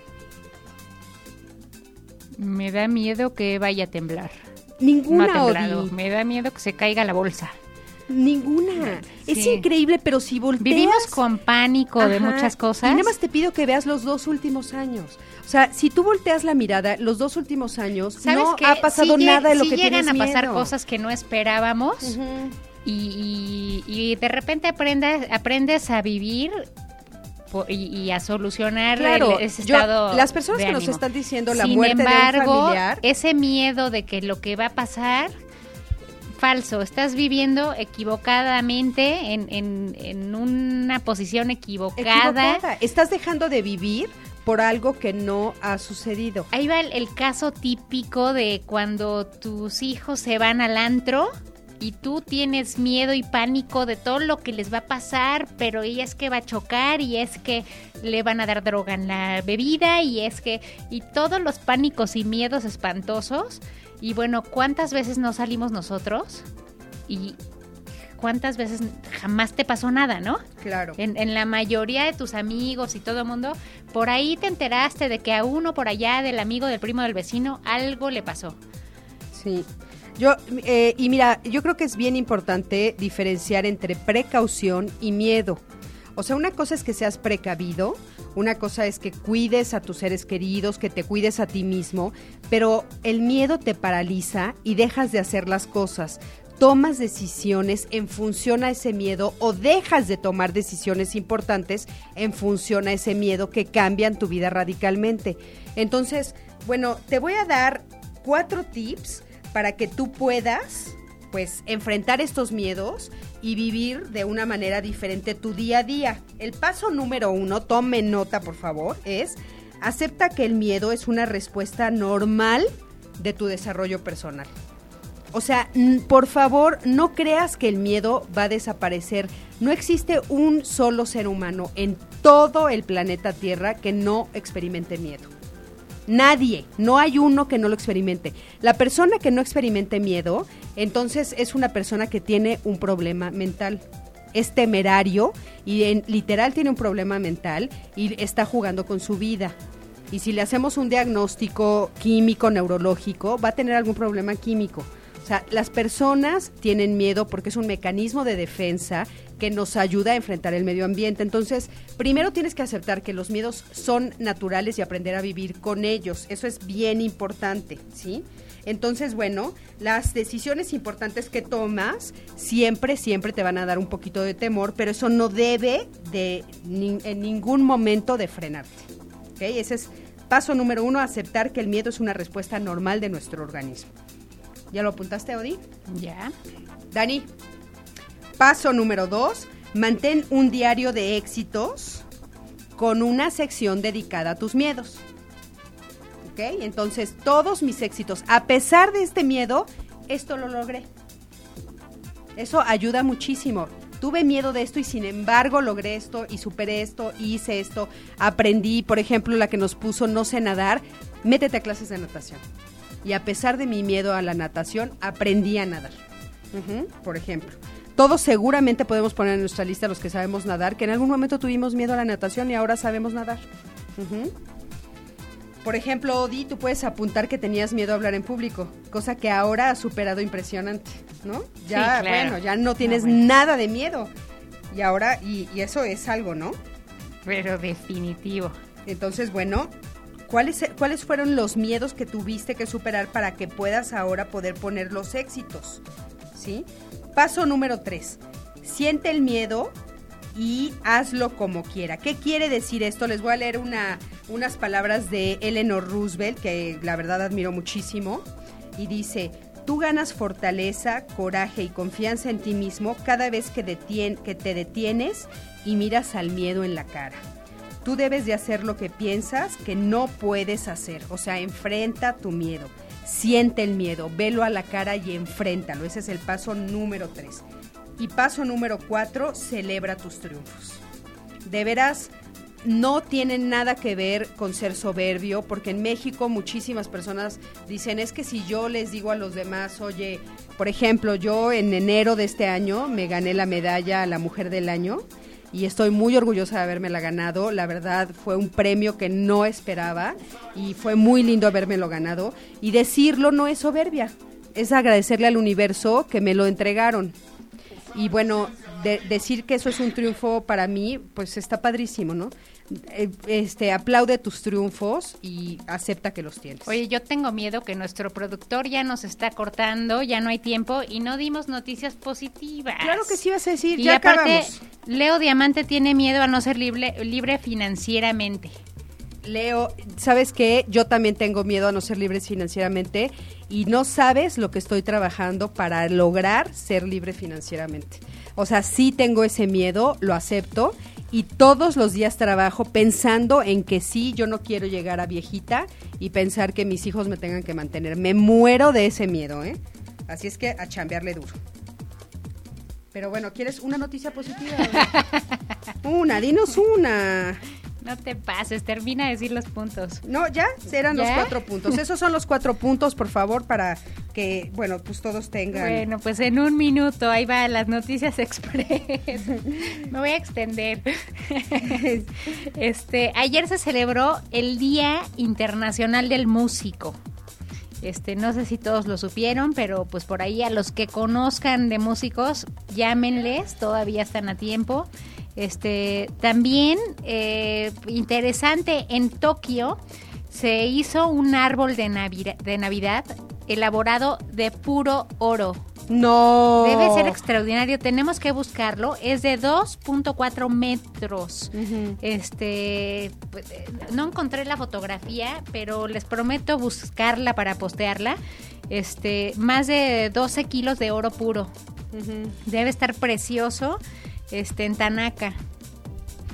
Me da miedo que vaya a temblar. Ninguna, no ha temblado. Odi. Me da miedo que se caiga la bolsa. Ninguna. Sí. Es increíble, pero si volteas... Vivimos con pánico Ajá, de muchas cosas. Y nada más te pido que veas los dos últimos años. O sea, si tú volteas la mirada, los dos últimos años no qué? ha pasado si nada de lo si que tienes miedo. Llegan a pasar cosas que no esperábamos uh-huh. y, y, y de repente aprendes, aprendes a vivir y, y a solucionar claro, el, ese estado yo, las personas de que ánimo. Nos están diciendo la Sin muerte embargo, de un familiar. Ese miedo de que lo que va a pasar... falso, estás viviendo equivocadamente en, en, en una posición equivocada. equivocada. Estás dejando de vivir por algo que no ha sucedido. Ahí va el, el caso típico de cuando tus hijos se van al antro y tú tienes miedo y pánico de todo lo que les va a pasar, pero ella es que va a chocar y es que le van a dar droga en la bebida y es que... y todos los pánicos y miedos espantosos. Y bueno, ¿cuántas veces no salimos nosotros? Y ¿cuántas veces jamás te pasó nada, no? Claro. En, en la mayoría de tus amigos y todo el mundo, por ahí te enteraste de que a uno por allá, del amigo, del primo, del vecino, algo le pasó. Sí. Yo, eh, y mira, yo creo que es bien importante diferenciar entre precaución y miedo. O sea, una cosa es que seas precavido, una cosa es que cuides a tus seres queridos, que te cuides a ti mismo, pero el miedo te paraliza y dejas de hacer las cosas. Tomas decisiones en función a ese miedo o dejas de tomar decisiones importantes en función a ese miedo que cambian tu vida radicalmente. Entonces, bueno, te voy a dar cuatro tips para que tú puedas, pues, enfrentar estos miedos y vivir de una manera diferente tu día a día. El paso número uno, tome nota por favor, es acepta que el miedo es una respuesta normal de tu desarrollo personal. O sea, n- por favor, no creas que el miedo va a desaparecer. No existe un solo ser humano en todo el planeta Tierra que no experimente miedo. Nadie, no hay uno que no lo experimente. La persona que no experimente miedo, entonces es una persona que tiene un problema mental. Es temerario y en, literal tiene un problema mental y está jugando con su vida. Y si le hacemos un diagnóstico químico, neurológico, va a tener algún problema químico. O sea, las personas tienen miedo porque es un mecanismo de defensa que nos ayuda a enfrentar el medio ambiente. Entonces, primero tienes que aceptar que los miedos son naturales y aprender a vivir con ellos. Eso es bien importante, ¿sí? Entonces, bueno, las decisiones importantes que tomas siempre, siempre te van a dar un poquito de temor, pero eso no debe de ni, en ningún momento de frenarte. ¿Ok? Ese es paso número uno, aceptar que el miedo es una respuesta normal de nuestro organismo. ¿Ya lo apuntaste, Odi? Ya. Dani, paso número dos, mantén un diario de éxitos con una sección dedicada a tus miedos. ¿Ok? Entonces, todos mis éxitos, a pesar de este miedo, esto lo logré. Eso ayuda muchísimo. Tuve miedo de esto y sin embargo logré esto y superé esto, y hice esto, aprendí, por ejemplo, la que nos puso no sé nadar, métete a clases de natación. Y a pesar de mi miedo a la natación, aprendí a nadar, uh-huh, por ejemplo. Todos seguramente podemos poner en nuestra lista los que sabemos nadar, que en algún momento tuvimos miedo a la natación y ahora sabemos nadar. Uh-huh. Por ejemplo, Odi, tú puedes apuntar que tenías miedo a hablar en público, cosa que ahora has superado impresionante, ¿no? Ya, sí, claro. Bueno, ya no tienes no, bueno. nada de miedo. Y ahora, y, y eso es algo, ¿no? Pero definitivo. Entonces, bueno, ¿cuáles, ¿cuáles fueron los miedos que tuviste que superar para que puedas ahora poder poner los éxitos? ¿Sí? Paso número tres. Siente el miedo y hazlo como quiera. ¿Qué quiere decir esto? Les voy a leer una, unas palabras de Eleanor Roosevelt, que la verdad admiro muchísimo, y dice: tú ganas fortaleza, coraje y confianza en ti mismo cada vez que, detien, que te detienes y miras al miedo en la cara. Tú debes de hacer lo que piensas que no puedes hacer, o sea, enfrenta tu miedo. Siente el miedo, velo a la cara y enfréntalo. Ese es el paso número tres. Y paso número cuatro, celebra tus triunfos. De veras, no tiene nada que ver con ser soberbio, porque en México muchísimas personas dicen, es que si yo les digo a los demás, oye, por ejemplo, yo en enero de este año me gané la medalla a la Mujer del Año, y estoy muy orgullosa de habérmela ganado. La verdad fue un premio que no esperaba y fue muy lindo habérmelo ganado. Y decirlo no es soberbia, es agradecerle al universo que me lo entregaron. Y bueno, de, decir que eso es un triunfo para mí, pues está padrísimo, ¿no? Este, aplaude tus triunfos y acepta que los tienes. Oye, yo tengo miedo que nuestro productor ya nos está cortando, ya no hay tiempo y no dimos noticias positivas. Claro que sí vas a decir, y ya aparte, acabamos. Leo Diamante tiene miedo a no ser libre, libre financieramente. Leo, ¿sabes qué? Yo también tengo miedo a no ser libre financieramente y no sabes lo que estoy trabajando para lograr ser libre financieramente. O sea, sí tengo ese miedo, lo acepto y todos los días trabajo pensando en que sí, yo no quiero llegar a viejita y pensar que mis hijos me tengan que mantener. Me muero de ese miedo, ¿eh? Así es que a chambearle duro. Pero bueno, ¿quieres una noticia positiva? Una, dinos una. No te pases, termina de decir los puntos. No, ya, eran ¿Ya? los cuatro puntos. Esos son los cuatro puntos, por favor, para que, bueno, pues todos tengan. Bueno, pues en un minuto, ahí va las noticias express. Me voy a extender. Este, ayer se celebró el Día Internacional del Músico. Este, no sé si todos lo supieron, pero pues por ahí a los que conozcan de músicos, llámenles, todavía están a tiempo. Este, también eh, interesante, en Tokio se hizo un árbol de, Navi- de Navidad elaborado de puro oro. No. Debe ser extraordinario, tenemos que buscarlo, es de dos punto cuatro metros. Uh-huh. Este, pues, no encontré la fotografía, pero les prometo buscarla para postearla. Este, más de doce kilos de oro puro. Uh-huh. Debe estar precioso. Este, en Tanaka.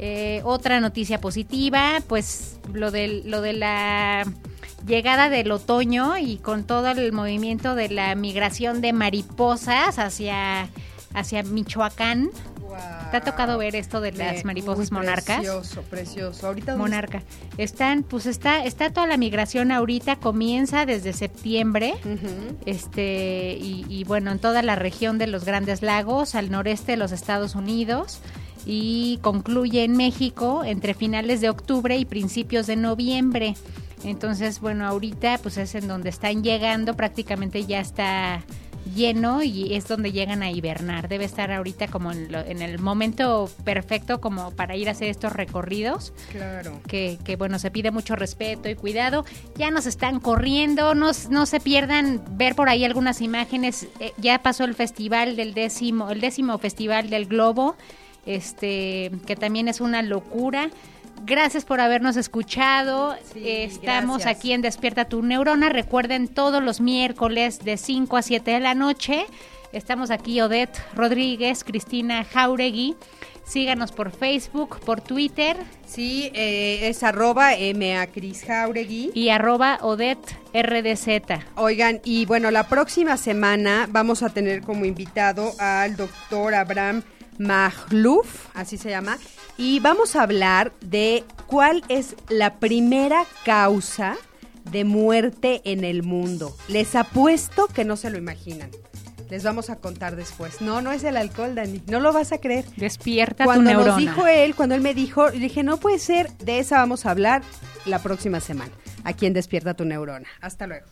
Eh, otra noticia positiva, pues lo de, lo de la llegada del otoño y con todo el movimiento de la migración de mariposas hacia, hacia Michoacán. Wow. ¿Te ha tocado ver esto de las de, mariposas uy, monarcas? Precioso, precioso. Ahorita monarca. Están, pues está, está toda la migración ahorita, comienza desde septiembre, uh-huh. este, y, y bueno, en toda la región de los Grandes Lagos, al noreste de los Estados Unidos, y concluye en México entre finales de octubre y principios de noviembre. Entonces, bueno, ahorita pues es en donde están llegando, prácticamente ya está lleno y es donde llegan a hibernar. Debe estar ahorita como en, lo, en el momento perfecto como para ir a hacer estos recorridos. Claro. Que, que bueno, se pide mucho respeto y cuidado. Ya nos están corriendo, no, no se pierdan ver por ahí algunas imágenes. Eh, ya pasó el festival del décimo, el décimo festival del Globo, este, que también es una locura. Gracias por habernos escuchado. Sí, Estamos gracias. Aquí en Despierta tu Neurona. Recuerden, todos los miércoles de cinco a siete de la noche. Estamos aquí Odette Rodríguez, Cristina Jauregui. Síganos por Facebook, por Twitter. Sí, eh, es arroba ma Cris Jauregui. Y arroba Odette R D Z. Oigan, y bueno, la próxima semana vamos a tener como invitado al doctor Abraham Magluf, así se llama, y vamos a hablar de cuál es la primera causa de muerte en el mundo. Les apuesto que no se lo imaginan. Les vamos a contar después. No, no es el alcohol, Dani. No lo vas a creer. Despierta cuando tu neurona. Cuando nos dijo él, cuando él me dijo, le dije, no puede ser, de esa vamos a hablar la próxima semana, aquí en Despierta tu Neurona. Hasta luego.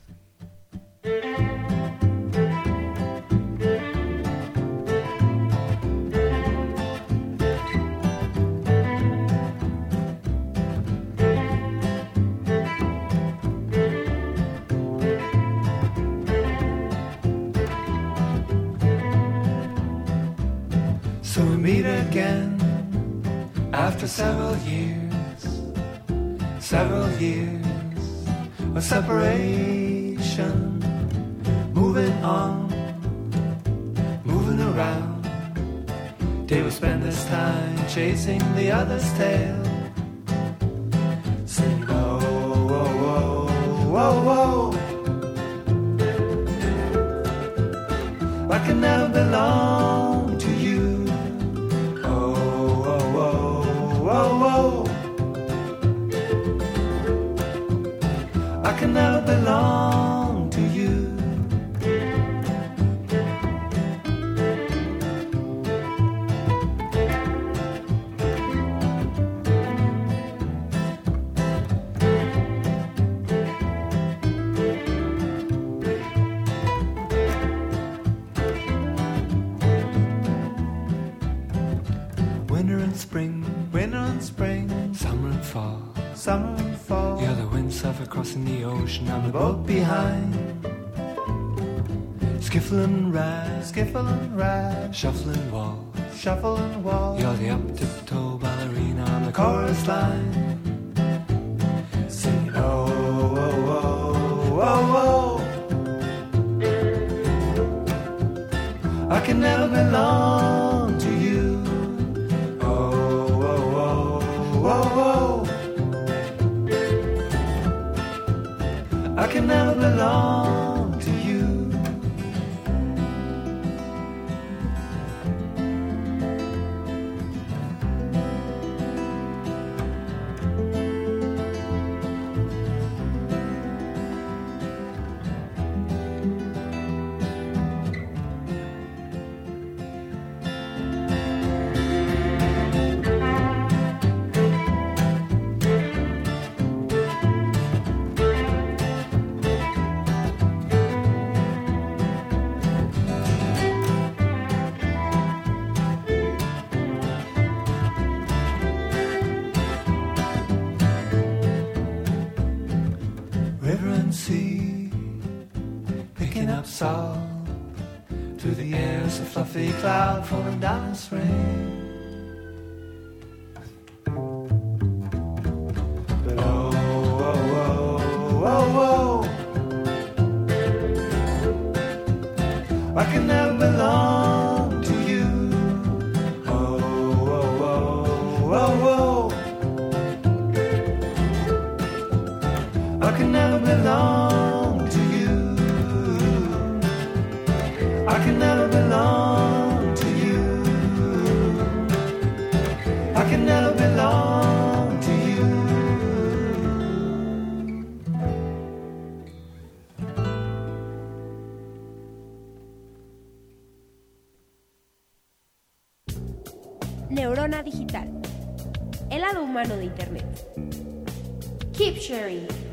So we meet again after several years, several years of separation, moving on, moving around. They would spend this time chasing the other's tail, singing, oh, whoa, whoa, whoa, whoa. I can never belong to you. Whoa, whoa. I can never belong to you. Winter and spring, winter and spring, summer and fall, summer and fall. You're the windsurfer crossing the ocean, I'm the boat behind. Skiffle and ride, skiffle and ride, shuffle and walk, shuffle and walk. You're the up-tiptoe ballerina on the chorus line. Sing, oh, oh, oh, oh, oh. I can never belong to you. Whoa, whoa. I can never belong to you. Salt through the air is a fluffy cloud falling down in spring. But oh, oh, oh, oh, oh, I can never belong to you. Oh, oh, oh, oh, oh. I can never belong to you. I can never belong to you. I can never belong to you. Neurona digital. El lado humano de Internet. Keep sharing.